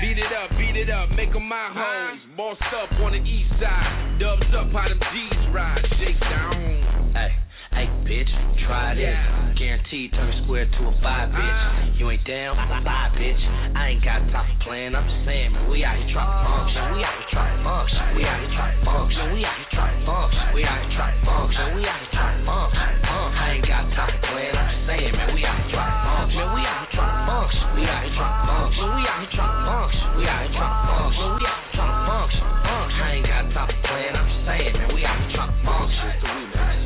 Speaker 9: Beat it up, make them my hoes. Bossed up on the east side, dubs up how them G's ride, shake down.
Speaker 17: Hey, bitch, try this. Guaranteed turn a square to a 5, bitch. You ain't down, lie, bitch. I ain't got time for playing. I'm just saying, man, we out here trying to function. We out here trying to function. We out here trying to function. We out here trying to function. We out here trying to function. We out here trying to function. I ain't got time for playing. I'm just saying, man, we out here trying to function. We out here trying to function. We out here trying to function. We out here trying to function. We out here trying to function. We out here trying to function. I ain't got time for playing. I'm just saying, man, we out here trying to function. It's the remix.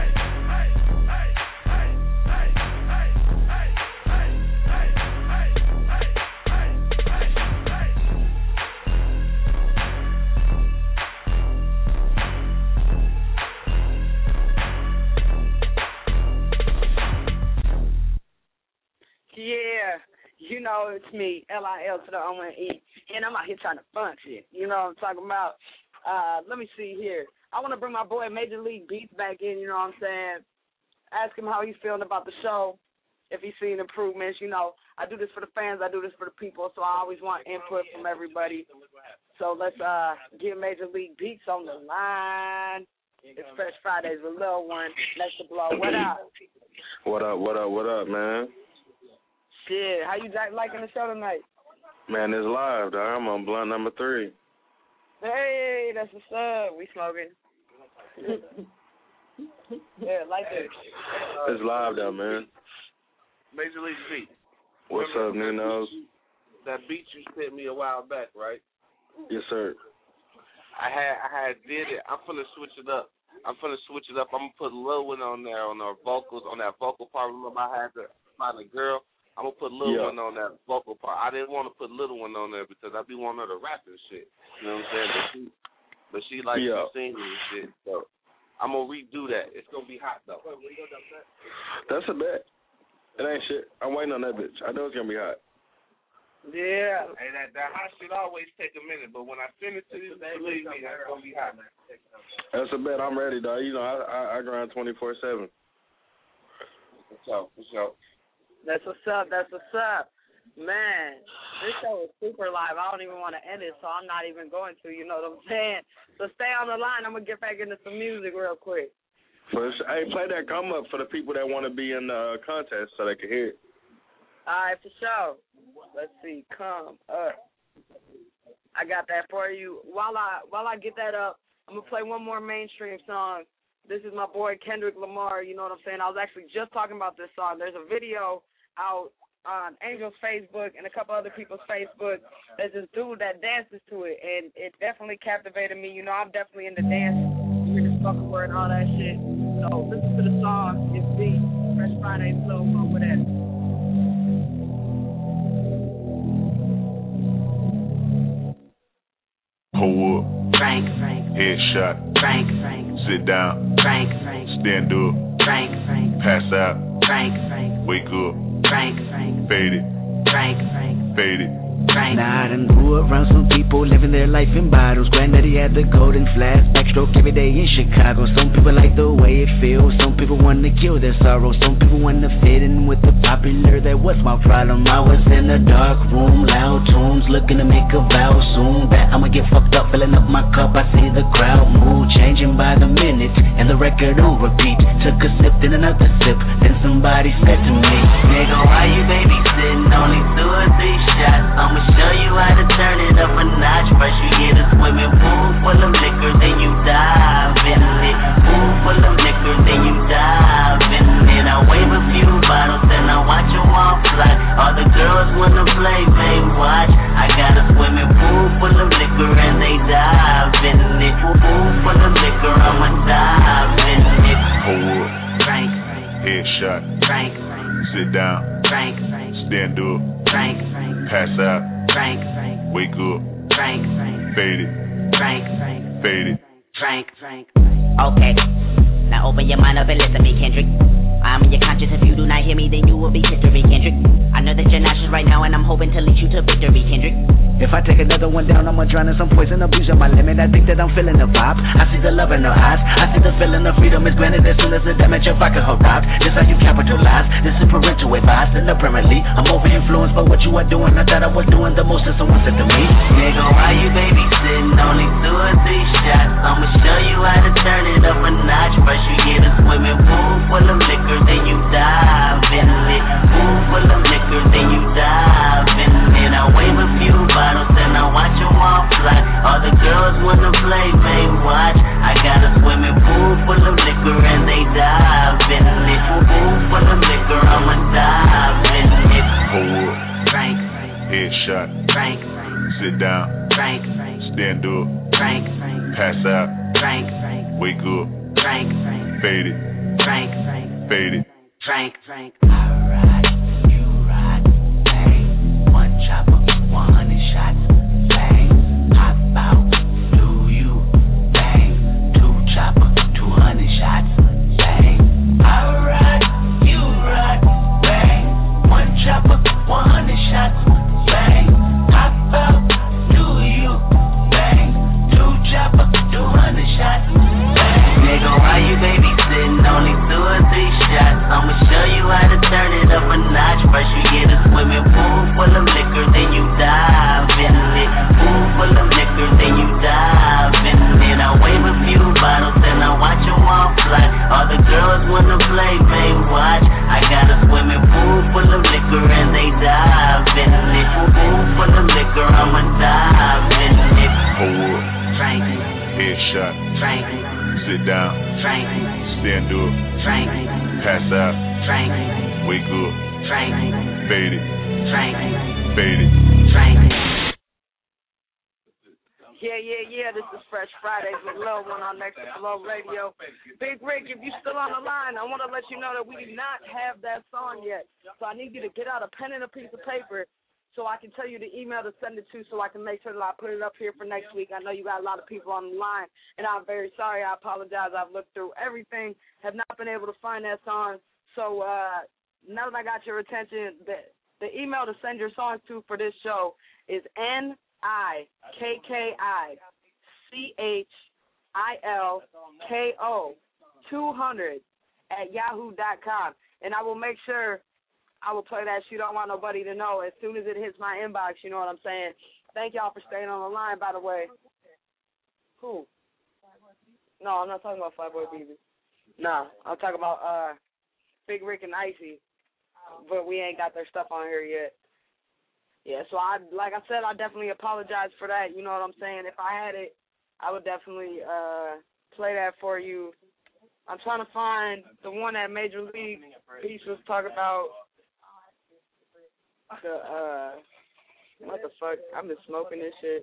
Speaker 1: Yeah, you know it's me, L-I-L to the O-N-E, and I'm out here trying to function. You know what I'm talking about? Let me see here. I want to bring my boy Major League Beats back in, you know what I'm saying? Ask him how he's feeling about the show, if he's seeing improvements. You know, I do this for the fans, I do this for the people, so I always want input from everybody. So let's get Major League Beats on the line. It's Fresh Fridays with Lil One. Let's blow. What up?
Speaker 11: What up, what up, what up, man?
Speaker 1: Shit, how you liking the show tonight?
Speaker 11: Man, it's live, dog. I'm on blunt number 3.
Speaker 1: Hey, that's what's up. We smoking. Yeah, like it.
Speaker 11: It's live, though, man.
Speaker 15: Major League Beat.
Speaker 11: What's up, Ninos?
Speaker 15: That beat you sent me a while back, right?
Speaker 11: Yes, sir.
Speaker 15: I had did it. I'm finna switch it up. I'm gonna put Lil One on there on our vocals, on that vocal part. Remember I had to find a girl. I'm gonna put Lil One on that vocal part. I didn't want to put Little One on there because I be wanting her to rap and shit. You know what I'm saying? But she likes to sing and shit. So I'm gonna redo that. It's gonna be hot though.
Speaker 11: That's a bet. It ain't shit. I'm waiting on that bitch. I know it's gonna be hot.
Speaker 1: Yeah.
Speaker 15: Hey, that hot shit always take a minute, but when I send it to you, believe me, that's gonna be hot.
Speaker 11: That's a bet. I'm ready, dog. You know, I grind 24/7.
Speaker 15: For sure.
Speaker 1: That's what's up. That's what's up. Man, this show is super live. I don't even want to end it, so I'm not even going to. You know what I'm saying? So stay on the line. I'm going to get back into some music real quick.
Speaker 11: Hey, play that come up for the people that want to be in the contest so they can hear it.
Speaker 1: All right, for sure. Let's see. Come up. I got that for you. While I get that up, I'm going to play one more mainstream song. This is my boy Kendrick Lamar. You know what I'm saying? I was actually just talking about this song. There's a video out on Angel's Facebook and a couple other people's Facebook. There's this dude that dances to it, and it definitely captivated me. You know, I'm definitely into dance, hear the spoken word and all that shit. So listen to the song. It's the Fresh Friday Flow over there.
Speaker 20: Hold up.
Speaker 2: Frank.
Speaker 20: Headshot.
Speaker 2: Frank.
Speaker 20: Sit down.
Speaker 2: Frank.
Speaker 20: Stand up.
Speaker 2: Frank.
Speaker 20: Pass out.
Speaker 2: Frank.
Speaker 20: Wake up.
Speaker 2: Frank.
Speaker 20: Fade it.
Speaker 2: Frank.
Speaker 20: Fade it.
Speaker 22: Now I done grew around some people living their life in bottles. Granddaddy had the golden flask, backstroke every day in Chicago. Some people like the way it feels, some people want to kill their sorrow. Some people want to fit in with the popular, that was my problem. I was in a dark room, loud tunes, looking to make a vow soon that I'ma get fucked up, filling up my cup. I see the crowd mood changing by the minute, and the record on repeat. Took a sip, then another sip, then somebody said to me, nigga, why you babysitting? Only 2 or 3 shots, I'ma show you how to turn it up a notch. First you get a swimming pool full of liquor, then you dive in it. Pool full of liquor, then you dive in it. I wave a few bottles, then I watch them all fly. All the girls wanna play, they watch. I got a swimming pool full of liquor, and they dive in it. Pool full of liquor, I'ma dive in it.
Speaker 20: Hold up.
Speaker 2: Frank.
Speaker 20: Headshot.
Speaker 2: Frank.
Speaker 20: Sit down.
Speaker 2: Frank.
Speaker 20: Stand up.
Speaker 2: Frank.
Speaker 20: Pass out.
Speaker 2: Frank.
Speaker 20: Wake up.
Speaker 2: Frank.
Speaker 20: Fade it.
Speaker 2: Frank.
Speaker 20: Fade it.
Speaker 2: Frank. Okay. Now open your mind up and listen to me, Kendrick. I'm in your conscience. If you do not hear me, then you will be history, Kendrick. I know that you're nauseous right now, and I'm hoping to lead you to victory, Kendrick.
Speaker 22: If I take another one down, I'ma drown in some poison, abuse of my limit. I think that I'm feeling the vibe. I see the love in her eyes. I see the feeling of freedom is granted as soon as the damage of vodka arrived. This how you capitalize. This is parental advice, and apparently I'm over influenced by what you are doing. I thought I was doing the most, and someone said to me, nigga, why you babysitting? Only 2 or 3 shots. I'ma show you how to turn it up a notch. First you get a swimming pool All the girls wanna play, babe, watch. I got a swimming pool full of liquor and they dive in it. Pool full of liquor, I'ma dive in it.
Speaker 20: Hold up.
Speaker 22: Frank.
Speaker 20: Headshot.
Speaker 22: Frank.
Speaker 20: Sit down.
Speaker 22: Frank.
Speaker 20: Stand up.
Speaker 22: Frank.
Speaker 20: Pass out.
Speaker 22: Frank.
Speaker 20: Wake up.
Speaker 22: Frank.
Speaker 20: Fade it.
Speaker 22: Frank.
Speaker 20: Fade it.
Speaker 22: Frank. I ride, you ride, bang. One chopper, 100 shots, bang. Hop out, do you, bang. Two chopper, 200 shots, bang. I ride, you ride, bang. One chopper, 100 shots, bang. Hop out, do you, bang. Two chopper, 200 shots, bang. Nigga, why you babysitting? Only 2 or 3 shots. I'ma show you how to turn it up a notch. First you get a swimming pool full of liquor, then you dive in it. Pool full of liquor, then you dive in it. I wave a few bottles, then I watch them all fly. All the girls wanna play, babe, watch. I got a swimming pool full of liquor and they dive in it. Pool full of liquor, I'ma dive in it.
Speaker 20: Hold up.
Speaker 22: Frank.
Speaker 20: Headshot.
Speaker 22: Frank.
Speaker 20: Sit down.
Speaker 22: Frank.
Speaker 20: Stand up.
Speaker 22: Frank.
Speaker 20: Pass out.
Speaker 22: Frank.
Speaker 20: Wake up.
Speaker 22: Frank.
Speaker 20: Fade it.
Speaker 22: Frank.
Speaker 20: Fade it.
Speaker 22: Frank.
Speaker 1: Yeah. This is Fresh Fridays with Lil One on Next Flow Radio. Big Rick, if you're still on the line, I want to let you know that we do not have that song yet. So I need you to get out a pen and a piece of paper so I can tell you the email to send it to so I can make sure that I put it up here for next week. I know you got a lot of people on the line, and I'm very sorry. I apologize. I've looked through everything, have not been able to find that song. So now that I got your attention, the email to send your songs to for this show is NIKKICILKO200@yahoo.com, and I will make sure I will play that. You don't want nobody to know as soon as it hits my inbox. You know what I'm saying? Thank y'all for staying on the line, by the way. Who? No, I'm not talking about Flatboy BB. No, I'm talking about Big Rick and Icy, but we ain't got their stuff on here yet. Yeah, so like I said, I definitely apologize for that. You know what I'm saying? If I had it, I would definitely play that for you. I'm trying to find the one that Major League Peace was talking about. What the fuck? I'm just smoking this shit.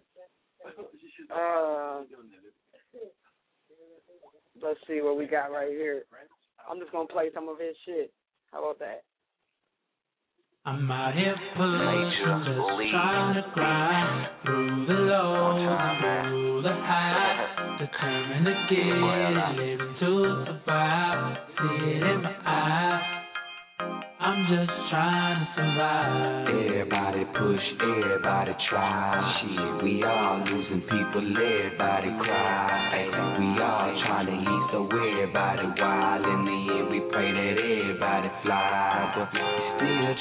Speaker 1: Let's see what we got right here. I'm just gonna play some of his shit. How about that?
Speaker 3: I'm out here pushing, just trying to grind through the low, through the high, determined to get it, living to survive. See it in my eyes. I'm just trying to survive.
Speaker 22: Everybody push, everybody try. Shit, we all losing people, everybody cry. Ay, we all trying to eat, so everybody wild. In the end, we pray that everybody fly. But still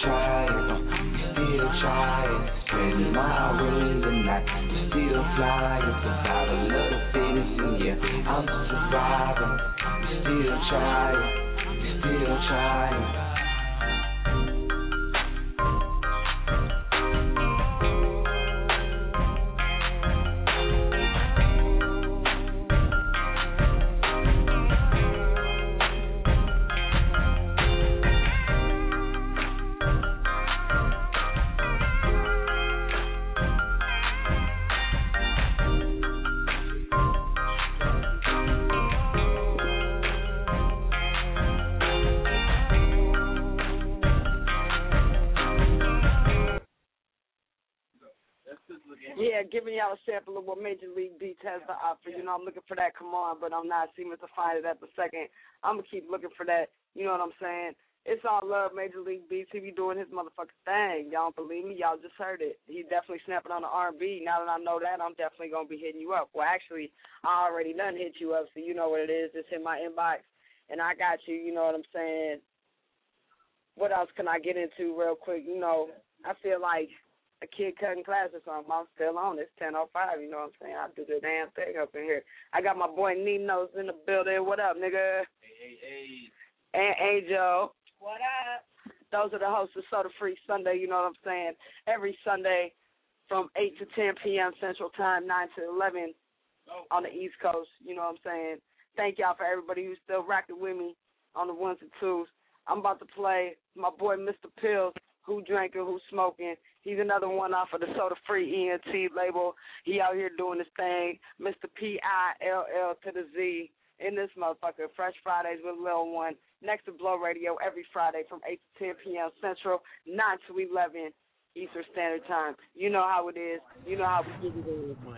Speaker 22: trying, spreading my wings and not still flying. Without a little fitness, and yeah, I'm surviving. Still trying.
Speaker 1: Yeah, giving y'all a sample of what Major League Beats has to offer. You know, I'm looking for that, come on, but I'm not seeming to find it at the second. I'm going to keep looking for that. You know what I'm saying? It's all love, Major League Beats. He be doing his motherfucking thing. Y'all don't believe me? Y'all just heard it. He definitely snapping on the R&B. Now that I know that, I'm definitely going to be hitting you up. Well, actually, I already done hit you up, so you know what it is. It's in my inbox, and I got you. You know what I'm saying? What else can I get into real quick? You know, I feel like a kid cutting class or something. I'm still on. It's 10:05. You know what I'm saying? I do the damn thing up in here. I got my boy Nino's in the building. What up, nigga? Hey. And Angel. What up? Those are the hosts of Soda Free Sunday. You know what I'm saying? Every Sunday from 8 to 10 p.m. Central Time, 9 to 11 on the East Coast. You know what I'm saying? Thank y'all for everybody who's still rocking with me on the ones and twos. I'm about to play my boy Mr. Pills, Who Drinking, Who Smoking. He's another one off of the Soda Free ENT label. He out here doing his thing. Mr. P-I-L-L to the Z in this motherfucker. Fresh Fridays with Lil One. Next to Blow Radio every Friday from 8 to 10 p.m. Central, 9 to 11 Eastern Standard Time. You know how it is. You know how we give you the money.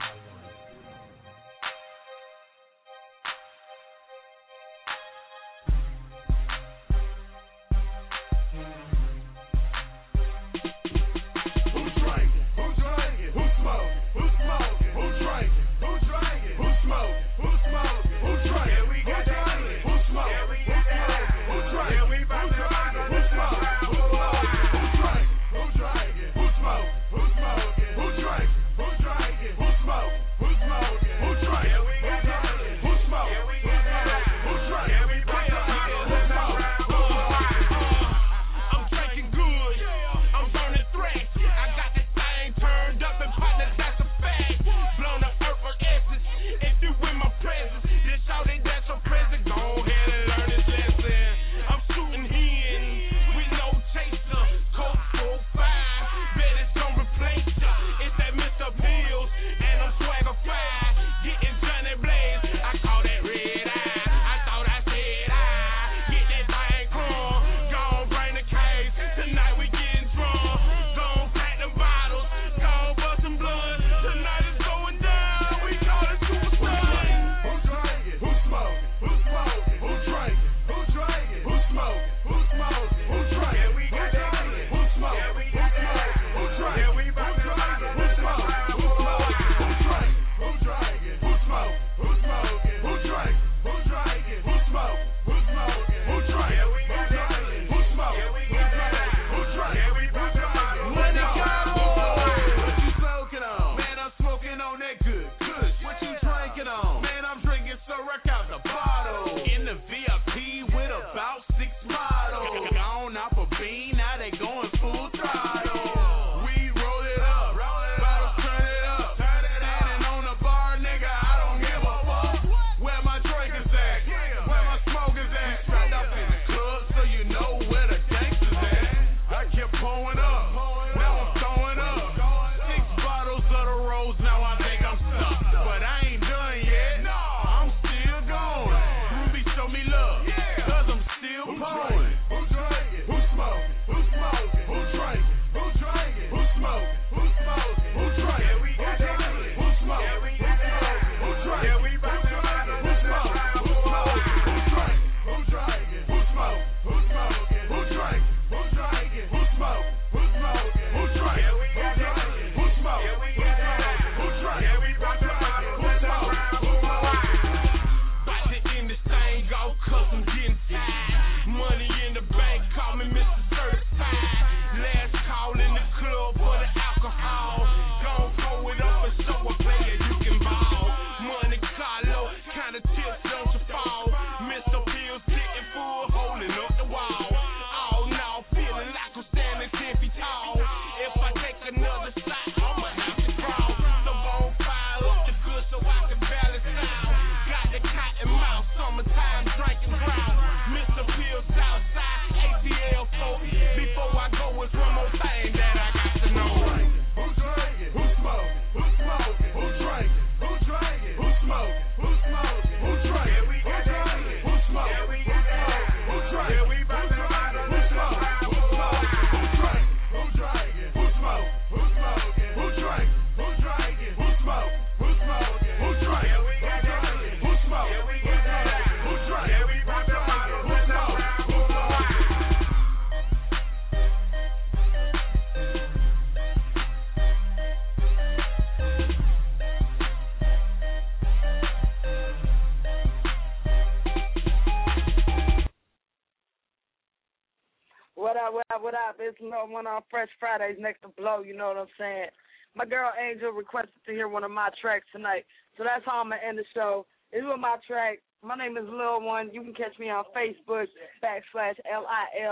Speaker 1: What up? It's Lil One on Fresh Fridays next to Blow, you know what I'm saying? My girl Angel requested to hear one of my tracks tonight, so that's how I'm going to end the show. It's with my track. My name is Lil One. You can catch me on Facebook, /LILONE.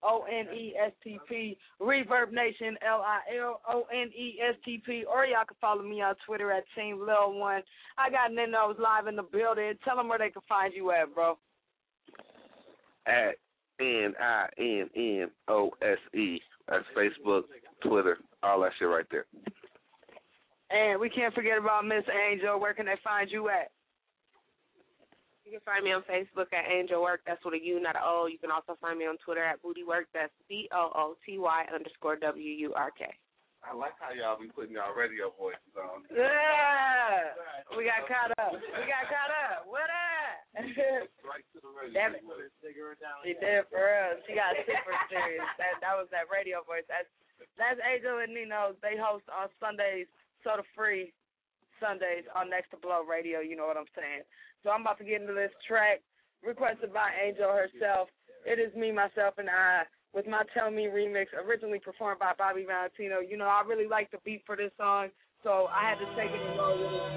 Speaker 1: LILONESTP, Reverb Nation, LILONESTP, or y'all can follow me on Twitter at Team Lil One. I got Ninos live in the building. Tell them where they can find you at, bro.
Speaker 15: At NINNOSE. That's Facebook, Twitter, all that shit right there.
Speaker 1: And we can't forget about Miss Angel. Where can they find you at?
Speaker 6: You can find me on Facebook at Angel Work. That's with a U, not an O. You can also find me on Twitter at Booty Work. That's BOOTY_WURK.
Speaker 15: I like how y'all be putting y'all radio voices on.
Speaker 1: Yeah. We got caught up. What up?
Speaker 15: Right to the radio.
Speaker 1: Damn it. She did for real. She got super serious. That was that radio voice. That's Angel and Nino. They host on Sundays, Soda Free Sundays on Next to Blow Radio. You know what I'm saying. So I'm about to get into this track requested by Angel herself. It is Me, Myself, and I with my Tell Me remix, originally performed by Bobby Valentino. You know, I really like the beat for this song, so I had to take it and roll with it.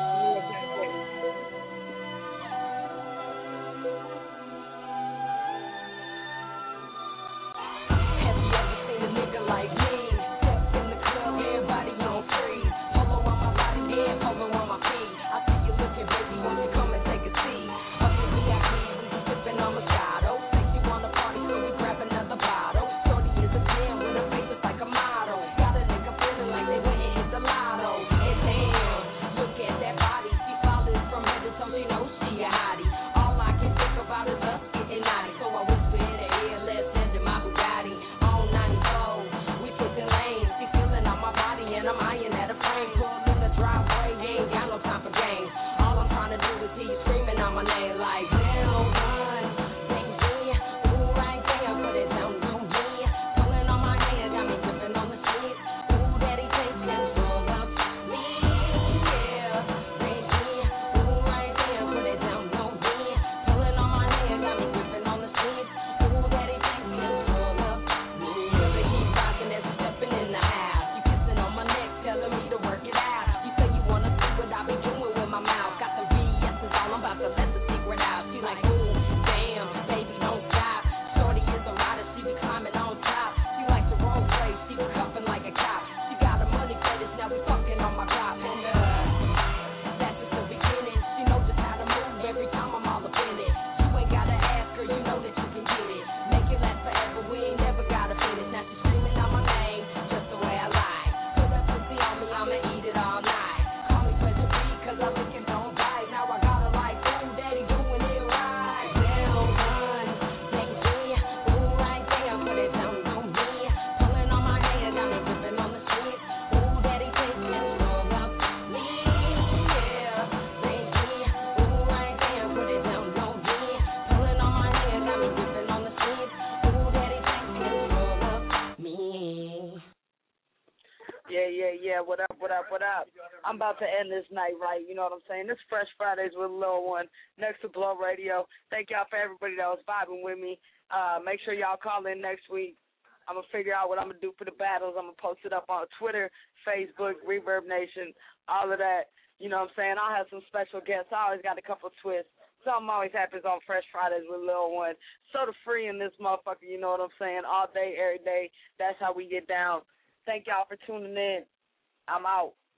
Speaker 5: Have you ever seen a nigga like me? Step in the club, everybody on freeze. Polo on my body, yeah, polo on my feet. I see you looking, baby, won't you come and take a seat? Up in VIP, we be sipping on Moscato. Say she wanna party, so we grab another bottle. Shorty is a 10 with her face just like a model. Got a nigga feeling like they went and hit the lotto. And damn, look at that body. She follows from head to toe, she knows she a hottie. All I can think about is us getting naughty. So I whisper in her ear, let's send to my Bugatti. On 94, we switching lanes. She feeling on my body and I'm eyeing at a frame. Pull in the driveway, ain't got no time for games. All I'm trying to do is hear you screaming on my name like, Lil One, baby, ooh, right there, put it down on me. Pulling on my hair, got me dripping on the shit. Ooh, daddy, take control of me, yeah. Baby, ooh, right there, put it down on me. Pulling on my hair, got me dripping on the shit. Ooh, daddy, take control of me. Really keep rocking as we stepping in the house. You kissing on my neck, telling me to work it out. You say you wanna see what I be doing with my mouth. Got the BS's all, I'm about to let the secret out. She like, ooh, damn, baby, don't stop. Shorty is a rider, she be climbing on top. She like the role play, she be cuffing like a cop. She got her money credits, now we fucking on my top. And that's just the beginning. She knows just how to move every time I'm all up in it. You ain't gotta ask her, you know that you can get it. Make it last forever, we ain't never gotta finish. Now she's screaming out my name, just the way I like. Put that pussy on me, I'ma eat it all night. Call me Pressure B, cause I lick and don't bite. Now I got her like, ooh, daddy doing it right. Lil One, baby, ooh, right there, put it down on me. Pulling on my hair, got me dripping on the shit. Ooh, daddy, take control of me, yeah. Baby, ooh, right there, put it down on me. Pulling on my hair, got me dripping on the shit. Ooh, daddy, take control of me.
Speaker 1: Yeah. What up? I'm about to end this night right. You know what I'm saying? This Fresh Fridays with Lil One, Next to Blow Radio. Thank y'all for everybody that was vibing with me. Make sure y'all call in next week. I'm going to figure out what I'm going to do for the battles. I'm going to post it up on Twitter, Facebook, Reverb Nation, all of that. You know what I'm saying? I'll have some special guests. I always got a couple twists. Something always happens on Fresh Fridays with Lil One. Soda free in this motherfucker, you know what I'm saying? All day, every day. That's how we get down. Thank y'all for tuning in. I'm out.